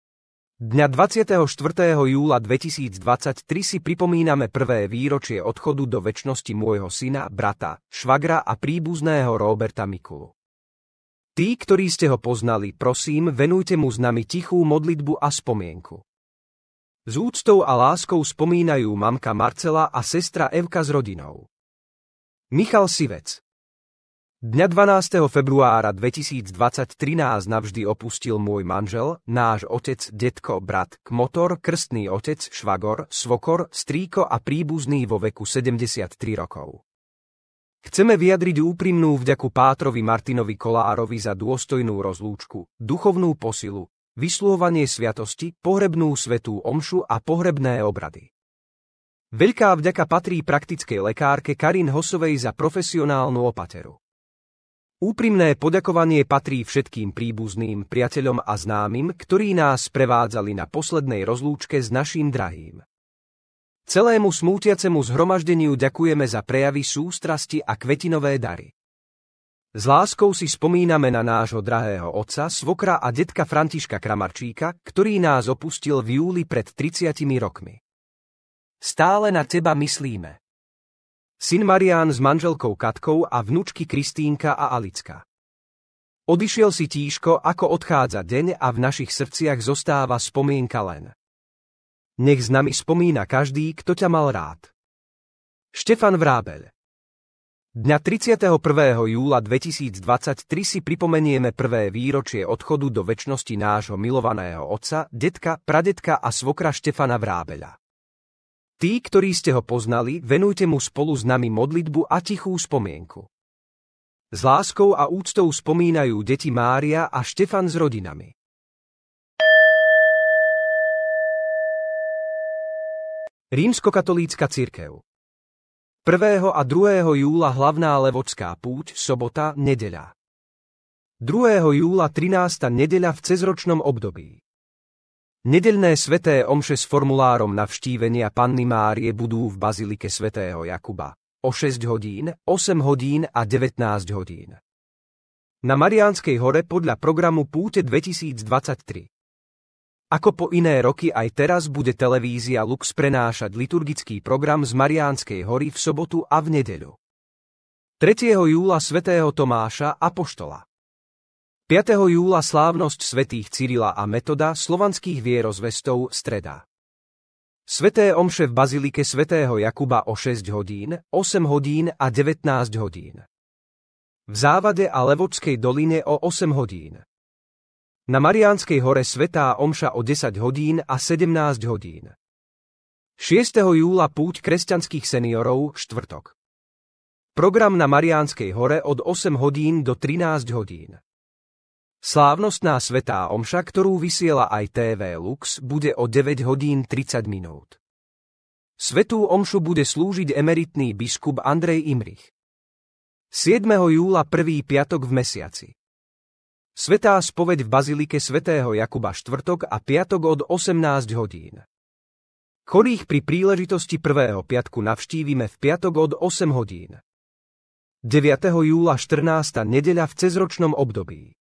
A: Dňa dvadsiateho štvrtého júla dvetisícdvadsaťtri si pripomíname prvé výročie odchodu do večnosti môjho syna, brata, švagra a príbuzného Róberta Mikulu. Tí, ktorí ste ho poznali, prosím, venujte mu s nami tichú modlitbu a spomienku. S úctou a láskou spomínajú mamka Marcela a sestra Evka s rodinou. Michal Sivec. Dňa dvanásteho februára dvetisícdvadsaťtri nás navždy opustil môj manžel, náš otec, detko, brat, kmotor, krstný otec, švagor, svokor, strýko a príbuzný vo veku sedemdesiattri rokov. Chceme vyjadriť úprimnú vďaku pátrovi Martinovi Kolárovi za dôstojnú rozlúčku, duchovnú posilu, vysluhovanie sviatosti, pohrebnú svätú omšu a pohrebné obrady. Veľká vďaka patrí praktickej lekárke Karin Hosovej za profesionálnu opateru. Úprimné poďakovanie patrí všetkým príbuzným, priateľom a známym, ktorí nás prevádzali na poslednej rozlúčke s naším drahým. Celému smútiacemu zhromaždeniu ďakujeme za prejavy sústrasti a kvetinové dary. S láskou si spomíname na nášho drahého otca, svokra a detka Františka Kramarčíka, ktorý nás opustil v júli pred tridsiatimi rokmi. Stále na teba myslíme. Syn Marián s manželkou Katkou a vnučky Kristínka a Alicka. Odišiel si tížko, ako odchádza deň a v našich srdciach zostáva spomienka len. Nech s nami spomína každý, kto ťa mal rád. Štefan Vrábeľ. Dňa tridsiateho prvého júla dvetisícdvadsaťtri si pripomenieme prvé výročie odchodu do večnosti nášho milovaného otca, detka, pradetka a svokra Štefana Vrábeľa. Tí, ktorí ste ho poznali, venujte mu spolu s nami modlitbu a tichú spomienku. S láskou a úctou spomínajú deti Mária a Štefan s rodinami. Rímskokatolícka cirkev. prvého a druhého júla hlavná levočská púť, sobota, nedeľa. druhého júla trinásta nedeľa v cezročnom období. Nedeľné sväté omše s formulárom navštívenia Panny Márie budú v bazilike svätého Jakuba o šesť hodín, osem hodín a devätnásť hodín. Na Mariánskej hore podľa programu Púte dvetisícdvadsaťtri. Ako po iné roky aj teraz bude televízia Lux prenášať liturgický program z Mariánskej hory v sobotu a v nedeľu. tretieho júla svätého Tomáša apoštola. piateho júla slávnosť svätých Cyrila a Metoda, slovanských vierozvestov, streda. Sväté omše v bazilike svätého Jakuba o šesť hodín, osem hodín a devätnásť hodín. V Závade a Levočskej doline o osem hodín. Na Mariánskej hore svätá omša o desať hodín a sedemnásť hodín. šiesteho júla púť kresťanských seniorov, štvrtok. Program na Mariánskej hore od osem hodín do trinásť hodín. Slávnostná svätá omša, ktorú vysiela aj té vé Lux, bude o deväť hodín tridsať minút. Svätú omšu bude slúžiť emeritný biskup Andrej Imrich. siedmeho júla prvý piatok v mesiaci. Svätá spoveď v bazilike svätého Jakuba štvrtok a piatok od osemnásť hodín. Chorých pri príležitosti prvého piatku navštívime v piatok od osem hodín. deviateho júla štrnásta nedeľa v cezročnom období.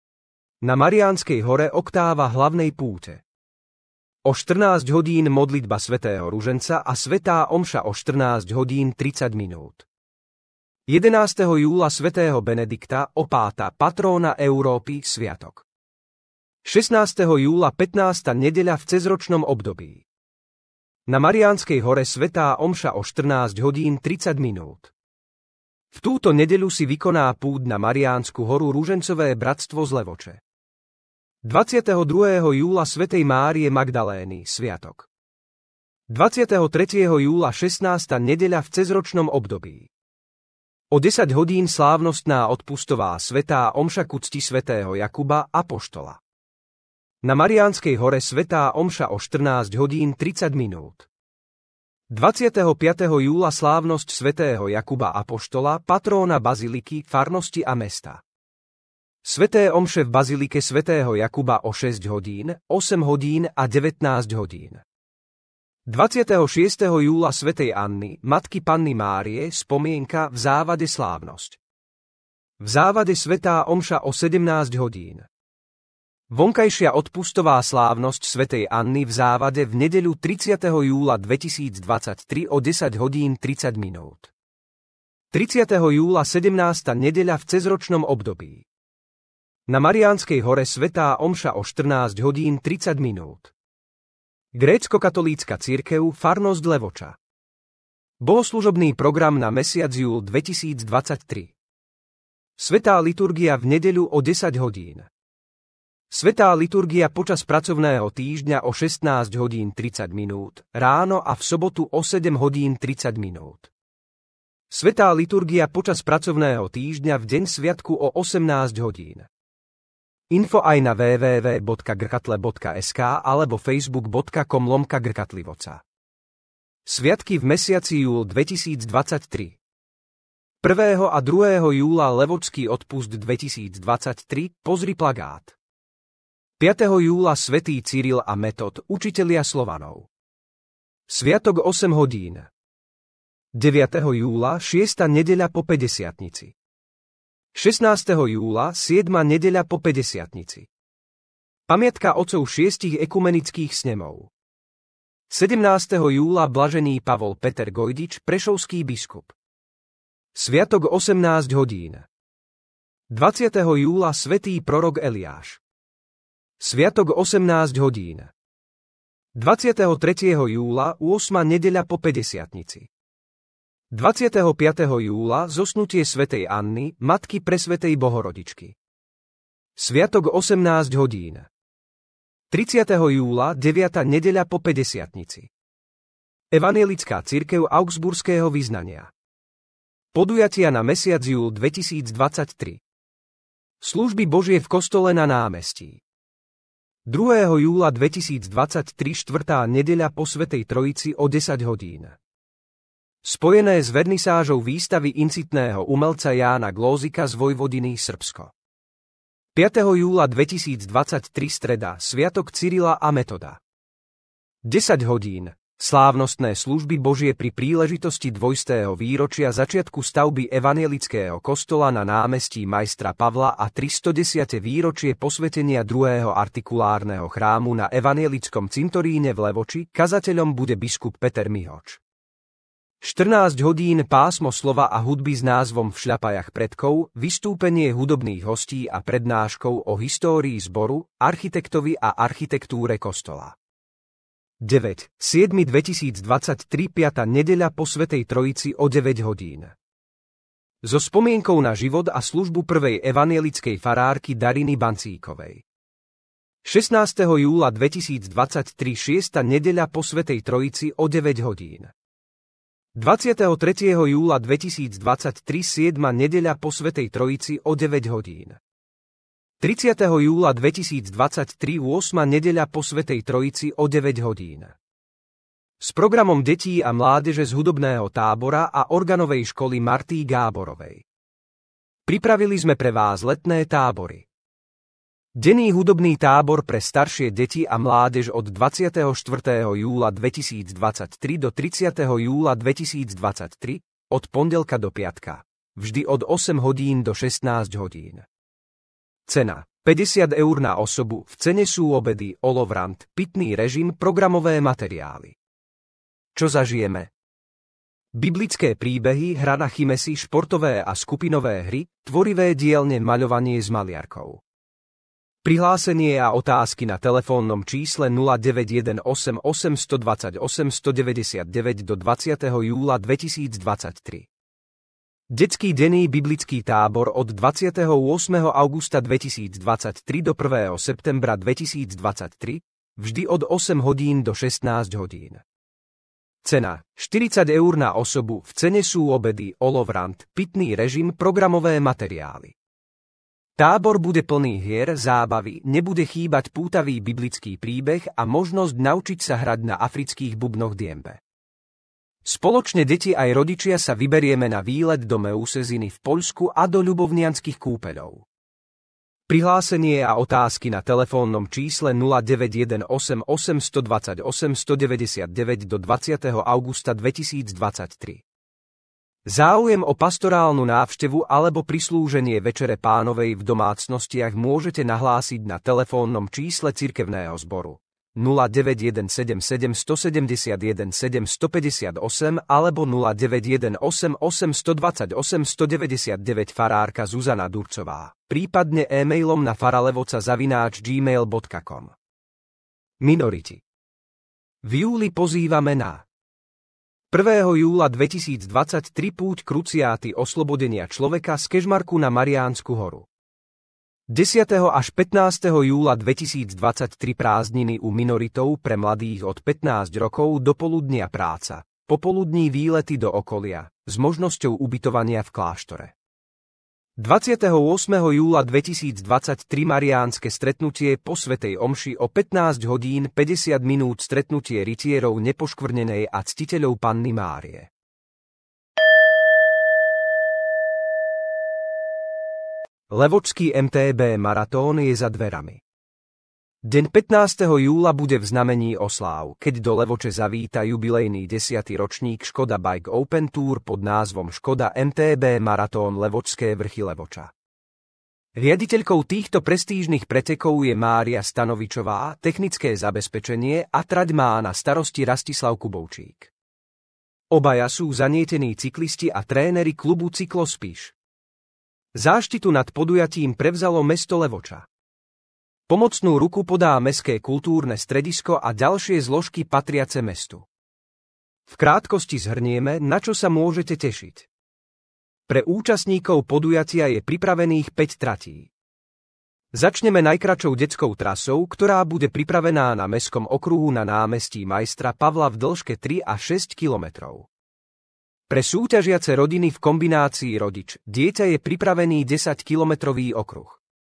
A: Na Mariánskej hore oktáva hlavnej púte. O štrnásť hodín modlitba svätého Ruženca a svätá omša o štrnásť hodín tridsať minút. jedenásteho júla svätého Benedikta, opáta, patróna Európy, sviatok. šestnásteho júla pätnásta nedeľa v cezročnom období. Na Mariánskej hore svätá omša o štrnásť hodín tridsať minút. V túto nedeľu si vykoná púť na Mariánsku horu Ružencové bratstvo z Levoče. dvadsiateho druhého júla svätej Márie Magdalény, sviatok. dvadsiateho tretieho júla šestnásta nedeľa v cezročnom období. O desať hodín slávnostná odpustová svätá omša ku cti svätého Jakuba, apoštola. Na Mariánskej hore svätá omša o štrnásť hodín tridsať minút. dvadsiateho piateho júla slávnosť svätého Jakuba, apoštola, patróna baziliky, farnosti a mesta. Sväté omše v bazilike svätého Jakuba o šesť hodín, osem hodín a devätnásť hodín. dvadsiateho šiesteho júla svätej Anny, matky Panny Márie, spomienka, v závade slávnosť. V závade svätá omša o sedemnásť hodín. Vonkajšia odpustová slávnosť svätej Anny v závade v nedeľu tridsiateho júla dvetisícdvadsaťtri o desať hodín tridsať minút. tridsiateho júla sedemnásta nedeľa v cezročnom období. Na Mariánskej hore svätá omša o štrnásť hodín tridsať minút. Grécko-katolícka cirkev, farnosť Levoča. Bohoslužobný program na mesiac júl dvetisícdvadsaťtri. Svätá liturgia v nedeľu o desať hodín. Svätá liturgia počas pracovného týždňa o šestnásť hodín tridsať minút, ráno a v sobotu o sedem hodín tridsať minút. Svätá liturgia počas pracovného týždňa v deň sviatku o osemnásť hodín. Info aj na w w w bodka grkatle bodka es ká alebo facebook bodka com lomka grkatlivoca. Sviatky v mesiaci júl dvetisícdvadsaťtri. prvého a druhého júla Levočský odpust dvetisícdvadsaťtri, pozri plagát. piateho júla svätý Cyril a Metod, učitelia Slovanov. Sviatok osem hodín. deviateho júla šiesta nedeľa po päťdesiatnici. šestnásteho júla siedma nedeľa po päťdesiatnici. Pamiatka otcov šiestich ekumenických snemov. sedemnásteho júla blažený Pavol Peter Gojdič, prešovský biskup. Sviatok osemnásť hodín. dvadsiateho júla svätý prorok Eliáš. Sviatok osemnásť hodín. dvadsiateho tretieho júla ôsma nedeľa po päťdesiatnici. dvadsiateho piateho júla zosnutie svätej Anny, matky presvätej Bohorodičky. Sviatok osemnásť hodín. tridsiateho júla deviata nedeľa po päťdesiatnici. Evanjelická cirkev augsburského vyznania. Podujatia na mesiac júl dvetisícdvadsaťtri. Služby Božie v kostole na námestí. druhého júla dvetisícdvadsaťtri štvrtá nedeľa po Svätej Trojici o desať hodín. Spojené s vernisážou výstavy incitného umelca Jána Glózika z Vojvodiny, Srbsko. piateho júla dvetisícdvadsaťtri streda, sviatok Cyrila a Metoda. desať hodín. Slávnostné služby Božie pri príležitosti dvojstého výročia začiatku stavby evanjelického kostola na námestí majstra Pavla a tristodesiate výročie posvetenia druhého artikulárneho chrámu na evanjelickom cintoríne v Levoči, kazateľom bude biskup Peter Mihoč. štrnásť hodín pásmo slova a hudby s názvom V šľapajach predkov, vystúpenie hudobných hostí a prednáškou o histórii zboru, architektovi a architektúre kostola. deväť siedmy dvetisícdvadsaťtri piata nedeľa po Svätej Trojici o deväť hodín. So spomienkou na život a službu prvej evanjelickej farárky Dariny Bancíkovej. šestnásteho júla dvetisícdvadsaťtri šiesta nedeľa po Svätej Trojici o deväť hodín. dvadsiateho tretieho júla dvetisícdvadsaťtri siedma nedeľa po Svätej Trojici o deväť hodín. tridsiateho júla dvetisícdvadsaťtri ôsma nedeľa po Svätej Trojici o deväť hodín. S programom detí a mládeže z hudobného tábora a organovej školy Marty Gáborovej. Pripravili sme pre vás letné tábory. Denný hudobný tábor pre staršie deti a mládež od dvadsiateho štvrtého júla dvetisícdvadsaťtri do tridsiateho júla dvetisícdvadsaťtri, od pondelka do piatka, vždy od osem hodín do šestnásť hodín. Cena päťdesiat eur na osobu, v cene sú obedy, olovrant, pitný režim, programové materiály. Čo zažijeme? Biblické príbehy, hra na chymesy, športové a skupinové hry, tvorivé dielne, maľovanie s maliarkou. Prihlásenie a otázky na telefónnom čísle nula deväť jeden osem osem dva osem osem deväť deväť do dvadsiateho júla dvetisícdvadsaťtri. Detský denný biblický tábor od dvadsiateho ôsmeho augusta dvetisícdvadsaťtri do prvého septembra dvetisícdvadsaťtri, vždy od osem hodín do šestnásť hodín. Cena štyridsať eur na osobu, v cene sú obedy, olovrant, pitný režim, programové materiály. Tábor bude plný hier, zábavy, nebude chýbať pútavý biblický príbeh a možnosť naučiť sa hrať na afrických bubnoch diembe. Spoločne deti aj rodičia sa vyberieme na výlet do Meuseziny v Poľsku a do ľubovnianskych kúpeľov. Prihlásenie a otázky na telefónnom čísle nula deväť jeden osem osem dva osem osem deväť deväť do dvadsiateho augusta dvetisícdvadsaťtri. Záujem o pastorálnu návštevu alebo prislúženie Večere Pánovej v domácnostiach môžete nahlásiť na telefónnom čísle cirkevného zboru nula deväť jeden sedem sedem sedem jeden sedem päť osem alebo nula deväť jeden osem osem dva osem osem deväť deväť farárka Zuzana Durcová, prípadne e-mailom na faralevoca zavináč gmail bodka com. Minority. V júli pozývame na prvého júla dvetisícdvadsaťtri púť kruciáty oslobodenia človeka z Kežmarku na Mariánsku horu. desiateho až pätnásteho júla dvetisícdvadsaťtri prázdniny u minoritov pre mladých od pätnásť rokov, do poludnia práca, popoludní výlety do okolia, s možnosťou ubytovania v kláštore. dvadsiateho ôsmeho júla dvetisícdvadsaťtri mariánske stretnutie po svätej omši o pätnásť hodín päťdesiat minút, stretnutie rytierov nepoškvrnenej a ctiteľov Panny Márie. Levočský em té bé maratón je za dverami. Deň pätnásteho júla bude v znamení osláv, keď do Levoče zavíta jubilejný desiaty ročník Škoda Bike Open Tour pod názvom Škoda em té bé Maratón Levočské vrchy Levoča. Riaditeľkou týchto prestížnych pretekov je Mária Stanovičová, technické zabezpečenie a trať má na starosti Rastislav Kubovčík. Obaja sú zanietení cyklisti a tréneri klubu Cyklospíš. Záštitu nad podujatím prevzalo mesto Levoča. Pomocnú ruku podá Mestské kultúrne stredisko a ďalšie zložky patriace mestu. V krátkosti zhrnieme, na čo sa môžete tešiť. Pre účastníkov podujatia je pripravených päť tratí. Začneme najkratšou detskou trasou, ktorá bude pripravená na Mestskom okruhu na námestí Majstra Pavla v dĺžke tri až šesť kilometrov. Pre súťažiace rodiny v kombinácii rodič, dieťa je pripravený desaťkilometrový okruh.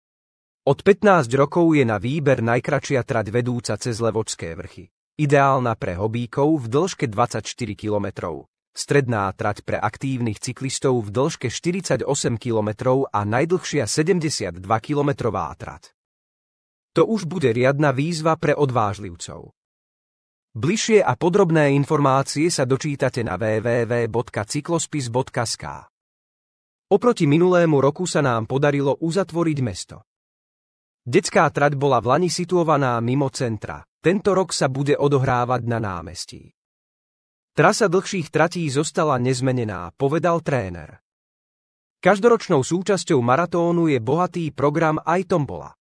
A: Od pätnásť rokov je na výber najkratšia trať vedúca cez Levočské vrchy, ideálna pre hobíkov v dĺžke dvadsaťštyri kilometrov, stredná trať pre aktívnych cyklistov v dĺžke štyridsaťosem kilometrov a najdlhšia sedemdesiatdvakilometrová trať. To už bude riadna výzva pre odvážlivcov. Bližšie a podrobné informácie sa dočítate na w w w bodka cyklospis bodka es ká. Oproti minulému roku sa nám podarilo uzatvoriť mesto. Detská trať bola v lani situovaná mimo centra, tento rok sa bude odohrávať na námestí. Trasa dlhších tratí zostala nezmenená, povedal tréner. Každoročnou súčasťou maratónu je bohatý program aj tombola.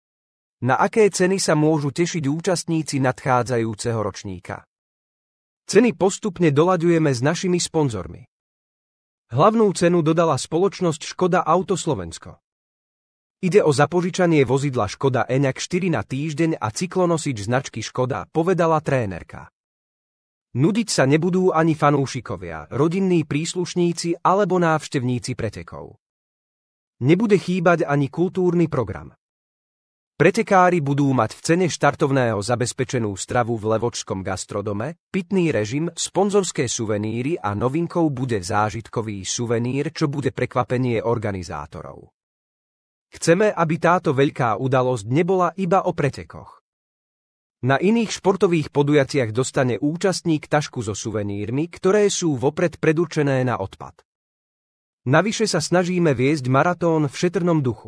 A: Na aké ceny sa môžu tešiť účastníci nadchádzajúceho ročníka? Ceny postupne doľaďujeme s našimi sponzormi. Hlavnú cenu dodala spoločnosť Škoda Auto Slovensko. Ide o zapožičanie vozidla Škoda Enyaq štyri na týždeň a cyklonosič značky Škoda, povedala trénerka. Nudiť sa nebudú ani fanúšikovia, rodinní príslušníci alebo návštevníci pretekov. Nebude chýbať ani kultúrny program. Pretekári budú mať v cene štartovného zabezpečenú stravu v Levočskom gastrodome, pitný režim, sponzorské suveníry a novinkou bude zážitkový suvenír, čo bude prekvapenie organizátorov. Chceme, aby táto veľká udalosť nebola iba o pretekoch. Na iných športových podujatiach dostane účastník tašku so suvenírmi, ktoré sú vopred predurčené na odpad. Navyše sa snažíme viesť maratón v šetrnom duchu.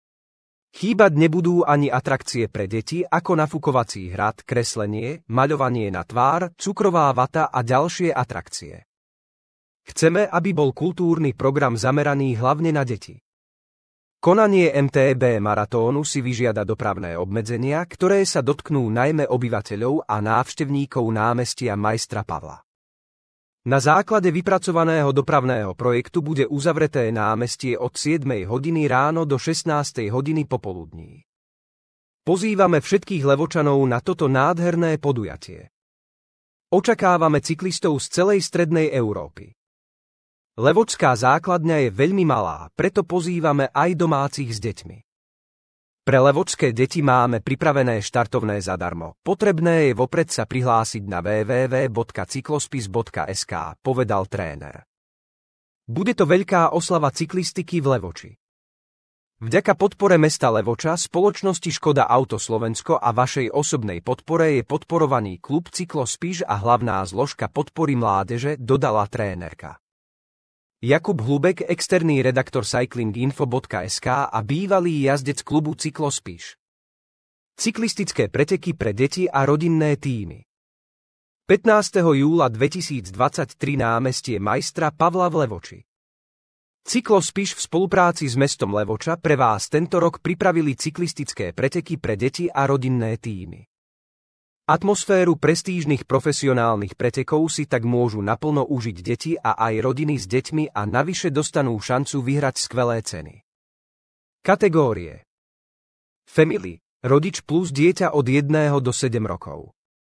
A: Chýbať nebudú ani atrakcie pre deti ako nafukovací hrad, kreslenie, maľovanie na tvár, cukrová vata a ďalšie atrakcie. Chceme, aby bol kultúrny program zameraný hlavne na deti. Konanie em té bé maratónu si vyžiada dopravné obmedzenia, ktoré sa dotknú najmä obyvateľov a návštevníkov námestia Majstra Pavla. Na základe vypracovaného dopravného projektu bude uzavreté námestie od siedmej hodiny ráno do šestnástej hodiny popoludní. Pozývame všetkých Levočanov na toto nádherné podujatie. Očakávame cyklistov z celej strednej Európy. Levočská základňa je veľmi malá, preto pozývame aj domácich s deťmi. Pre levočské deti máme pripravené štartovné zadarmo. Potrebné je vopred sa prihlásiť na w w w bodka cyklospis bodka es ká, povedal tréner. Bude to veľká oslava cyklistiky v Levoči. Vďaka podpore mesta Levoča, spoločnosti Škoda Auto Slovensko a vašej osobnej podpore je podporovaný klub Cyklospis a hlavná zložka podpory mládeže, dodala trénerka. Jakub Hlubek, externý redaktor cyclinginfo bodka es ká a bývalý jazdec klubu Cyklospis. Cyklistické preteky pre deti a rodinné tímy. pätnásteho júla dvetisícdvadsaťtri námestie Majstra Pavla v Levoči. Cyklospis v spolupráci s mestom Levoča pre vás tento rok pripravili cyklistické preteky pre deti a rodinné tímy. Atmosféru prestížnych profesionálnych pretekov si tak môžu naplno užiť deti a aj rodiny s deťmi a navyše dostanú šancu vyhrať skvelé ceny. Kategórie: Family, rodič plus dieťa od jedného do sedem rokov.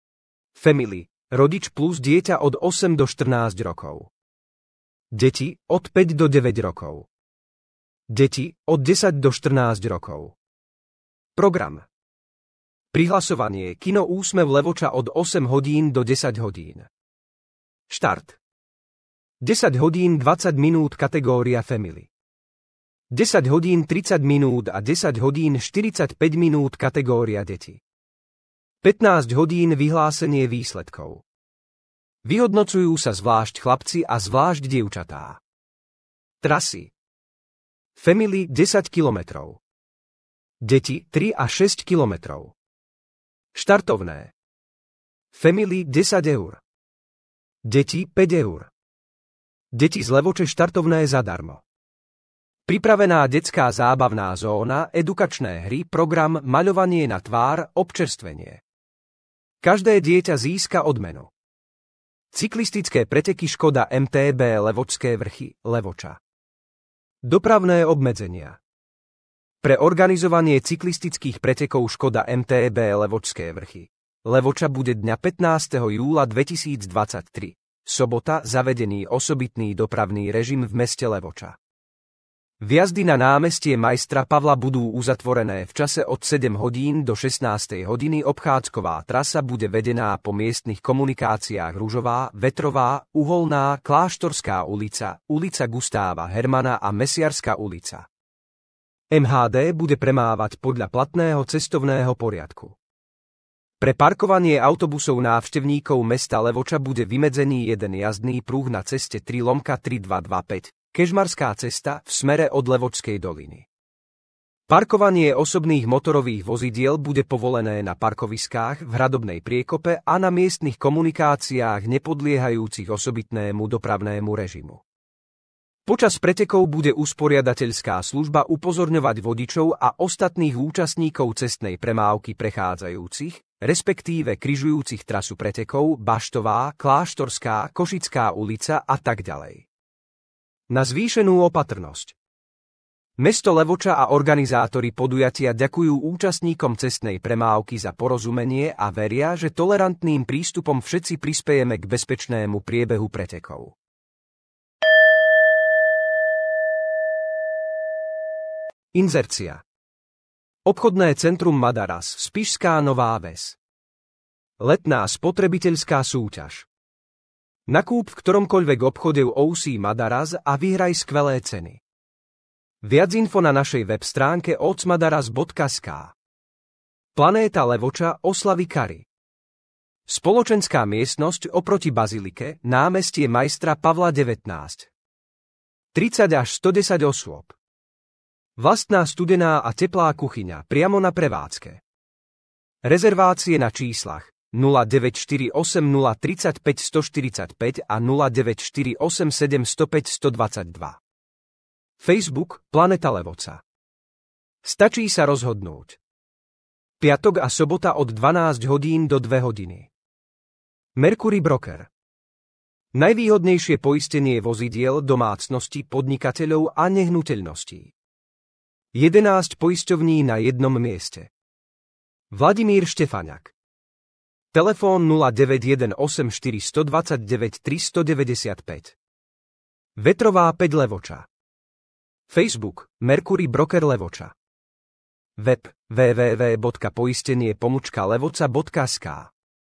A: Family, rodič plus dieťa od osem do štrnásť rokov. Deti od päť do deväť rokov. Deti od desať do štrnásť rokov. Program: Prihlasovanie Kino Úsmev Levoča od osem hodín do desať hodín. Štart: desať hodín dvadsať minút kategória Family. desať hodín tridsať minút a desať hodín štyridsaťpäť minút kategória Deti. pätnásť hodín vyhlásenie výsledkov. Vyhodnocujú sa zvlášť chlapci a zvlášť dievčatá. Trasy: Family desať kilometrov. Deti tri a šesť kilometrov. Štartovné: Family desať eur. Deti päť eur. Deti z Levoče štartovné zadarmo. Pripravená detská zábavná zóna, edukačné hry, program, maľovanie na tvár, občerstvenie. Každé dieťa získa odmenu. Cyklistické preteky Škoda em té bé Levočské vrchy, Levoča. Dopravné obmedzenia. Pre organizovanie cyklistických pretekov Škoda em té bé Levočské vrchy, Levoča bude dňa pätnásteho júla dvetisícdvadsaťtri, sobota, zavedený osobitný dopravný režim v meste Levoča. Vjazdy na námestie Majstra Pavla budú uzatvorené v čase od sedem hodín do šestnástej hodiny. Obchádzková trasa bude vedená po miestnych komunikáciách Ružová, Vetrová, Uholná, Kláštorská ulica, ulica Gustáva Hermana a Mesiarská ulica. em há dé bude premávať podľa platného cestovného poriadku. Pre parkovanie autobusov návštevníkov mesta Levoča bude vymedzený jeden jazdný pruh na ceste tri lomka tri dva dva päť, Kežmarská cesta v smere od Levočskej doliny. Parkovanie osobných motorových vozidiel bude povolené na parkoviskách v hradobnej priekope a na miestnych komunikáciách nepodliehajúcich osobitnému dopravnému režimu. Počas pretekov bude usporiadateľská služba upozorňovať vodičov a ostatných účastníkov cestnej premávky prechádzajúcich, respektíve križujúcich trasu pretekov Baštová, Kláštorská, Košická ulica a tak ďalej. Na zvýšenú opatrnosť. Mesto Levoča a organizátori podujatia ďakujú účastníkom cestnej premávky za porozumenie a veria, že tolerantným prístupom všetci prispejeme k bezpečnému priebehu pretekov. Inzercia. Obchodné centrum Madaras, Spišská Nová Ves. Letná spotrebiteľská súťaž. Nakúp v ktoromkoľvek obchode ó cé Madaras a vyhraj skvelé ceny. Viac info na našej web stránke ocmadaras bodka es ká. Planéta Levoča oslavy Kary. Spoločenská miestnosť oproti bazilike, námestie majstra Pavla devätnásť. tridsať až stodesať osôb. Vlastná studená a teplá kuchyňa priamo na prevádzke. Rezervácie na číslach nula deväť štyri osem nula tridsaťpäť stoštyridsaťpäť a nula deväť štyri osem sedem sto päť stodvadsaťdva. Facebook Planéta Levoča. Stačí sa rozhodnúť. Piatok a sobota od dvanásť hodín do dve hodiny. Mercury Broker. Najvýhodnejšie poistenie vozidiel, domácnosti, podnikateľov a nehnuteľností. jedenásť poisťovní na jednom mieste. Vladimír Štefaňak. Telefón nula deväť jeden osem štyri dva deväť tri deväť päť. Vetrová päť Levoča. Facebook Mercury Broker Levoča. Web w w w bodka poistenie pomlčka levoca bodka es ká.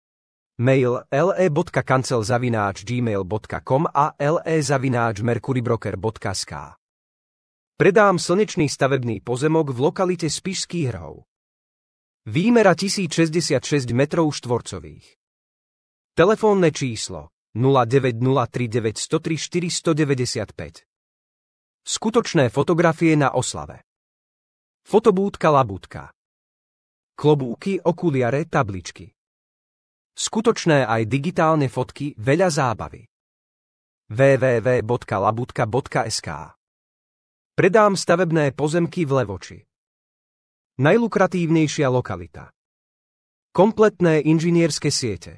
A: Mail le bodka kancel zavináč gmail bodka com a le zavináč mercurybroker bodka es ká. Predám slnečný stavebný pozemok v lokalite Spišský Hrhov. Výmera tisícšesťdesiatšesť metrov štvorcových. Telefónne číslo nula deväť nula tri deväť nula tri štyri deväť päť. Skutočné fotografie na oslave. Fotobúdka Labúdka. Klobúky, okuliare, tabličky. Skutočné aj digitálne fotky, veľa zábavy. w w w bodka labúdka bodka es ká. Predám stavebné pozemky v Levoči. Najlukratívnejšia lokalita. Kompletné inžinierske siete.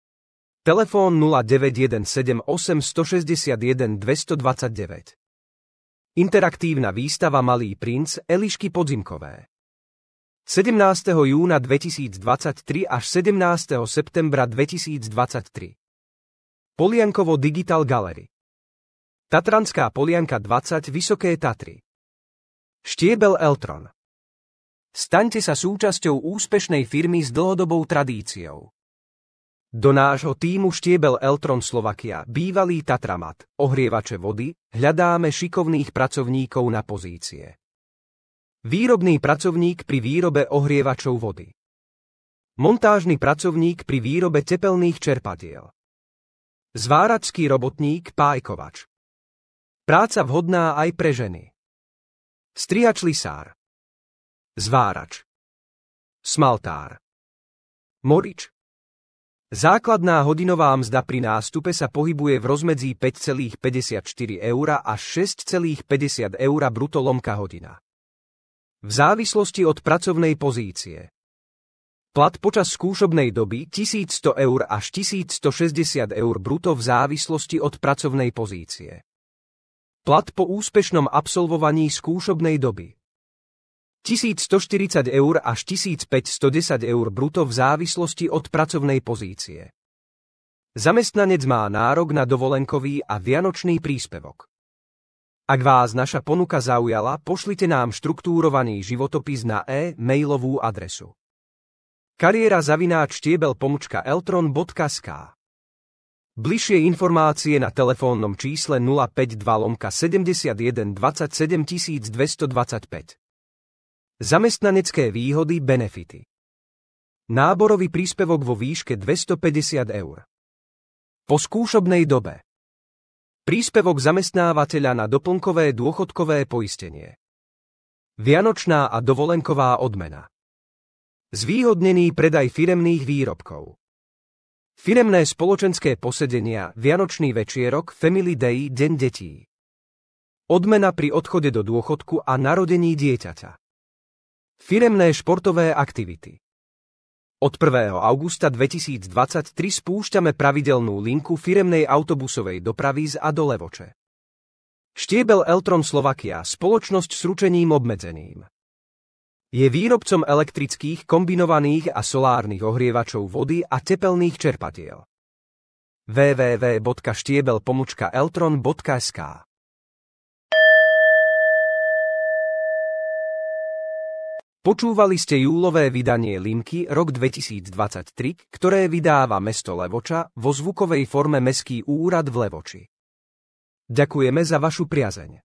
A: Telefón nula deväť jeden sedem osem šesť jeden dva dva deväť. Interaktívna výstava Malý princ Elišky Podzimkové. sedemnásteho júna dvetisícdvadsaťtri až sedemnásteho septembra dvetisícdvadsaťtri. Poliankovo Digital Gallery. Tatranská Polianka dvadsať Vysoké Tatry. Štiebel Eltron. Staňte sa súčasťou úspešnej firmy s dlhodobou tradíciou. Do nášho tímu Štiebel Eltron Slovakia, bývalý Tatramat, ohrievače vody, hľadáme šikovných pracovníkov na pozície. Výrobný pracovník pri výrobe ohrievačov vody. Montážny pracovník pri výrobe tepelných čerpadiel. Zváračský robotník, pájkovač. Práca vhodná aj pre ženy. Strihač lisár. Zvárač. Smaltár. Morič. Základná hodinová mzda pri nástupe sa pohybuje v rozmedzí päť celá päťdesiatštyri eur až šesť celá päťdesiat eur brutto lomka hodina. V závislosti od pracovnej pozície. Plat počas skúšobnej doby tisícsto eur až tisícstošesťdesiat eur brutto v závislosti od pracovnej pozície. Plat po úspešnom absolvovaní skúšobnej doby. tisícstoštyridsať eur až tisícpäťstodesať eur brutto v závislosti od pracovnej pozície. Zamestnanec má nárok na dovolenkový a vianočný príspevok. Ak vás naša ponuka zaujala, pošlite nám štruktúrovaný životopis na e-mailovú adresu kariéra zavináč štiebel pomlčka eltron bodka es ká. Bližšie informácie na telefónnom čísle nula päť dva lomka sedemdesiatjeden dvadsaťsedem tisícdvestodvadsaťpäť. Zamestnanecké výhody, benefity. Náborový príspevok vo výške dvestopäťdesiat eur. Po skúšobnej dobe. Príspevok zamestnávateľa na doplnkové dôchodkové poistenie. Vianočná a dovolenková odmena. Zvýhodnený predaj firemných výrobkov. Firemné spoločenské posedenia, Vianočný večierok, Family Day, Deň detí. Odmena pri odchode do dôchodku a narodení dieťaťa. Firemné športové aktivity. Od prvého augusta dvetisícdvadsaťtri spúšťame pravidelnú linku firemnej autobusovej dopravy z a do Levoče. Štiebel Eltron Slovakia, spoločnosť s ručením obmedzeným. Je výrobcom elektrických, kombinovaných a solárnych ohrievačov vody a tepelných čerpadiel. w w w bodka štiebel pomlčka eltron bodka es ká. Počúvali ste júlové vydanie Limky rok dvetisícdvadsaťtri, ktoré vydáva mesto Levoča vo zvukovej forme Mestský úrad v Levoči. Ďakujeme za vašu priazeň.